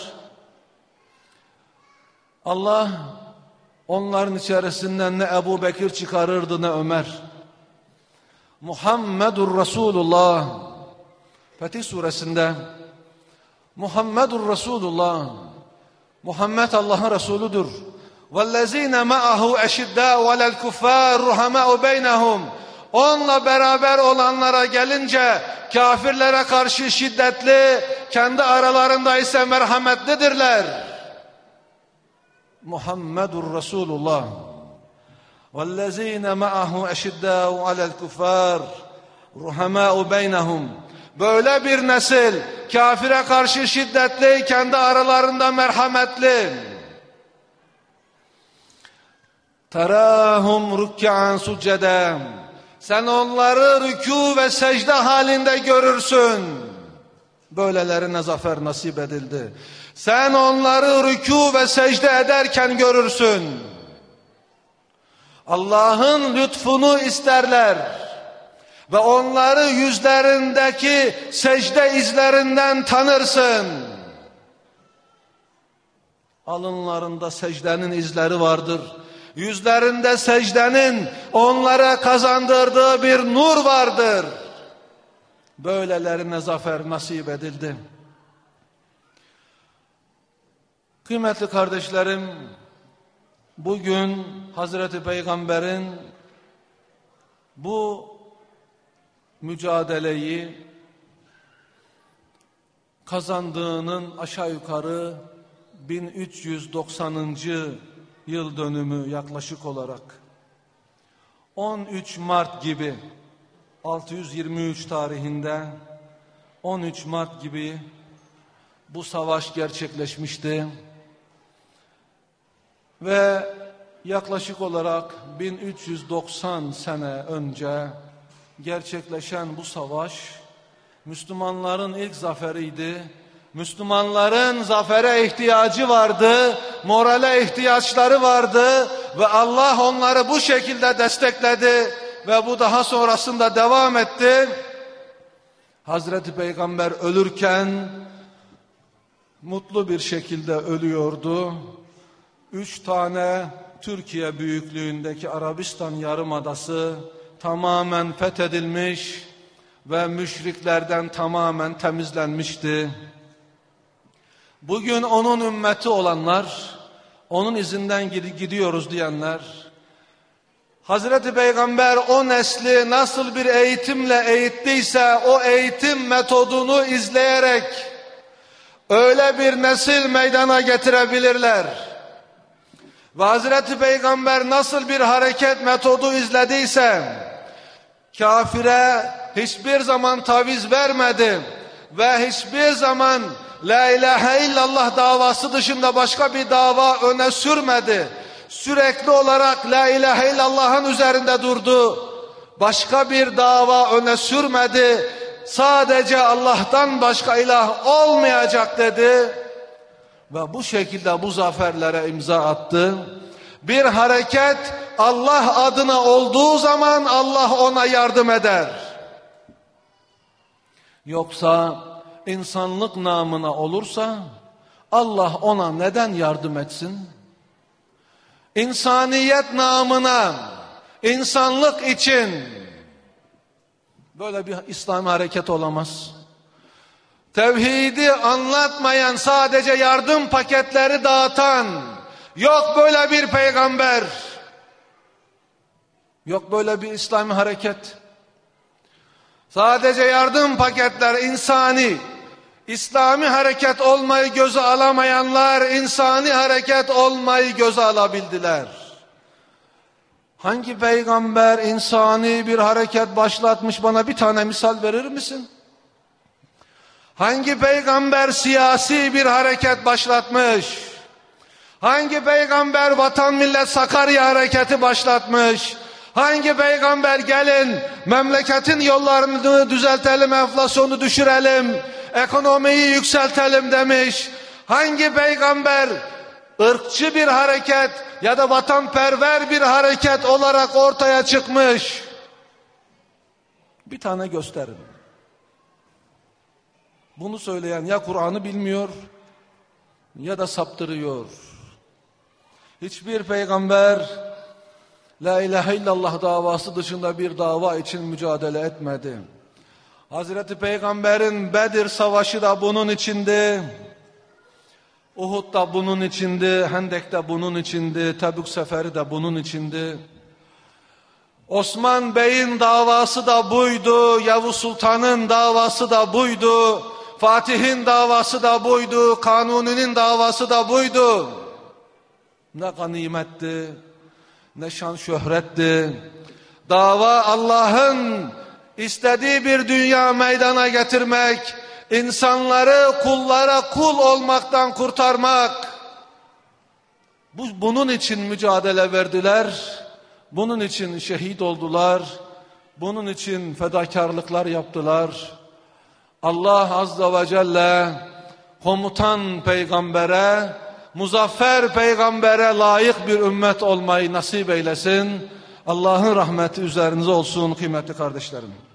Allah onların içerisinden ne Ebu Bekir çıkarırdı ne Ömer. Muhammedur Resulullah. Fetih suresinde Muhammedur Resulullah. Muhammed Allah'ın Resuludur. وَالَّذ۪ينَ مَعَهُ اَشِدَّاءُ وَلَا الْكُفَّارُ رُحَمَاءُ بَيْنَهُمْ. Onunla beraber olanlara gelince kafirlere karşı şiddetli, kendi aralarında ise merhametlidirler. Muhammedur Resulullah. وَالَّذ۪ينَ مَعَهُ اَشِدَّاءُ عَلَى الْكُفَّارِ رُحَمَاءُ بَيْنَهُمْ. Böyle bir nesil kafire karşı şiddetli, kendi aralarında merhametli. Terahum rükkan succeden. Sen onları rükû ve secde halinde görürsün. Böylelerine zafer nasip edildi. Sen onları rükû ve secde ederken görürsün. Allah'ın lütfunu isterler. Ve onları yüzlerindeki secde izlerinden tanırsın. Alınlarında secdenin izleri vardır. Yüzlerinde secdenin onlara kazandırdığı bir nur vardır. Böylelerine zafer nasip edildi. Kıymetli kardeşlerim, bugün Hazreti Peygamber'in Bu mücadeleyi kazandığının aşağı yukarı bin üç yüz doksanıncı yıl dönümü yaklaşık olarak on üç Mart gibi altı yüz yirmi üç tarihinde on üç Mart gibi bu savaş gerçekleşmişti ve yaklaşık olarak bin üç yüz doksan sene önce gerçekleşen bu savaş Müslümanların ilk zaferiydi. Müslümanların zafere ihtiyacı vardı, morale ihtiyaçları vardı ve Allah onları bu şekilde destekledi ve bu daha sonrasında devam etti. Hazreti Peygamber ölürken mutlu bir şekilde ölüyordu. Üç tane Türkiye büyüklüğündeki Arabistan Yarımadası tamamen fethedilmiş ve müşriklerden tamamen temizlenmişti. Bugün onun ümmeti olanlar, onun izinden gidiyoruz diyenler, Hazreti Peygamber o nesli nasıl bir eğitimle eğittiyse o eğitim metodunu izleyerek öyle bir nesil meydana getirebilirler. Ve Hazreti Peygamber nasıl bir hareket metodu izlediyse kafire hiçbir zaman taviz vermedi ve hiçbir zaman La ilahe illallah davası dışında başka bir dava öne sürmedi. Sürekli olarak La ilahe illallah'ın üzerinde durdu. Başka bir dava öne sürmedi. Sadece Allah'tan başka ilah olmayacak dedi. Ve bu şekilde bu zaferlere imza attı. Bir hareket Allah adına olduğu zaman Allah ona yardım eder. Yoksa insanlık namına olursa Allah ona neden yardım etsin? İnsaniyet namına, insanlık için böyle bir İslam hareket olamaz. Tevhidi anlatmayan, sadece yardım paketleri dağıtan, yok böyle bir peygamber, yok böyle bir İslami hareket. Sadece yardım paketler insani, İslami hareket olmayı göze alamayanlar insani hareket olmayı göze alabildiler. Hangi peygamber insani bir hareket başlatmış, bana bir tane misal verir misin? Hangi peygamber siyasi bir hareket başlatmış? Hangi peygamber vatan millet Sakarya hareketi başlatmış? Hangi peygamber gelin memleketin yollarını düzeltelim, enflasyonu düşürelim, ekonomiyi yükseltelim demiş? Hangi peygamber ırkçı bir hareket ya da vatanperver bir hareket olarak ortaya çıkmış? Bir tane gösterin. Bunu söyleyen ya Kur'an'ı bilmiyor ya da saptırıyor. Hiçbir peygamber La ilahe illallah davası dışında bir dava için mücadele etmedi. Hazreti Peygamber'in Bedir Savaşı da bunun içindi. Uhud da bunun içindi. Hendek de bunun içindi. Tebük Seferi de bunun içindi. Osman Bey'in davası da buydu. Yavuz Sultan'ın davası da buydu. Fatih'in davası da buydu. Kanuni'nin davası da buydu. Ne ganimetti, ne şan şöhretti. Dava Allah'ın istediği bir dünya meydana getirmek, insanları kullara kul olmaktan kurtarmak. Bu, bunun için mücadele verdiler, bunun için şehit oldular, bunun için fedakarlıklar yaptılar. Allah Azze ve Celle komutan peygambere, muzaffer peygambere layık bir ümmet olmayı nasip eylesin. Allah'ın rahmeti üzerinize olsun kıymetli kardeşlerim.